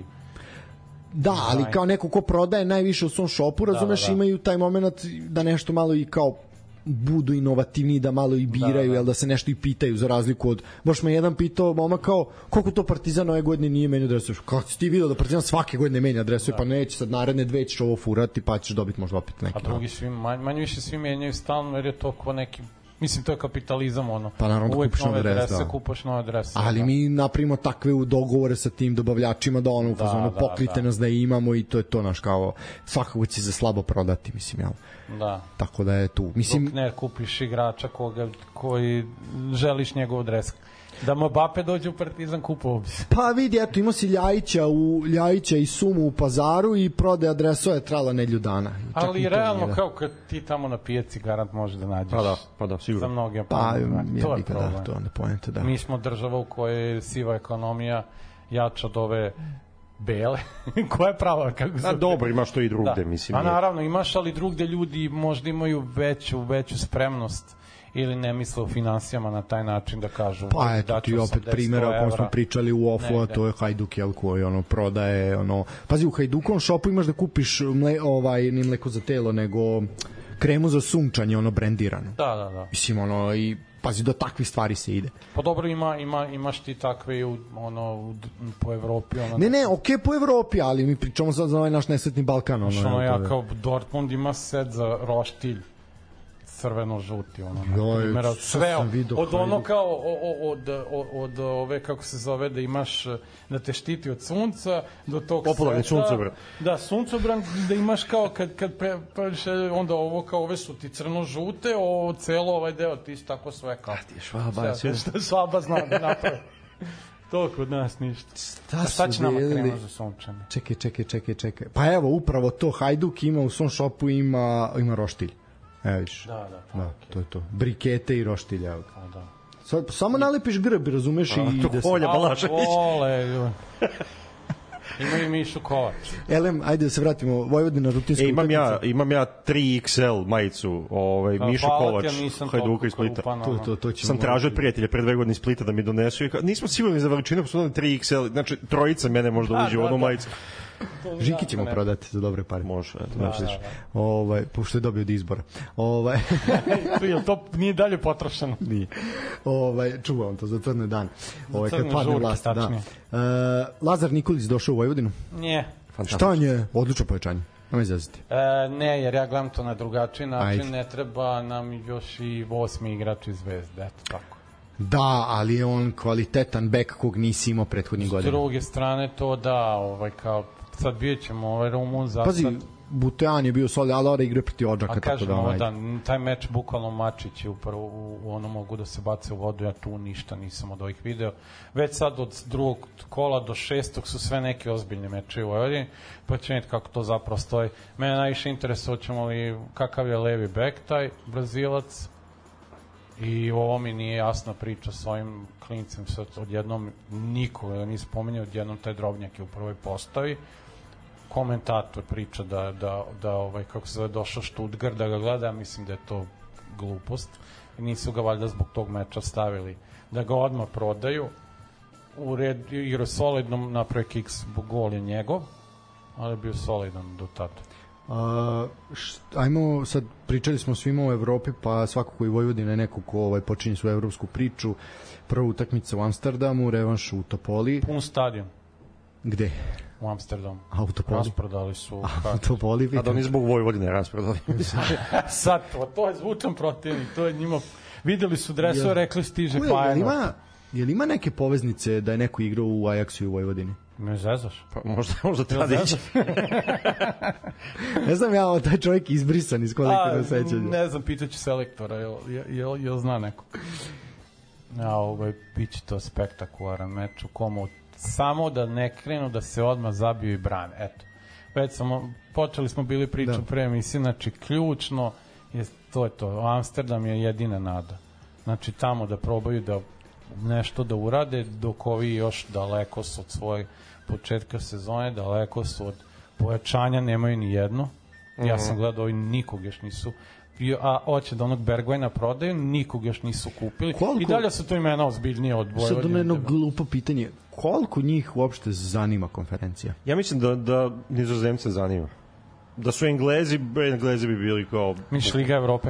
Da, ali kao neko ko prodaje najviše u svom shopu, razumeš, da, da, da. Imaju taj moment da nešto malo i kao budu inovativniji, da malo i biraju, da, da. Jel da se nešto i pitaju za razliku od, baš me jedan pitao momak kao, koliko to Partizan ove godine nije menio dresove, kako si ti vidio da Partizan svake godine menja dresove, da. Pa neće sad naredne dve ćeš ovo furati pa ćeš dobiti možda opet neki. A drugi svi, manje, manje više svi menjaju stalno jer je to ko neki, mislim to je kapitalizam ono, pa naravno uvek kupiš nove drese, da. kupaš nove drese. Ali da. Mi napravimo takve dogovore sa tim dobavljačima da ono u fazonu da, pokrite da. Nas da imamo i to je to naš kao, svakako će se slabo prodati, mislim, jel? Da. Tako da je tu. Mislim, dok ne kupiš igrača koga, koji želiš njegov dres. Da Mbappe dođe u Partizan, kupovao bi se. Pa vidi, eto, imao si Ljajića, u, Ljajića i Sumu u Pazaru i prodaja dresova je trajala nedlju dana. Ali realno, kao kad ti tamo na pijaci garant možeš da nađeš. Pa da, pa da, sigurno. Za mnoge. Pa, to je problem. Da, to je poenta, da. Mi smo država u kojoj je siva ekonomija jača od ove bele, koja je prava, kako se... A dobro, imaš to i drugde, da. Mislim. A naravno, imaš, ali drugde ljudi možda imaju veću, veću spremnost ili ne misle o finansijama na taj način da kažu... Pa eto ti opet primjera o kom smo pričali u ofu, a to je Hajduk, jel, koji ono, prodaje, ono... Pazi, u Hajdukovom šopu imaš da kupiš mle, ovaj, ni mleko za telo, nego kremu za sunčanje, ono, brendirano. Da, da, da. Mislim, ono, i pazi, do takvih stvari se ide. Pa dobro, ima, ima, imaš ti takve u, ono, po Evropi. Ono, ne, ne, okej, okay, po Evropi, ali mi pričamo sad za ovaj naš nesretni Balkan. Ono, ono ja kao Dortmund ima set za roštilj crveno-žuti, ono, primjera, sve, od ono kao, od, od, od ove, kako se zove, da imaš, da te štiti od sunca, do tog popularni suncobran. Da, suncobran, da imaš kao, kad, kad pre, pre, onda ovo kao, ove su ti crno-žute, ovo celo ovaj deo, ti si tako sve kao. A ti je švaba, sve, što švaba zna da napravi. To kod nas ništa. Šta, šta će nama krema za sunčanje? Čekaj, čekaj, čekaj, čekaj. Pa evo, upravo to, Hajduk ima u svom šopu, ima, ima roštilj. Evo vidiš. Da, da, pa, da, okay. to je to. Brikete i roštilja. Pa da. Sad, samo nalepiš grb, razumeš, i ide se. Polja Balašević. Vole, imaju Mišu Kovač. Elem, ajde da se vratimo, Vojvodina rutinska e, imam ja, imam ja tri iks el majicu, ovaj, da, Mišu Kovač, Hajduka iz Splita. To, to, to sam tražio od prijatelja pre dve godine iz Splita da mi donesu i ka, nismo sigurni za veličinu, pa su tri iks el, znači trojica mene možda uđe u onu majicu. Žiki ćemo prodati za dobre pare. Može, eto, da, da, da. Ovaj, pošto je dobio od izbora. Ovaj Jel to nije dalje potrošeno? Nije. Ovaj, čuvam to za crne dane. Ovaj, kad padne vlast, da. Uh, Lazar Nikolić došao u Vojvodinu? Nije. Šta nje? Odlično pojačanje. Nema izaziti. E, ne, jer ja gledam to na drugačiji način. Ajde. Ne treba nam još i osmi igrač iz Zvezde. Eto tako. Da, ali je on kvalitetan bek kog nisi imao prethodnih godina. S druge strane to da, ovaj, kao sad bijeć ćemo ovaj Rumun za Pazi, Butean je bio solid, ali ora igre proti Odžaka. A kažem, tako da, da, taj meč bukvalno Mačić je upravo u, u ono mogu da se bace u vodu, ja tu ništa nisam od ovih video. Već sad od drugog kola do šestog su sve neke ozbiljne meče u Vojvodini, pa će vidjeti kako to zapravo stoji. Mene najviše interesuje, ćemo li kakav je levi bek taj Brazilac, i ovo mi nije jasna priča s ovim klincem, sad odjednom nikoga nije spominjao, odjednom taj Drobnjak je u prvoj postavi, komentator priča da, da, da ovaj, kako se zove, došao Stuttgart da ga gleda, mislim da je to glupost i nisu ga valjda zbog tog meča stavili da ga odmah prodaju u red, igra solidno, napravi kiks, gol je njegov, ali je bio solidan do tada. Uh, št, ajmo sad, pričali smo svima o Evropi, pa svakako i Vojvodina je neko ko ovaj, počinje svoju evropsku priču. Prva utakmica u Amsterdamu, revanš u Topoli. Pun stadion. Gde? U Amsterdamu. A u Topoli? Rasprodali su. A u Topoli? A da oni zbog Vojvodine rasprodali. Sad, to, to je zvučan protivnik, to je njima, videli su dresove, rekli stiže Feyenoord. Ima, je li ima neke poveznice da je neko igrao u Ajaxu i u Vojvodini? Me zezaš? Pa možda, možda Tadić. Ne znam ja, taj čovjek izbrisan iz kolektivnog sećanja. Ne znam, pitaću selektora, jel, jel, jel zna neko? Ja, ovaj, biće to spektakularan meč u komu samo da ne krenu da se odmah zabiju i brane. Eto. već samo, počeli smo bili priču da. pre emisije, znači ključno je, to je to, Amsterdam je jedina nada. Znači tamo da probaju da nešto da urade, dok ovi još daleko su od svoje početka sezone, daleko su od pojačanja, nemaju ni jedno. Ja sam gledao, ovi nikog još nisu, a hoće da onog Bergvajna prodaju, nikog još nisu kupili. Koliko? I dalje su to imena ozbiljnije od Vojvodine. Sad ono jedno glupo pitanje, koliko njih uopšte zanima konferencija? Ja mislim da, da Nizozemce zanima. Da su Englezi, Englezi bi bili kao... Misliš Liga Evrope?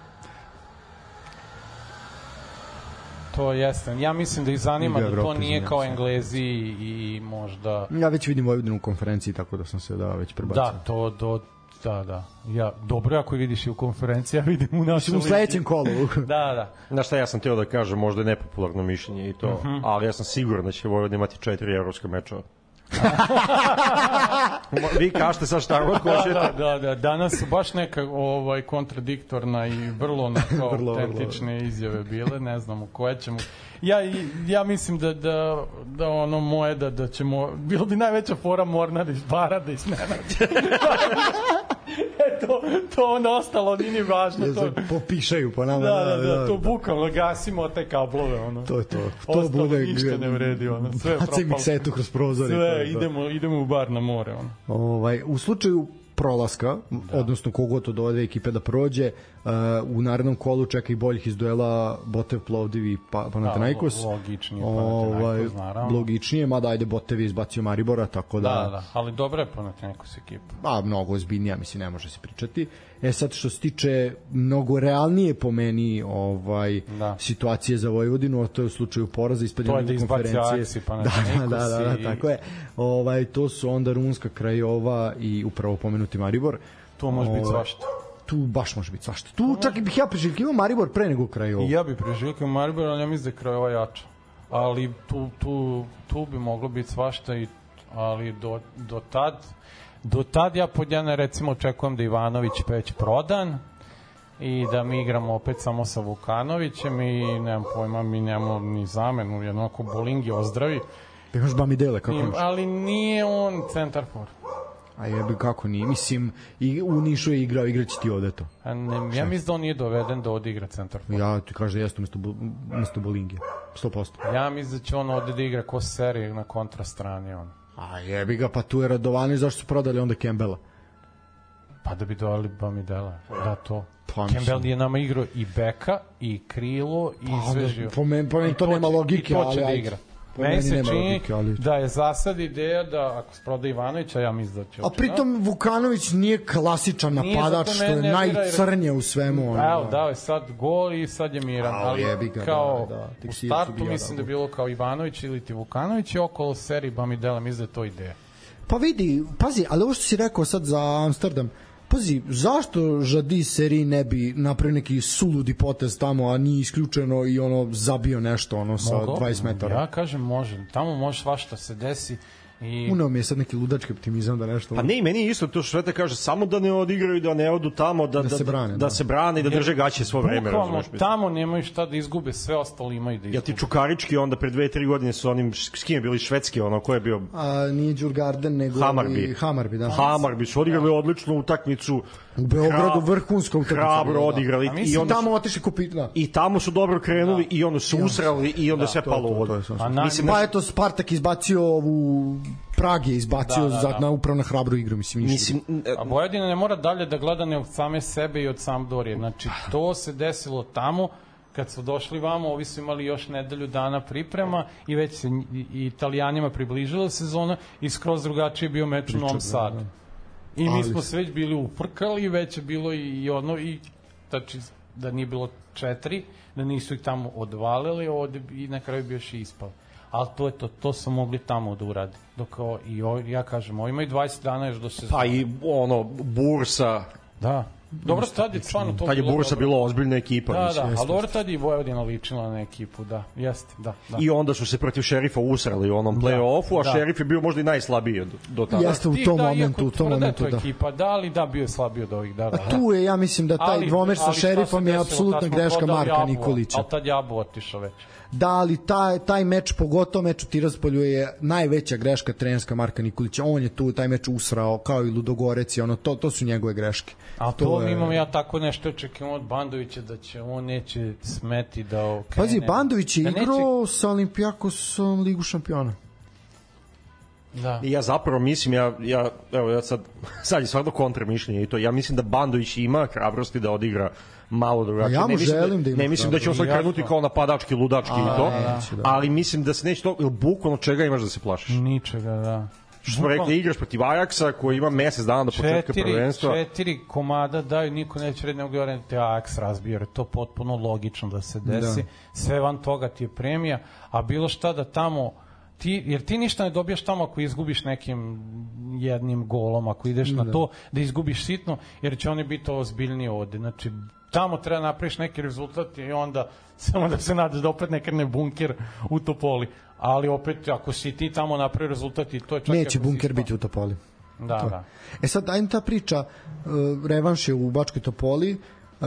To jeste. Ja mislim da ih zanima Liga da Evrope, to nije kao Englezi i možda... Ja već vidim Vojvodinu u konferenciji, tako da sam se da već prebacio. Da, to do... Da, da. Ja, dobro, ako vidiš i u konferenciji, ja vidim u našoj u sledećem kolu. da, da. Znaš šta, ja sam teo da kažem, možda je nepopularno mišljenje i to, uh -huh. ali ja sam siguran da će Vojvodina imati četiri evropska mečeva. Vi kažete sad šta god hoćete. Da, da, da, danas su baš neka ovaj, kontradiktorna i vrlo onako autentične izjave bile, ne znam u koje ćemo. Ja, ja mislim da, da, da ono moje, da, da ćemo, bilo bi najveća fora Mornar iz Bara da iznenađe. E, to, to ono ostalo, nije ni važno. To... Popišaju po nama. Da, da, da, to bukavno gasimo te kablove. Ono. To je to. To ostalo bude, ništa ne vredi. Ono. Sve je propalo. Miksetu kroz prozor. Sve, idemo, idemo u bar na more. Ono. Ovaj, u slučaju prolaska, da. odnosno kogod od ove dve ekipe da prođe, uh, u narednom kolu čeka i boljih iz duela Botev, Plovdiv i pa, Panathinaikos. Da, logičnije Panathinaikos, naravno. Logičnije, mada ajde Botev je izbacio Maribora, tako da... Da, da, ali dobra je Panathinaikos ekipa. A, mnogo ozbiljnija, mislim, ne može se pričati. E sad, što se tiče mnogo realnije po meni ovaj, da. situacije za Vojvodinu, a to je u slučaju poraza ispadanja da konferencije. Da, da, da, da, tako je. Ovaj, to su onda Rumunska, Krajova i upravo pomenuti Maribor. To može biti svašta. Tu baš može biti svašta. Tu čak i bih ja priželjkivao Maribor pre nego Krajova. I ja bih priželjkivao Maribor, ali ja mislim da je Krajova jača. Ali tu, tu, tu bi moglo biti svašta, i, ali do, do tad... Do tad ja pod jedna recimo očekujem da Ivanović već prodan i da mi igramo opet samo sa Vukanovićem i nemam pojma, mi nemamo ni zamenu, jednako Bolingi ozdravi. Da imaš Bamidele, kako imaš? Ali nije on centar for. A jebi, kako nije? Mislim, i u Nišu je igrao, igraći ti ovde to. A ne, ja mislim da on nije doveden da odigra centar for. Ja ti kažem da jeste umesto, umesto Bolingi, sto posto. Ja mislim da će on ovde da igra ko serije na kontrastrani, on. A jebi ga, pa tu je Radovanović, zašto su prodali onda Campbella? Pa da bi dovali Bamidela, da to. Pa, Campbell je nama igrao i beka, i krilo, i pa, sve živo. Po meni, po meni to, to nema logike, ali... da igra. Meni se čini logike, ali... da je za sad ideja da ako se proda Ivanovića, ja mislim da će... A pritom Vukanović nije klasičan napadač, što je najcrnije u svemu. Evo, dao je sad gol i sad je miran, ali jebiga, kao da, da, u startu mislim da je bilo kao Ivanović ili ti Vukanović i okolo seriji Bamidela, mislim da je to ideja. Pa vidi, pazi, ali ovo što si rekao sad za Amsterdam, pazi, zašto Žadi seriji ne bi napravio neki suludi potez tamo, a nije isključeno i ono zabio nešto ono sa Mogu? dvadeset metara? Ja kažem može, tamo može svašta se desi. I... Unao mi je sad neki ludački optimizam da nešto... Pa ne, meni je isto to što Sveta kaže, samo da ne odigraju, da ne odu tamo, da, da, da se brane, da, da. se brane i da drže gaće svo vreme. Bukvalno, tamo nemaju šta da izgube, sve ostalo imaju da izgube. Ja ti Čukarički onda pre dve, tri godine su onim, s kim je bili švedski, ono, ko je bio... A, nije Djurgarden, nego... Hamarbi. Hamarbi, da. Hamarbi su odigrali odličnu utakmicu. U Beogradu vrhunsku utakmicu. Hrabro odigrali. A mislim, i tamo otišli kupiti, da. I tamo su dobro krenuli i ono su usrali i onda sve palo u vodu. Pa eto, Spartak izbacio ovu... Prag je izbacio da, da, da. na upravo na hrabru igru, mislim. mislim a Vojvodina ne mora dalje da gleda ne od same sebe i od Sampdorije. Znači, to se desilo tamo, kad su došli vamo, ovi su imali još nedelju dana priprema i već se i, i Italijanima približila sezona i skroz drugačije bio meč u Novom Sadu. Da, da. I mi Ali... smo se već bili ufrkali, već je bilo i, i ono, i znači, da nije bilo četiri, da nisu ih tamo odvalili ovde, i na kraju bi još i ispali. Ali to je to, to su mogli tamo da uradi. Dok o, i o, ja kažem, ovo imaju dvadeset dana još do sezona. Pa i ono, bursa. Da. Dobro, tad je stvarno to tad je Bursa bila ozbiljna ekipa. Da, mislim. da, ali dobro, tad je Vojvodina ličila na ekipu, da, jeste, da, da. I onda su se protiv Šerifa usrali u onom play-offu, a da. Šerif je bio možda i najslabiji do, do tada. Jeste u tom da, momentu, u tom momentu, da. Ekipa, da, ali da, bio je slabiji od ovih, da, da. A tu je, ja mislim da taj dvomeč sa Šerifom je apsolutna greška Marka Nikolića. Ali tad Jabu otišao već. Da, ali taj, taj meč, pogotovo meč u Tiraspolju je najveća greška trenerska Marka Nikolića. On je tu taj meč usrao, kao i Ludogorec i ono, to, to su njegove greške. A to, to je... imam ja tako nešto očekivam od Bandovića da će on neće smeti da okrene. Pazi, Bandović je da igrao neće... sa Olimpijakosom Ligu šampiona. Da. I ja zapravo mislim, ja, ja, evo, ja sad, sad je stvarno kontra mišljenje i to, ja mislim da Bandović ima hrabrosti da odigra malo drugačije. Ja mu ne mislim želim da, da ima ne mislim da će on sad krenuti kao napadački, ludački i to, neće, da. Ali mislim da se neće to, ili bukvalno čega imaš da se plašiš? Ničega, da. Što smo rekli, igraš protiv Ajaksa koji ima mesec dana do početka prvenstva. Četiri komada daju, niko neće reći nego govorim te Ajaks razbio, jer je to potpuno logično da se desi. Da. Sve van toga ti je premija, a bilo šta da tamo ti, jer ti ništa ne dobijaš tamo ako izgubiš nekim jednim golom, ako ideš da. na to da izgubiš sitno, jer će oni biti ozbiljniji ovde. Znači, tamo treba napraviš neki rezultat i onda samo da se nadaš da opet ne krene bunker u Topoli. Ali opet, ako si ti tamo napravi rezultat i to je čak... Neće bunker biti u Topoli. Da, to. da. E sad, ajmo ta priča, uh, revanš je u Bačkoj Topoli, uh,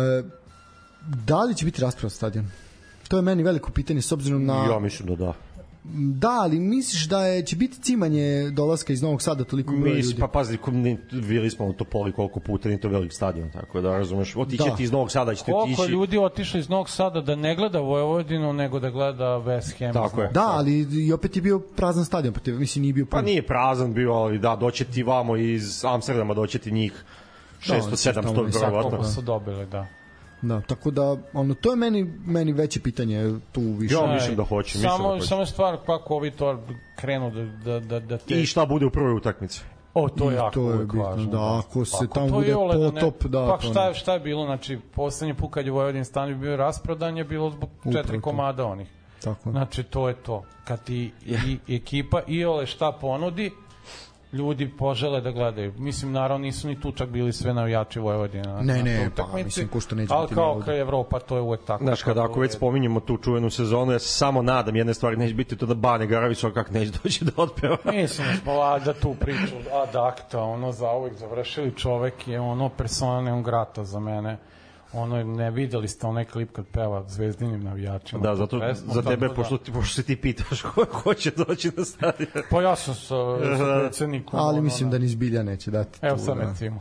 da li će biti raspravan stadion? To je meni veliko pitanje s obzirom na... Ja mislim da da. Da, ali misliš da je, će biti cimanje dolaska iz Novog Sada toliko broja ljudi? Pa pazi, videli smo u Topoli koliko puta, nije to velik stadion, tako da razumeš, otiće ti iz Novog Sada, ćete otići... Koliko ljudi otišli iz Novog Sada da ne gleda Vojvodinu, nego da gleda West Ham. Tako je. Da, ali i opet je bio prazan stadion, pa te, mislim nije bio pun. Pa nije prazan bio, ali da, doće ti vamo iz Amsterdama, doće ti njih šesto sedamsto verovatno. Kako su dobili, da. Da, tako da ono to je meni meni veće pitanje tu više. Ja mislim da hoće, mislim samo, da hoće. Samo stvar kako ovi to krenu da da da da te... I šta bude u prvoj utakmici. O, to je jako to je bitno, važno. Da, ako se ako tamo bude potop, da, da. Pa šta je šta je bilo, znači poslednji put kad je Vojvodin stadion bio rasprodan je bilo zbog četiri komada onih. Tako. Znači to je to. Kad ti i ekipa iole šta ponudi, ljudi požele da gledaju. Mislim, naravno, nisu ni tu čak bili sve navijači Vojvodina. Ne, ne, pa, mislim, ko što neće biti. Ali kao kao Evropa, to je uvek tako. Znaš, kada ako već spominjemo tu čuvenu sezonu, ja se samo nadam, jedne stvari neće biti to da Bane Garavić ovakak neće doći da otpeva. Mislim, smo valjda tu priču ad acta, ono, za uvek završili čovek je ono persona non grata za mene. Ono, ne videli ste onaj klip kad peva Zvezdinim navijačima. Da, zato pesmu, za tebe, pošto ti, pošto ti pitaš ko, ko će doći na stadion. Pa ja sam sa, sa predsednikom. Ali ono, mislim da ni zbilja neće dati. Evo sad recimo.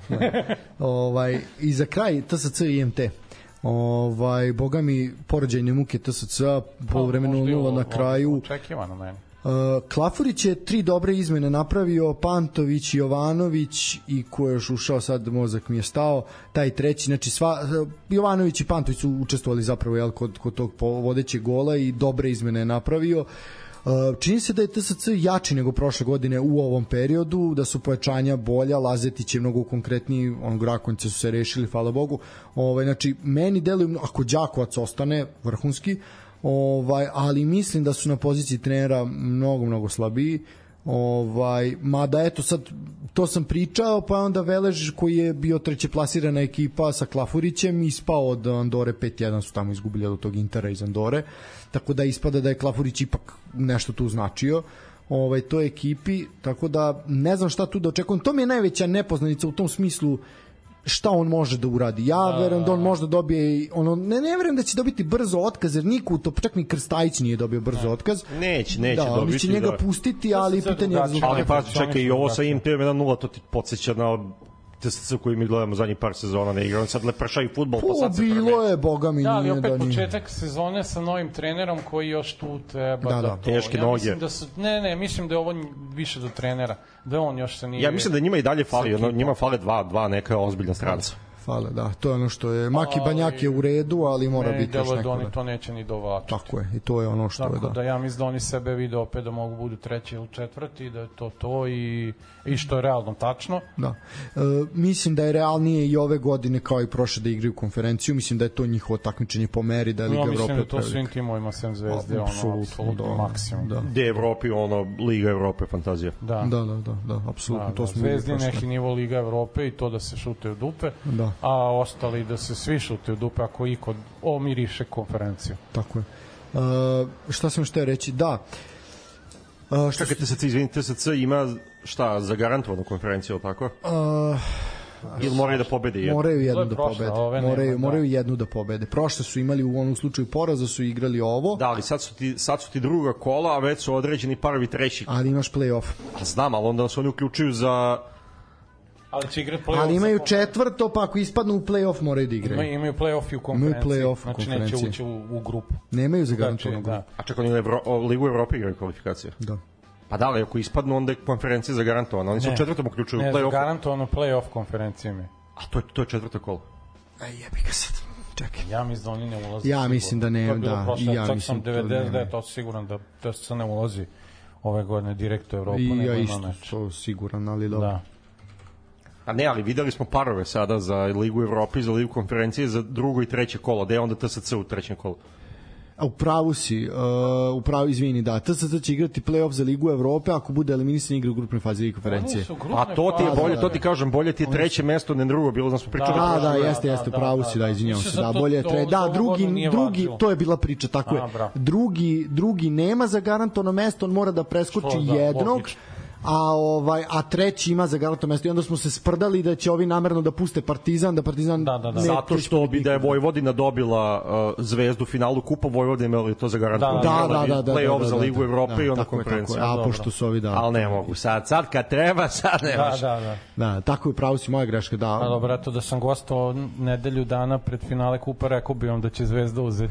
ovaj, I za kraj T S C i I M T. Ovaj, boga mi, porođajne muke T S C-a, polovremeno nula na kraju. Očekivano meni. Uh, Klafurić je tri dobre izmene napravio, Pantović, Jovanović i ko je još ušao, sad mozak mi je stao, taj treći, znači sva, uh, Jovanović i Pantović su učestvovali zapravo jel, kod, kod tog vodećeg gola i dobre izmene je napravio. Uh, čini se da je T S C jači nego prošle godine u ovom periodu, da su pojačanja bolja, Lazetić je mnogo konkretniji, onog Rakonjice su se rešili, hvala Bogu. Ovaj, znači, meni deluju, ako Đakovac ostane vrhunski, ovaj, ali mislim da su na poziciji trenera mnogo, mnogo slabiji. Ovaj, mada eto sad to sam pričao, pa onda Velež koji je bio treće plasirana ekipa sa Klafurićem ispao od Andore pet jedan, su tamo izgubili od tog Intera iz Andore, tako da ispada da je Klafurić ipak nešto tu značio ovaj, toj ekipi, tako da ne znam šta tu da očekujem. To mi je najveća nepoznanica u tom smislu šta on može da uradi. Ja da, verujem da on može da dobije ono, ne, ne verujem da će dobiti brzo otkaz, jer niko to, čak ni Krstajić nije dobio brzo otkaz. Neće, neće da, dobiti. Da, će njega da. pustiti, ali pitanje je rezultata. Ali pa čekaj, i ovo sa I M T jedan nula, to ti podsjeća na T S C koji mi gledamo zadnjih par sezona, ne igra, on sad lepršaju fudbal, pa sad se prve. Bilo je, boga mi, da, ali nije opet da nije. početak sezone sa novim trenerom koji još tu treba da, da, da to. Teške ja noge. Da su, ne, ne, mislim da je ovo više do trenera, da on još se nije... Ja mislim da njima i dalje fali, ono, njima fale dva, dva neka ozbiljna stranca. Fale, da, to je ono što je Maki Banjak je u redu, ali mora ne, biti još neko. Da oni to neće ni dovlačiti. Tako je, i to je ono što tako je da. Tako da ja mislim da oni sebe vide opet da mogu budu treći ili četvrti, da je to to i, i što je realno tačno. Da. E, mislim da je realnije i ove godine kao i prošle da igraju konferenciju, mislim da je to njihovo takmičenje po meri da je Liga no, Evrope. Mislim da to svim timovima sem Zvezde, ono, apsolutno da, maksimum. Da. Gde Evropi, ono, Liga Evrope, fantazija. Da, da, da, da, da apsolutno. Da, to da, smo Zvezdi neki nivo Liga Evrope i to da se šute u dupe. Da. a ostali da se svi šute u dupe ako iko omiriše konferenciju. Tako je. Uh, šta sam što je reći? Da. Uh, šta kad T S C, izvini, T S C ima šta, zagarantovanu konferenciju, tako? Uh, Ili moraju da pobede jednu? Moraju jednu da prošla, pobede. Moraju, nema, moraju da. jednu da pobede. Prošle su imali u onom slučaju poraza, su igrali ovo. Da, ali sad su ti, sad su ti druga kola, a već su određeni parovi treći. Ali imaš play-off. Znam, ali onda se oni uključuju za... Ali će igrati play-off. Ali imaju četvrto, pa ako ispadnu u play-off moraju da igraju. Imaju, imaju play-off i u konferenciji. Imaju play-off znači neće ući u, u grupu. Nemaju zagarantovanu grupu. Da. A čak oni Evro, Ligu Evrope igraju kvalifikacije. Da. Pa da, ali ako ispadnu, onda je konferencija zagarantovana. Oni se u četvrtom uključuju ne, u play-off. Ne, zagarantovano play-off konferencije mi. A to je, to je četvrta kola. Aj, jebi ga sad. Čekaj. Ja mislim da oni ne ulaze. Ja mislim da ne, da. Prošle, ja čak mislim sam devedeset devet posto siguran da T S C ne ulazi ove godine direkt u Evropu. I ja isto to siguran, ali dobro. Da. A ne, ali videli smo parove sada za Ligu Evrope, za Ligu konferencije, za drugo i treće kolo. Gde je onda T S C u trećem kolu? A u pravu si, uh, u pravu, izvini, da, T S C će igrati play-off za Ligu Evrope ako bude eliminisan igra u grupnoj fazi Lige konferencije. A to ti je bolje, to ti kažem, bolje ti je treće mesto, ne drugo, bilo da smo pričali. Da, da, jeste, jeste, u pravu si, da, izvinjavam se, da, bolje je tre... Da, drugi, drugi, to je bila priča, tako je. Drugi, drugi nema zagarantovano mesto, on mora da preskoči jednog. A ovaj a treći ima zagarantovano mesto i onda smo se sprdali da će ovi namerno da puste Partizan, da Partizan da, da, da. zato što bi da je Vojvodina dobila uh, Zvezdu finalu kupa, Vojvodina imala to zagarantovano. Da, da, da, da, play-off da, da, za Ligu Evrope da, i onda tako konferenciju. A pošto su ovi da. Al ne mogu sad, sad kad treba, sad ne može. Da, da, da. Da, tako je, pravo si, moja greška, da. A dobro, eto da sam gostovao nedelju dana pred finale kupa, rekao bi vam da će Zvezda uzeti.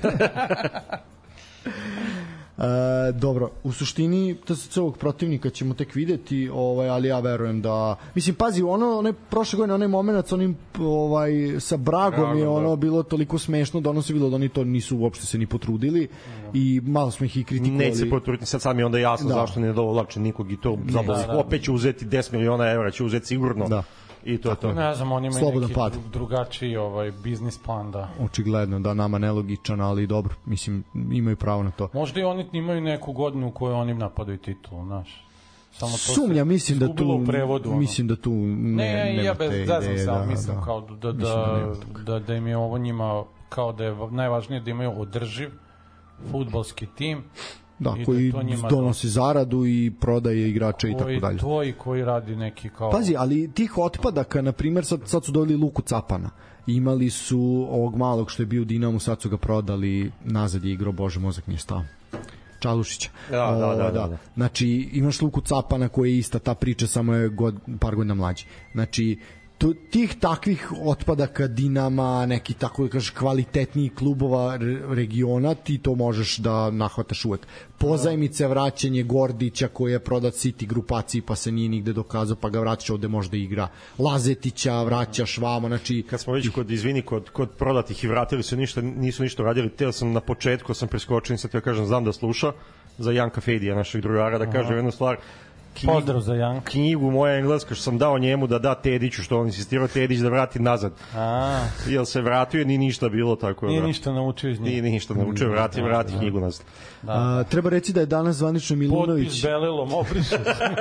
E, dobro, u suštini T S C-ovog protivnika ćemo tek videti, ovaj, ali ja verujem da, mislim, pazi, ono, one prošle godine, onaj moment sa onim, ovaj, sa Bragom Bragom je ono da. bilo toliko smešno da ono se bilo da oni to nisu uopšte se ni potrudili da. i malo smo ih i kritikovali. Neće se potruditi, sad sad mi je onda jasno da. zašto ne dovlače nikog i to zapravo da, da. opet će uzeti deset miliona evra, će uzeti sigurno. Da. I to je to. Ne znam, oni imaju neki pad. drugačiji ovaj, biznis plan, da. Očigledno, da, nama nelogičan, ali dobro, mislim, imaju pravo na to. Možda i oni imaju neku godinu u kojoj oni napadaju titulu, znaš. Samo to Sumnja, mislim da tu, prevodu, ono. mislim da tu ne, ne, nema ja bez, te ideje. Ne, ja da, mislim da, kao da, da, mislim da, da, da im je ovo njima, kao da je najvažnije da imaju održiv fudbalski tim. Da, koji da donosi zaradu i prodaje igrača i tako dalje. To i koji radi neki kao... Pazi, ali tih otpadaka, na primjer, sad, sad su doveli Luku Capana. Imali su ovog malog što je bio u Dinamu, sad su ga prodali, nazad je igrao, bože, mozak nije stao. Čalušića. Da, da, da, da, da. Znači, imaš Luku Capana koji je ista ta priča, samo je god, par godina mlađi. Znači, tih takvih otpadaka Dinama, neki tako da kažeš kvalitetnijih klubova regiona, ti to možeš da nahvataš uvek. Pozajmice, vraćanje Gordića koji je prodat City grupaciji pa se nije nigde dokazao, pa ga vraćaš ovde možda igra. Lazetića vraćaš vamo, znači... Kad smo već kod, izvini, kod, kod prodatih i vratili su ništa, nisu ništa radili, teo sam na početku, sam preskočen, sad ja kažem, znam da sluša, za Janka Fejdija, našeg drugara, da kažem jednu stvar. Knjigu, Pozdrav za Janka. Knjigu moja engleska što sam dao njemu da da Tediću, što on insistirao Tedić da vrati nazad. A. Jel se vratio, ni ništa bilo tako. Nije ništa naučio iz njega. Nije ništa naučio, vrati, vrati knjigu nazad. Da. A, treba reći da je danas zvanično Milunović... Potpis belelom, obriše.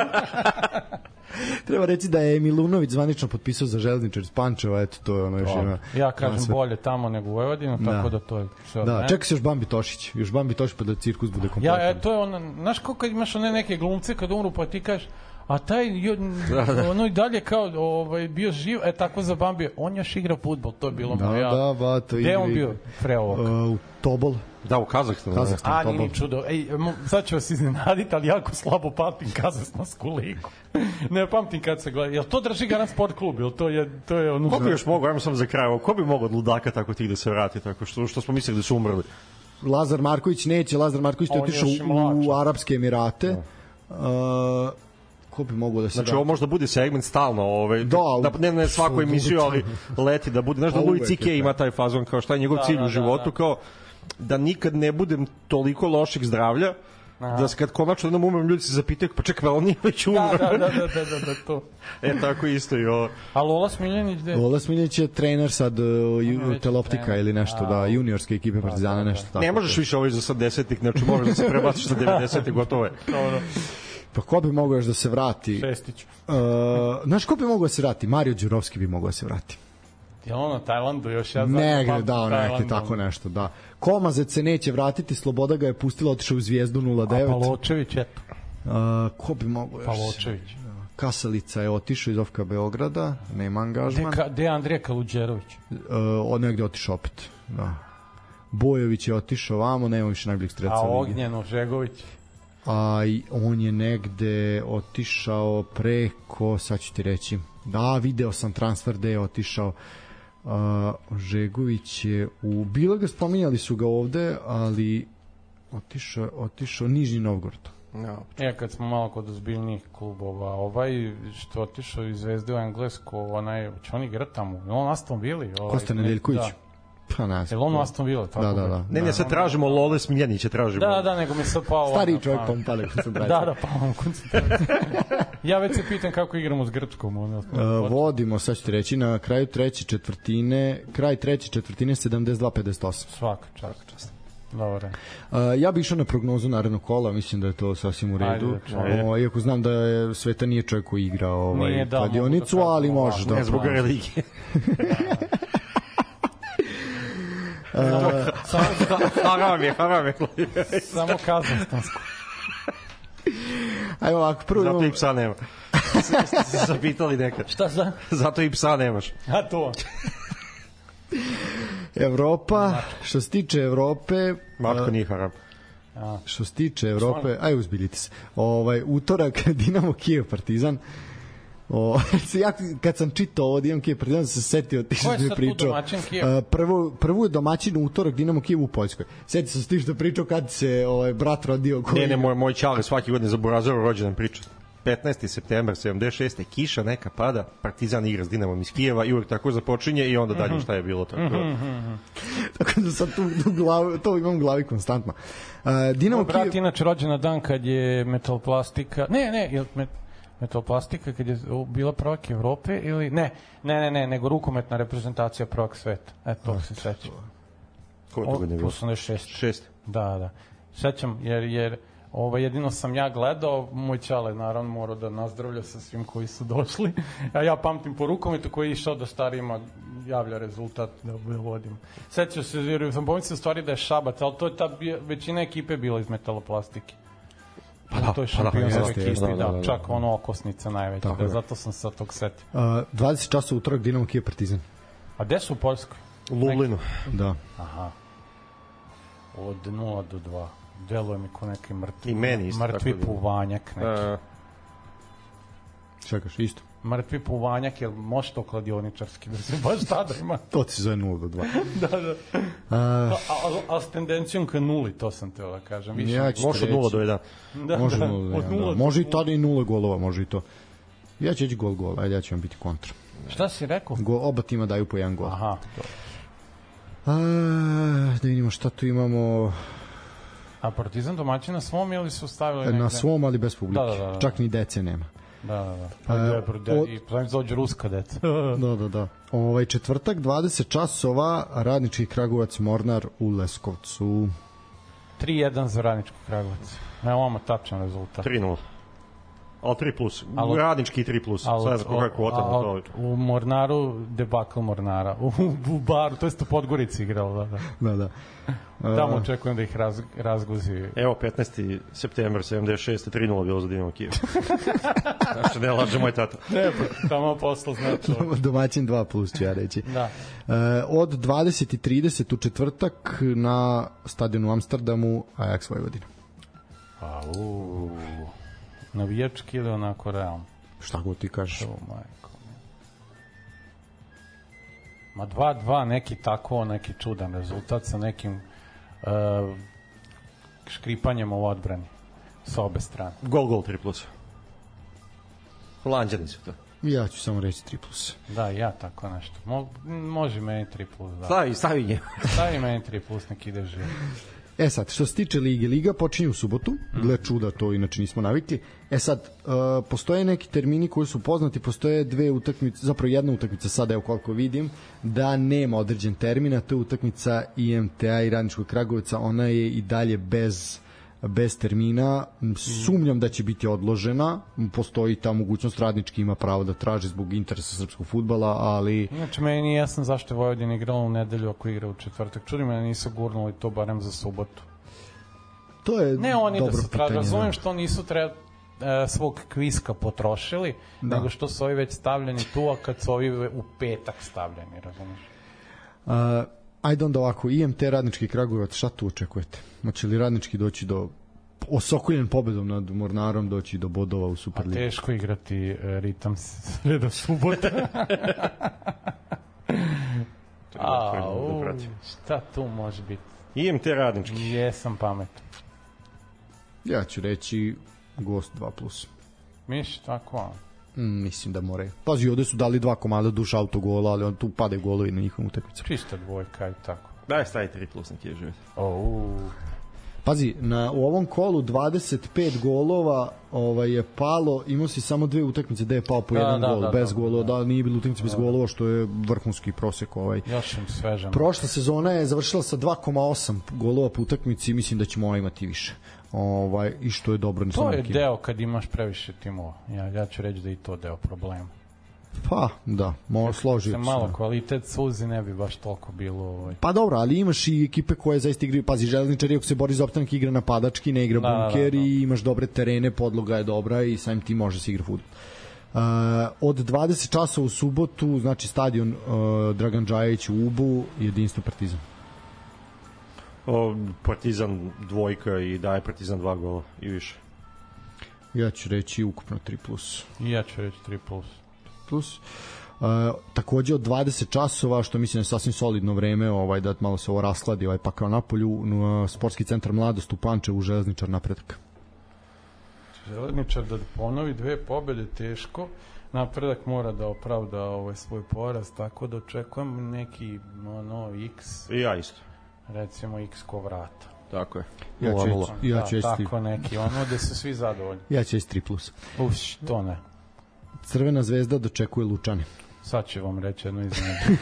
Treba reći da je Milunović zvanično potpisao za Železničar iz Pančeva, eto, to je ono još ima... Ja kažem sve... bolje tamo nego u Vojvodinu, da. Tako da to je sve. Da, čeka se još Bambi Tošić, još Bambi Tošić pa da cirkus bude kompletan. Ja, e, to je ono, znaš kako imaš one neke glumce kad umru pa ti kažeš, a taj da, da. ono i dalje kao ovaj, bio živ, e tako za Bambi, on još igra fudbal, to je bilo da, moja. Da, ba, to gde on bio? Freovok. Uh, u Tobol. Da, u Kazahstanu. Kazahstan, a, nije čudo. Ej, sad ću vas iznenaditi, ali jako slabo pamtim kazahstansku ligu. Ne pamtim kad se gleda. Jel to drži Garant Sport klub? Jel to je, to je ono... Ko bi još mogao, ajmo sam za kraj, ko bi mogao od ludaka tako tih da se vrati, tako što, što smo mislili da su umrli? Lazar Marković neće, Lazar Marković je otišao u, u Arapske Emirate. Da. Uh, ko bi mogao da se... Znači, ovo možda bude segment stalno, ovaj, da, da, ne, ne svako emisiju, ali leti da bude. Znaš da Louis C K ima taj fazon, kao šta je njegov da, cilj da, u životu, da, da. Kao da nikad ne budem toliko lošeg zdravlja, aha, da kad konačno jednom umrem, ljudi se zapitaju, pa čekaj, on nije već umro. Da, da, da, da, da, da, to. E, tako isto i ovo. A Lola Smiljanić gde? Lola Smiljanić je trener sad uh, Teloptika ili nešto, da, juniorske ekipe Partizana, da, da, da. Nešto tako. Ne možeš više ovo iz osamdesetih, znači možeš da se prebaciš na devedesetih, gotovo je. Pa ko bi mogao još da se vrati? Šestić. Uh, znaš ko bi mogao da se vrati? Mario Đurovski bi mogao da se vrati. Je ono Tajlandu još ja znam? Negde, da, neki tako nešto, da. Komazec se neće vratiti, Sloboda ga je pustila, otišao u Zvijezdu nula devet. A Paločević, eto. A, ko bi mogo još? Paločević. Kasalica je otišao iz O F K Beograda, nema angažman. Gde je Andrija Kaluđerović? Uh, negde otišao opet, da. Bojović je otišao vamo, nema više najboljih streca. A Ognjeno Žegović? A on je negde otišao preko, sad ću ti reći, da, video sam transfer gde je otišao. Uh, Žegović je u, bilo ga spominjali su ga ovde, ali otišao, otišao Nižni Novgorod. No. E, kad smo malo kod ozbiljnih klubova, ovaj što otišao iz Zvezde u Englesku, onaj, će on igra tamo? Je on Aston Villa? Ovaj, Kosta Nedeljković? Da. Pa ne znam. Je on Aston Villa? Tako da, da, da. Ne, ne, sad tražimo Lole Smiljanića, tražimo. Da, da, nego mi sad pao... Stari čovjek pa mu pale koncentracija. Da, da, pao mu koncentracija. Ja već se pitam kako igramo s Grčkom. Ono, uh, vodimo, sad ću ti reći, na kraju treće četvrtine, kraj treće četvrtine sedamdeset dva pedeset osam. Svaka čast. čast. Dobre. Uh, ja bi išao na prognozu narednog kola, mislim da je to sasvim u redu. Ajde, o, iako znam da je Sveta nije čovjek koji igra ovaj, da, kladionicu, da ali može da... Ne zbog religije. Haram je, haram je. Samo Kazahstansko. Ajmo ovako, prvo... Zato i psa nema. Ste se zapitali nekad. Šta za? Zato i psa nemaš. A to... Evropa, što se tiče Evrope... Matko nije haram. Što se tiče Evrope... Aj, uzbiljite se. Ovaj, utorak, Dinamo Kijev Partizan. O, ja, kad sam čitao ovo Dinamo Kijev Partizan, sam se setio ti što je pričao. Prvo, prvo domaćin utorak Dinamo Kijev u Poljskoj. Setio sam se ti što pričao kad se ovaj, brat rodio. Koji... Ne, ne, moj, moj čale svaki godine za Burazoru rođendan priča. petnaesti septembar sedamdeset šeste kiša neka pada, Partizan igra s Dinamom iz Kijeva i uvek tako započinje i onda dalje šta je bilo tako. Tako da sad tu, tu glavi, to imam u glavi konstantno. Uh, Dinamo Kijev... Brat inače rođen na dan kad je Metalplastika, ne, ne, je met, Metalplastika kad je bila prvak Evrope ili, ne, ne, ne, ne, nego rukometna reprezentacija prvak sveta. Eto, to se sećam. Koje to godine je bilo? osamdeset šest. šest. Da, da. Sećam, jer, jer Ovo, jedino sam ja gledao, moj čale naravno morao da nazdravlja sa svim koji su došli, a ja pamtim po rukometu koji je išao da starijima javlja rezultat da vodim. Sećao se, vjerujem, sam pomislio stvari da je Šabac, ali to je ta većina ekipe bila iz Metaloplastike. Pa da, to je šampionska ekipa, da, da, da, čak ono okosnica najveća, da, zato sam se tog setio. Uh, dvadeset časa utorak Dinamo Kijev Partizan. A gde su u Poljskoj? U Lublinu. Da. Aha. Od nula do dva. Deluje mi ko neki mrtvi, i meni isto, mrtvi puvanjak neki. Uh, čekaš, isto. Mrtvi puvanjak, jel može to kladioničarski da se baš tada ima? To ti se zove nula do dva. Da, da. Uh, a, a, a s tendencijom ka nuli, to sam teo da kažem. Više ja može od nula do jedan. Da, može da, nula do jedan, da. Može i tada i nula golova, može i to. Ja ću ići gol gol, ajde ja ću vam biti kontra. Šta si rekao? Go, oba tima daju po jedan gol. Aha, to. A, da vidimo šta tu imamo... A Partizan domaćin na svom ili su stavili negde? Na svom, ali bez publike. Da, da, da. Čak ni dece nema. Da, da, da. Pa je od... i pravim dođe ruska deca. Da, da, da. Ovaj četvrtak dvadeset časova Radnički Kragujevac Mornar u Leskovcu. tri jedan za Radnički Kragujevac. Ne, ovamo tačan rezultat. tri nula. Ali tri plus. U Radnički tri plus. Sve za koga je kvota na to. U Mornaru, debakl Mornara. U, u Baru, to je u Podgorici igralo. Da, da. da, da. Tamo očekujem da ih raz, razguzi. Evo, petnaesti septembar sedamdeset šeste tri nula bilo za Dinamo Kijev. Znači, ne laže moj tata. Ne, pa tamo posla znači. Domaćin dva plus, ću ja reći. Da. E, od dvadeset i trideset u četvrtak na stadionu u Amsterdamu Ajax Vojvodina. A, uuu. Navijački ili onako realno? Šta god ti kažeš? O, majko. Ma dva dva, neki tako, neki čudan rezultat sa nekim uh, škripanjem u odbrani sa obe strane. Gol, gol, tri plus. Holanđani su to. Ja ću samo reći tri plus. Da, ja tako nešto. Mo, može meni tri plus. Da. Stavi, stavi nje. Stavi meni tri plus, nek ide živ. E sad, što se tiče Lige, Liga počinje u subotu, gle čuda, to inače nismo navikli. E sad, uh, postoje neki termini koji su poznati, postoje dve utakmice, zapravo jedna utakmica, sad evo koliko vidim, da nema određen termina, to je utakmica I M T A i Radničkog Kragujevca, ona je i dalje bez bez termina. Sumnjam da će biti odložena. Postoji ta mogućnost, Radnički ima pravo da traži zbog interesa srpskog fudbala, ali... Znači, meni nije jasno zašto je Vojvodina igrala u nedelju ako igra u četvrtak. Čudi me da nisu gurnuli to barem za subotu. To je ne oni dobro da su tražili, razumijem da. što nisu treba e, svog kviska potrošili, da. nego što su ovi već stavljeni tu, a kad su ovi u petak stavljeni, razumiješ? Uh, ajde onda ovako, I M T Radnički Kragujevac, šta tu očekujete? Hoće li Radnički doći do osokoljen pobedom nad Mornarom, doći do bodova u Superligi? A teško igrati e, ritam sreda subota. A, u, šta tu može biti? I M T Radnički. Jesam pametan. Ja ću reći gost dva plus. Miš, tako? Mm, mislim da moraju. Pazi, ovde su dali dva komada duša autogola, ali on tu pade golovi na njihovom utakmicu. Čista dvojka i tako. Daj, stavi tri plus na kje živjeti. Oh. Pazi, na, u ovom kolu dvadeset pet golova ovaj, je palo, imao si samo dve utakmice gde je pao po da, jedan da, gol, da, bez da, golova, da, da nije bilo utakmice da, bez golova, što je vrhunski prosek. Ovaj. Još im svežem. Prošla sezona je završila sa dva zarez osam golova po utakmici i mislim da ćemo ona imati više. Ovaj, i što je dobro. To je nekima. Deo kad imaš previše timova. Ja, ja ću reći da je i to deo problema. Pa, da, možda složiti. Malo da. Kvalitet suzi ne bi baš toliko bilo. Ovaj. Pa dobro, ali imaš i ekipe koje zaista igraju, pazi, Železničar ako se bori za opstanak igra napadački, ne igra da, bunker da, da, da. I imaš dobre terene, podloga je dobra i samim tim može se igra fudbal. Uh, od dvadeset časova u subotu, znači stadion uh, Dragan Džajić u Ubu, jedinstvo Partizan. O, Partizan dvojka i daje Partizan dva gola i više. Ja ću reći ukupno tri plus. I ja ću reći tri plus. Plus. Uh, takođe od dvadeset časova, što mislim je sasvim solidno vreme, ovaj, da malo se ovo raskladi, ovaj, pa kao napolju, uh, sportski centar Mladost u Pančevu, Železničar Napredak. Železničar da ponovi dve pobede teško, Napredak mora da opravda ovaj svoj poraz, tako da očekujem neki ono, X. I ja isto. Recimo X ko vrata. Tako je. Ja ću, ja da, ću tako neki, ono gde su svi zadovoljni. Ja ću tri plus. Uš, to ne. Crvena zvezda dočekuje Lučane. Sad ću vam reći jedno iznenađenje.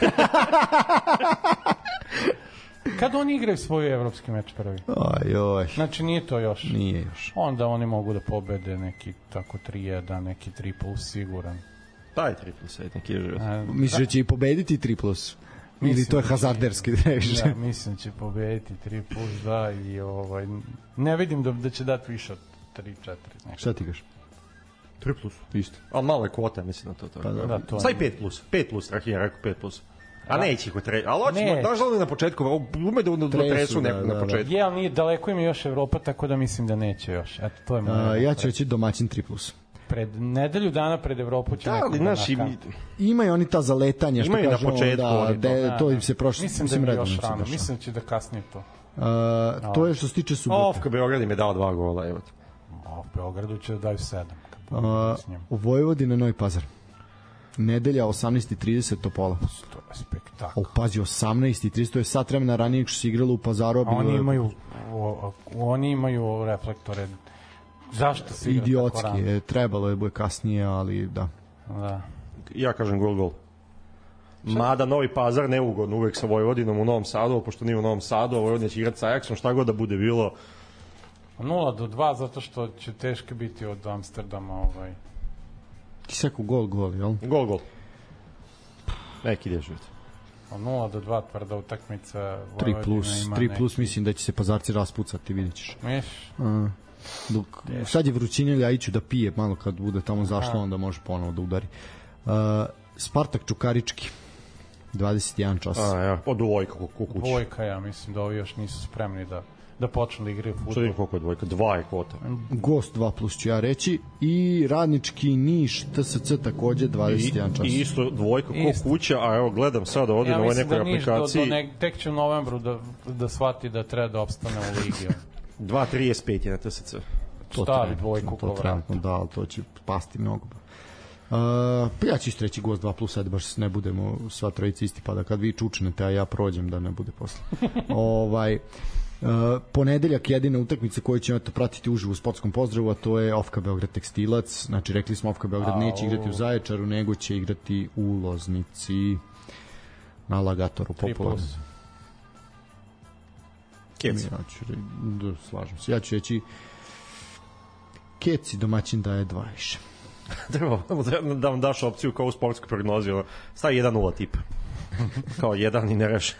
Kad oni igraju svoj evropski meč prvi? Aj, oj. Znači nije to još? Nije još. Onda oni mogu da pobede neki tako tri jedan, neki tri plus siguran. Daj tri plus, ajde, neki je život. Misliš da će i pobediti tri plus? Ili mislim to je hazarderski da reviš? Ja, mislim da će pobediti tri plus, da, i ovaj, ne vidim da, da će dati više od tri četiri. Šta ti gaš? tri plus. Isto. A malo je kvota, mislim na to. to. Pa da, da, to Staj pet plus. pet plus, Rahin rekao pet plus. A neće ih tre... Ali hoćemo, daš li na početku, ume da tresu nekog na početku. Je, ali nije, daleko ima još Evropa, tako da mislim da neće još. Eto, to je A, ja ću reći domaćin tri plus. Pred nedelju dana pred Evropu će da, nekog da nakam. Ima i oni ta zaletanja, što kažu na početku, da, de, da, to im se prošlo. Mislim da je još rano, mislim da će da kasnije to. Uh, to je što se tiče subote. Ofka Beograd im je dao dva gola, evo te. U Beogradu će da daju sedam. Uh, u Vojvodina Novi Pazar. Nedelja osamnaest i trideset Topola. To je spektakl. O, pazi, osamnaest i trideset, to je sat vremena ranije što se igralo u Pazaru. Oni imaju, o, oni imaju reflektore. Zašto se igra idiotski, tako rano? Trebalo je bude kasnije, ali da. Da. Ja kažem gol, gol. Mada Novi Pazar neugodno uvek sa Vojvodinom u Novom Sadu, pošto nije u Novom Sadu, Vojvodina će igrati sa Ajaxom, šta god da bude bilo. nula do dva, zato što će teško biti od Amsterdama. Ovaj. Ti seku gol, gol, jel? Gol, gol. Neki ide život. nula do dva tvrda utakmica. tri plus, tri plus neki... mislim da će se Pazarci raspucati, vidjet ćeš. Miš? Uh, dok, sad je vrućinja, ja iću da pije malo kad bude tamo zašlo, onda može ponovo da udari. Uh, Spartak Čukarički. dvadeset jedan čas. A, ja, od dvojka kukuć. Dvojka, ja mislim da ovi još nisu spremni da da počnu da igraju fudbal. Šta je koliko je dvojka? Dva je kvota. Gost dva plus ću ja reći. I Radnički Niš T S C takođe dvadeset jedan čas. I isto dvojka ko kuća, a evo gledam sada ovde ja na ovoj nekoj da aplikaciji. Do, do ne, tek će u novembru da, da shvati da treba da opstane u ligi. dva trideset pet je na T S C. To stavi dvojku to trenutno, da, ali to će pasti mnogo. Uh, pa ja ću isto reći gost dva plus, ajde baš ne budemo sva trojica isti, pa da kad vi čučnete, a ja prođem da ne bude posle. ovaj... Uh, ponedeljak jedina utakmica koju ćemo to pratiti uživo u sportskom pozdravu, a to je Ofka Beograd Tekstilac. Znači rekli smo Ofka Beograd neće igrati u Zaječaru, nego će igrati u Loznici na Lagatoru popularno. Kec. Ja ću, da, slažem se. Ja ću reći Kec i domaćin daje dva više. Treba da vam daš opciju kao u sportskoj prognozi, ono, stavi jedan nula tip. Kao jedan i ne reši.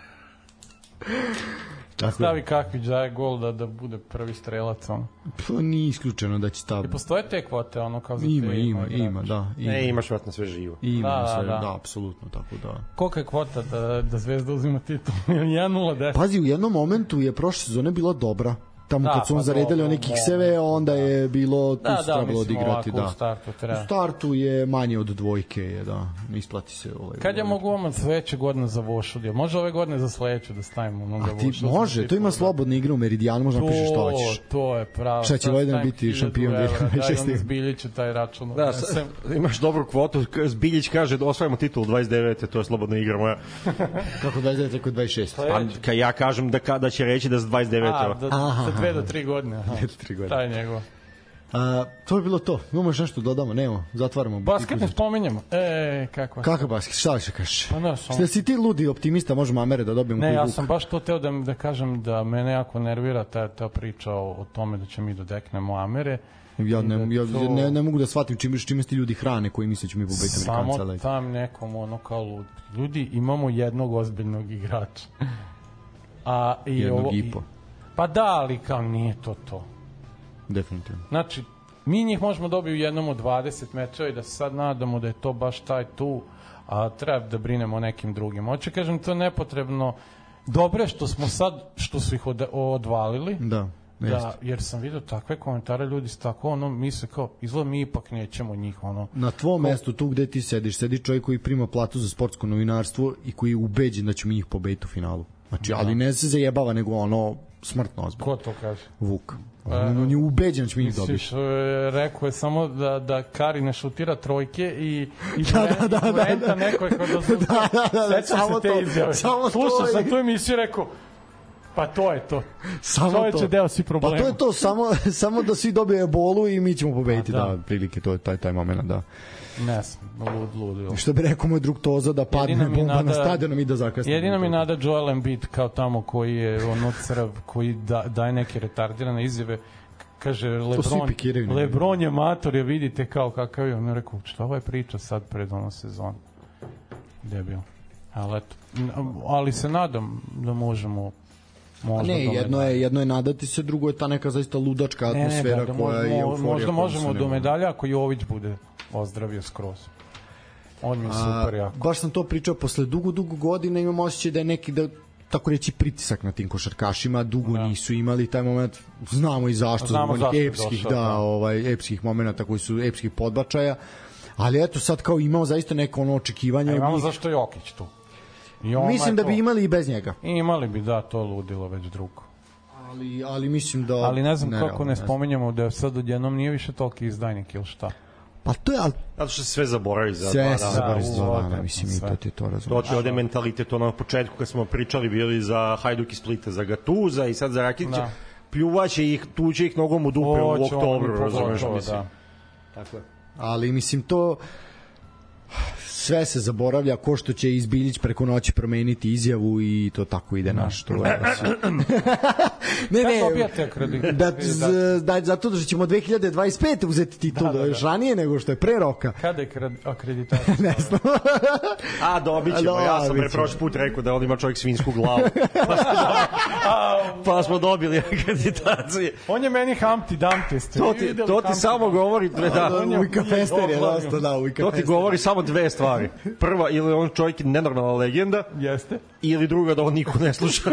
Stavi Kakvić daje gol da, da bude prvi strelac. Ono. Pa nije isključeno da će staviti. I postoje te kvote, ono kao za ima, te... Ima, ima, ima, da. Ima. Ne, imaš vratno sve živo. Ima da, sve, da, da, da, apsolutno, tako da. Kolika je kvota da, da Zvezda uzima titul? jedan nula deset. Pazi, u jednom momentu je prošle sezone bila dobra. Tamo da, kad su on pa zaredali one kikseve, onda je bilo tu da, da, trebalo da, odigrati. Da, u startu treba. U startu je manje od dvojke, je, da, ne isplati se. Ovaj, kad ja mogu vam sledeće godine za Vošudija? Može ove godine za sledeću da stavimo? Ono, a ti može, to ima slobodna igra u Meridijanu, možda napišeš što hoćeš. To je pravo. Šta će Vojdan biti šampion? Daj onda Zbiljiću taj račun. Da, sa, imaš dobru kvotu, Zbiljić kaže da osvajamo titul dvadeset devete, to je slobodna igra moja. Kako dvadeset devete, kako dvadeset šest? Pa, kad ja kažem da, da će reći da za dvadeset devete. A, da, za dve do tri godine. tri godine. Taj njegov. A, to je bilo to. Imamo još nešto dodamo? Nemo, zatvaramo. Basket ne spominjemo. E, kako? Kakav basket? Šta će kažeš? Pa ne, sam... Šta si ti ludi optimista, možemo Amere da dobijemo? Ne, ja sam baš to teo da, da kažem da mene jako nervira ta, ta priča o, o tome da će mi dodeknemo Amere. Ja ne, ja, to... ne, ne mogu da shvatim čime, čime ti ljudi hrane koji misle će mi pobediti Amerikanca. Samo tam nekom ono kao lud. Ljudi, imamo jednog ozbiljnog igrača. A, i jednog ovo, i po. Pa da, ali kao nije to to. Definitivno. Znači, mi njih možemo dobiti u jednom od dvadeset mečeva i da se sad nadamo da je to baš taj tu, a treba da brinemo o nekim drugim. Hoće kažem, to je nepotrebno. Dobre što smo sad, što su ih od, odvalili, da, da, jer sam vidio takve komentare, ljudi su tako, ono, misle kao, izgleda mi ipak nećemo njih, ono. Na tvom ko... mestu, tu gde ti sediš, sedi čovjek koji prima platu za sportsko novinarstvo i koji je ubeđen da ćemo mi ih pobediti u finalu. Znači, da. Ali ne se zajebava, nego ono, smrtno ozbiljno. Ko to kaže? Vuk. On, on je ubeđen da će mi ih dobiti. Misliš, rekao je samo da, da Kari ne šutira trojke i, i da, da, da, da, da. neko je kod da su... da, da, da, Sećam samo se te to, izjave. Samo Slušao to sam tu emisiju i rekao, pa to je to. Samo Čovječe to. deo si problema. Pa to je to, samo, samo da svi dobiju ebolu i mi ćemo pobediti, da. da, prilike, to je taj, taj moment, da. Ne sam, lud, lud. Što bi rekao moj drug Toza, da padne bomba na stadionom i da zakasne. Jedina mi nada Joel Embiid kao tamo koji je ono crv, koji da, daje neke retardirane izjave, kaže Lebron, Lebron je mator, je vidite kao kakav je, on je rekao, šta ovo je priča sad pred ono sezon? Debil. Ali, eto, ali se nadam da možemo možda ne, jedno je, jedno je nadati se, drugo je ta neka zaista ludačka atmosfera ne, ne, da, koja je euforija. Možda možemo do medalja ako Jović bude ozdravio skroz. On mi je super jako. Baš sam to pričao, posle dugo, dugo godina imam osjećaj da je neki, da tako reći, pritisak na tim košarkašima, dugo da. Nisu imali taj moment, znamo i zašto, znamo zbog onih epskih, došao, da, da. Ovaj, epskih momenta koji su epskih podbačaja, ali eto sad kao imao zaista neko ono očekivanje. A imamo zašto je Jokić tu. Mislim da bi imali i bez njega. Imali bi, da, to ludilo već drugo. Ali, ali mislim da... Ali ne znam ne, kako ne, ne spominjemo da sad odjednom nije više toliki izdajnik ili šta. Pa to je... Ali... Zato što se sve zaboravi za sve dva dana. Sve se zaboravi za dva dana, mislim i to ti to razumiješ. To ti ode mentalitet, ono na početku kad smo pričali bili za Hajduk iz Splita, za Gatuza i sad za Rakitića. Da. Pljuvaće ih, tuće ih nogom u dupe o, u oktobru, razumiješ, mislim. Da. Tako je. Ali mislim to... sve se zaboravlja, ko što će Izbiljić preko noći promeniti izjavu i to tako ide naš to je. ne, ne, da, da, zato da ćemo dve hiljade dvadeset pete uzeti titul, da, da, da. Ranije nego što je pre roka. Kada je akreditacija? Ne znam. A, dobit ćemo, ja sam pre prošli put rekao da on ima čovjek svinsku glavu. Pa smo dobili, pa smo dobili akreditacije. On je meni Humpty Dumpty. To ti, to ti samo govori, da, Ujka Fester je dosta, da, Ujka to ti govori samo dve stvari. Prva, ili on čovjek je nenormalna legenda. Jeste. Ili druga, da on niko ne sluša.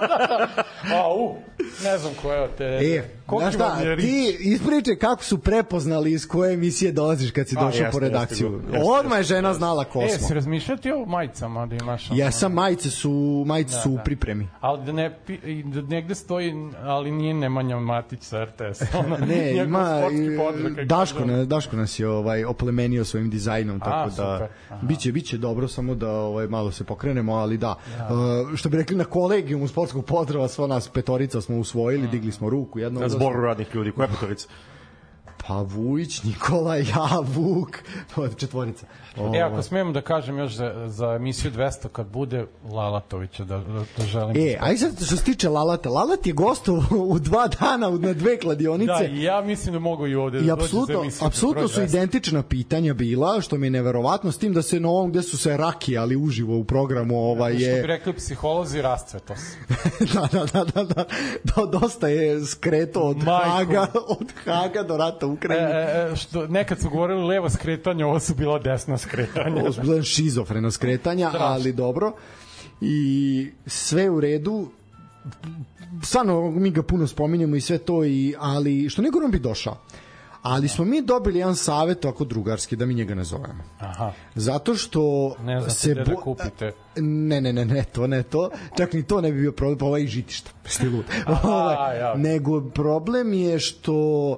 Au, ne znam ko je te... E, znaš šta, ti ispričaj kako su prepoznali iz koje emisije dolaziš kad si došao po redakciju. Odmah je žena znala ko smo. E, si razmišljati o majicama da imaš... Jesam, majice su, majice su u pripremi. Ali da ne, da negde stoji, ali nije Nemanja Matić sa R T S. Ne, ima... Daško, Daško nas je ovaj, oplemenio svojim dizajnom, tako da... Biće, biće dobro, samo da ovaj, malo se pokrenemo, ali da. Uh, što bi rekli na kolegijumu sportskog pozdrava, sva nas petorica smo usvojili, digli smo ruku. Na zboru radnih ljudi, koja petorica? Pa Vujić, Nikola, ja, Vuk, četvorica. E, ako smijem da kažem još za, za emisiju dvesta kad bude Lalatovića da, da, da želim. E, aj sad što se tiče Lalata, Lalat je gostov u dva dana na dve kladionice. Da, i ja mislim da mogu i ovde da I dođe apsolutno, za emisiju. apsolutno su identična pitanja bila, što mi je neverovatno, s tim da se na ovom gde su se rakijali uživo u programu ovaj je... Što bi rekli psiholozi, rascveto se. da, da, da, da, da, da, dosta je skreto od Majko. Haga, od Haga do rata u Ukrajini. E, e, što, nekad su govorili levo skretanje, ovo su bila desna skretanja. Ovo su bila šizofrena skretanja, Strašno. ali dobro. I sve u redu. Stvarno, mi ga puno spominjemo i sve to, i, ali što neko nam bi došao. Ali smo mi dobili jedan savet ovako drugarski, da mi njega ne zovemo. Aha. Zato što ne znate se gde bo... da kupite. Ne, ne, ne, ne, to ne to. Čak ni to ne bi bio problem, pa ovaj žitišta. Ste lud. Aha, ja. Nego problem je što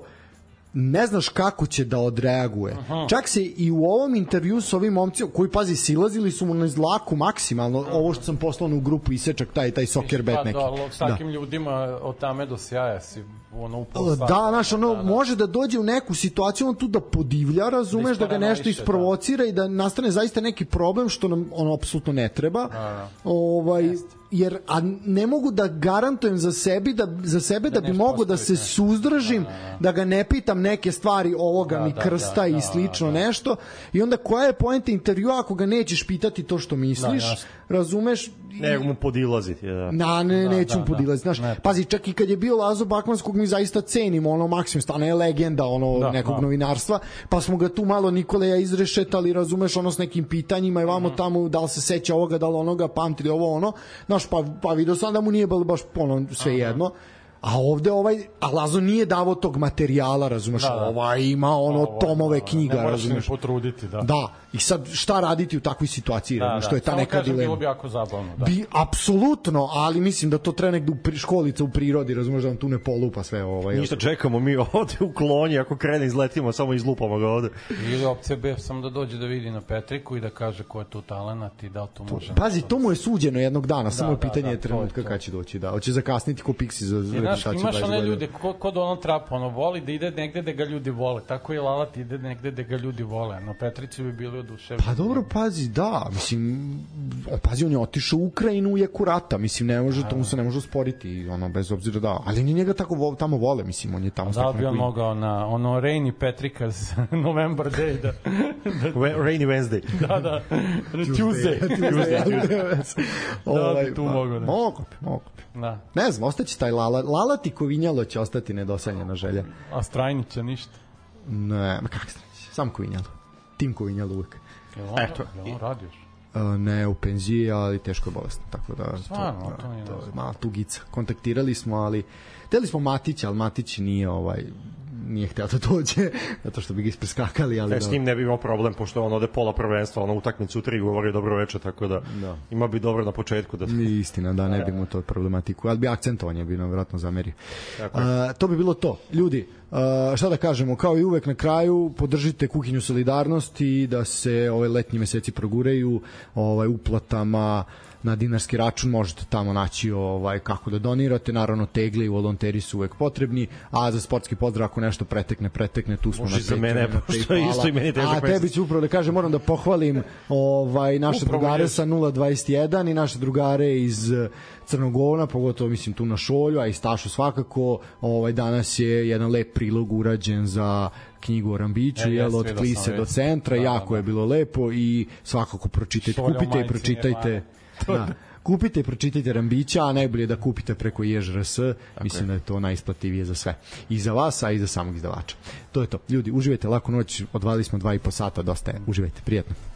ne znaš kako će da odreaguje. Aha. Čak se i u ovom intervju s ovim momcima, koji, pazi, silazili su mu na izlaku maksimalno, aha, ovo što sam poslao u grupu Isečak, taj, taj soccer bet neki. Pa da, s takim da. ljudima od tame do sjaja si ono u pol sata. Da, znaš, ono, da, da. može da dođe u neku situaciju, on tu da podivlja, razumeš, da, da ga nešto najviše, isprovocira, da. i da nastane zaista neki problem, što nam ono apsolutno ne treba. Da, da. Ovaj, Jeste. jer a ne mogu da garantujem za sebi da za sebe da, da bi mogo da se nešto. suzdržim, da, da, da. da ga ne pitam neke stvari ovoga da, mi krsta da, da, i slično da, da, da. nešto, i onda koja je poenta intervjua ako ga nećeš pitati to što misliš, da, razumeš, ne mu podilaziti, da. Na, ne, da, neću da, mu podilaziti, znaš. Ne. Pazi, čak i kad je bio Lazo Bakmanskog mi zaista cenimo, ono maksimum, stane je legenda ono da, nekog da. novinarstva, pa smo ga tu malo Nikole ja izrešetali, razumeš, ono s nekim pitanjima i vamo mm. tamo da li se seća ovoga, da li onoga, pamti ovo ono, znaš, pa, pa vidio sam da mu nije baš ono sve jedno. A ovde ovaj, a Lazo nije davao tog materijala, razumeš, da, da. Ovaj ima ono ovo, tomove knjiga, ne razumeš. Ne moraš potruditi, da. Da, i sad šta raditi u takvoj situaciji, da, što da. je ta Samo neka kažem, dilema. Bilo bi jako zabavno, da. Bi, apsolutno, ali mislim da to treba negde u pri, školica u prirodi, razumeš, da vam tu ne polupa sve ovaj. Ništa, čekamo mi ovde u koloniji, ako krene izletimo, samo izlupamo ga ovde. Ili opcija B, samo da dođe da vidi na Petriku i da kaže ko je tu talenat i da li to može. Pazi, to mu je suđeno jednog dana, samo je pitanje je trenutka kada će doći, da. Hoće zakasniti ko Pixi za reprezentaciju. Ko, ko Donald Trump, ono, voli da ide negde da ga ljudi vole. Tako i Lalat ide negde da ga ljudi vole. Na Petrici bi bili oduševljeni. Pa dobro, pazi, da. Mislim, on, pazi, on je otišao u Ukrajinu u jeku rata. Mislim, ne može, to mu se ne može usporiti, ono, bez obzira da. Ali ni njega tako vo, tamo vole, mislim, on je tamo... Da li bi on mogao na, ono, Rainy Petrikas, November Day, da... da Rainy Wednesday. Da, da. Tuesday. Tuesday, Tuesday. Da, bi tu mogao, ne? Mogu bi, mogu bi. Da. Ne znam, ostaće taj Lala, Lalat i Kovinjalo će ostati nedosanjena želja. A Strajnića ništa? Ne, ma kako Strajnić? Sam Kovinjalo. Tim Kovinjalo uvek. Jel on, Eto. Jel on radiš? Uh, ne, u penziji, ali teško je bolesno, tako da... Svarno, to, to nije to, to mala tugica. Kontaktirali smo, ali... Hteli smo Matića, ali Matić nije ovaj... nije hteo da dođe, zato što bi ga ispreskakali, ali... E, s njim ne bi imao problem, pošto on ode pola prvenstva, ono utakmicu u tri govori dobro veče, tako da, da. ima bi dobro na početku. Da... Istina, da, ne bi mu to problematiku, ali bi akcentovanje bi nam vjerojatno zamerio. Uh, to bi bilo to. Ljudi, uh, šta da kažemo, kao i uvek na kraju, podržite kuhinju solidarnosti, da se ove letnji meseci proguraju ovaj, uplatama na dinarski račun, možete tamo naći ovaj kako da donirate, naravno tegle i volonteri su uvek potrebni, a za sportski pozdrav ako nešto pretekne, pretekne, tu smo Može na za mene, pošto je isto i meni težak. A tebi ću upravo da kažem, moram da pohvalim ovaj naše upravo drugare je. sa nula dvadeset jedan i naše drugare iz Crnogona, pogotovo mislim tu na Šolju, a i Stašu svakako. Ovaj danas je jedan lep prilog urađen za knjigu o Rambiću, ja, jel, od Klise do centra, da, jako da, da. je bilo lepo i svakako pročitajte, Šolja kupite i pročitajte. Da. Kupite i pročitajte Rambića, a najbolje da kupite preko I E Ž R S, mislim je. da je to najisplativije za sve. I za vas, a i za samog izdavača. To je to. Ljudi, uživajte, laku noć, odvalili smo dva i po sata, dosta je. Uživajte, prijatno.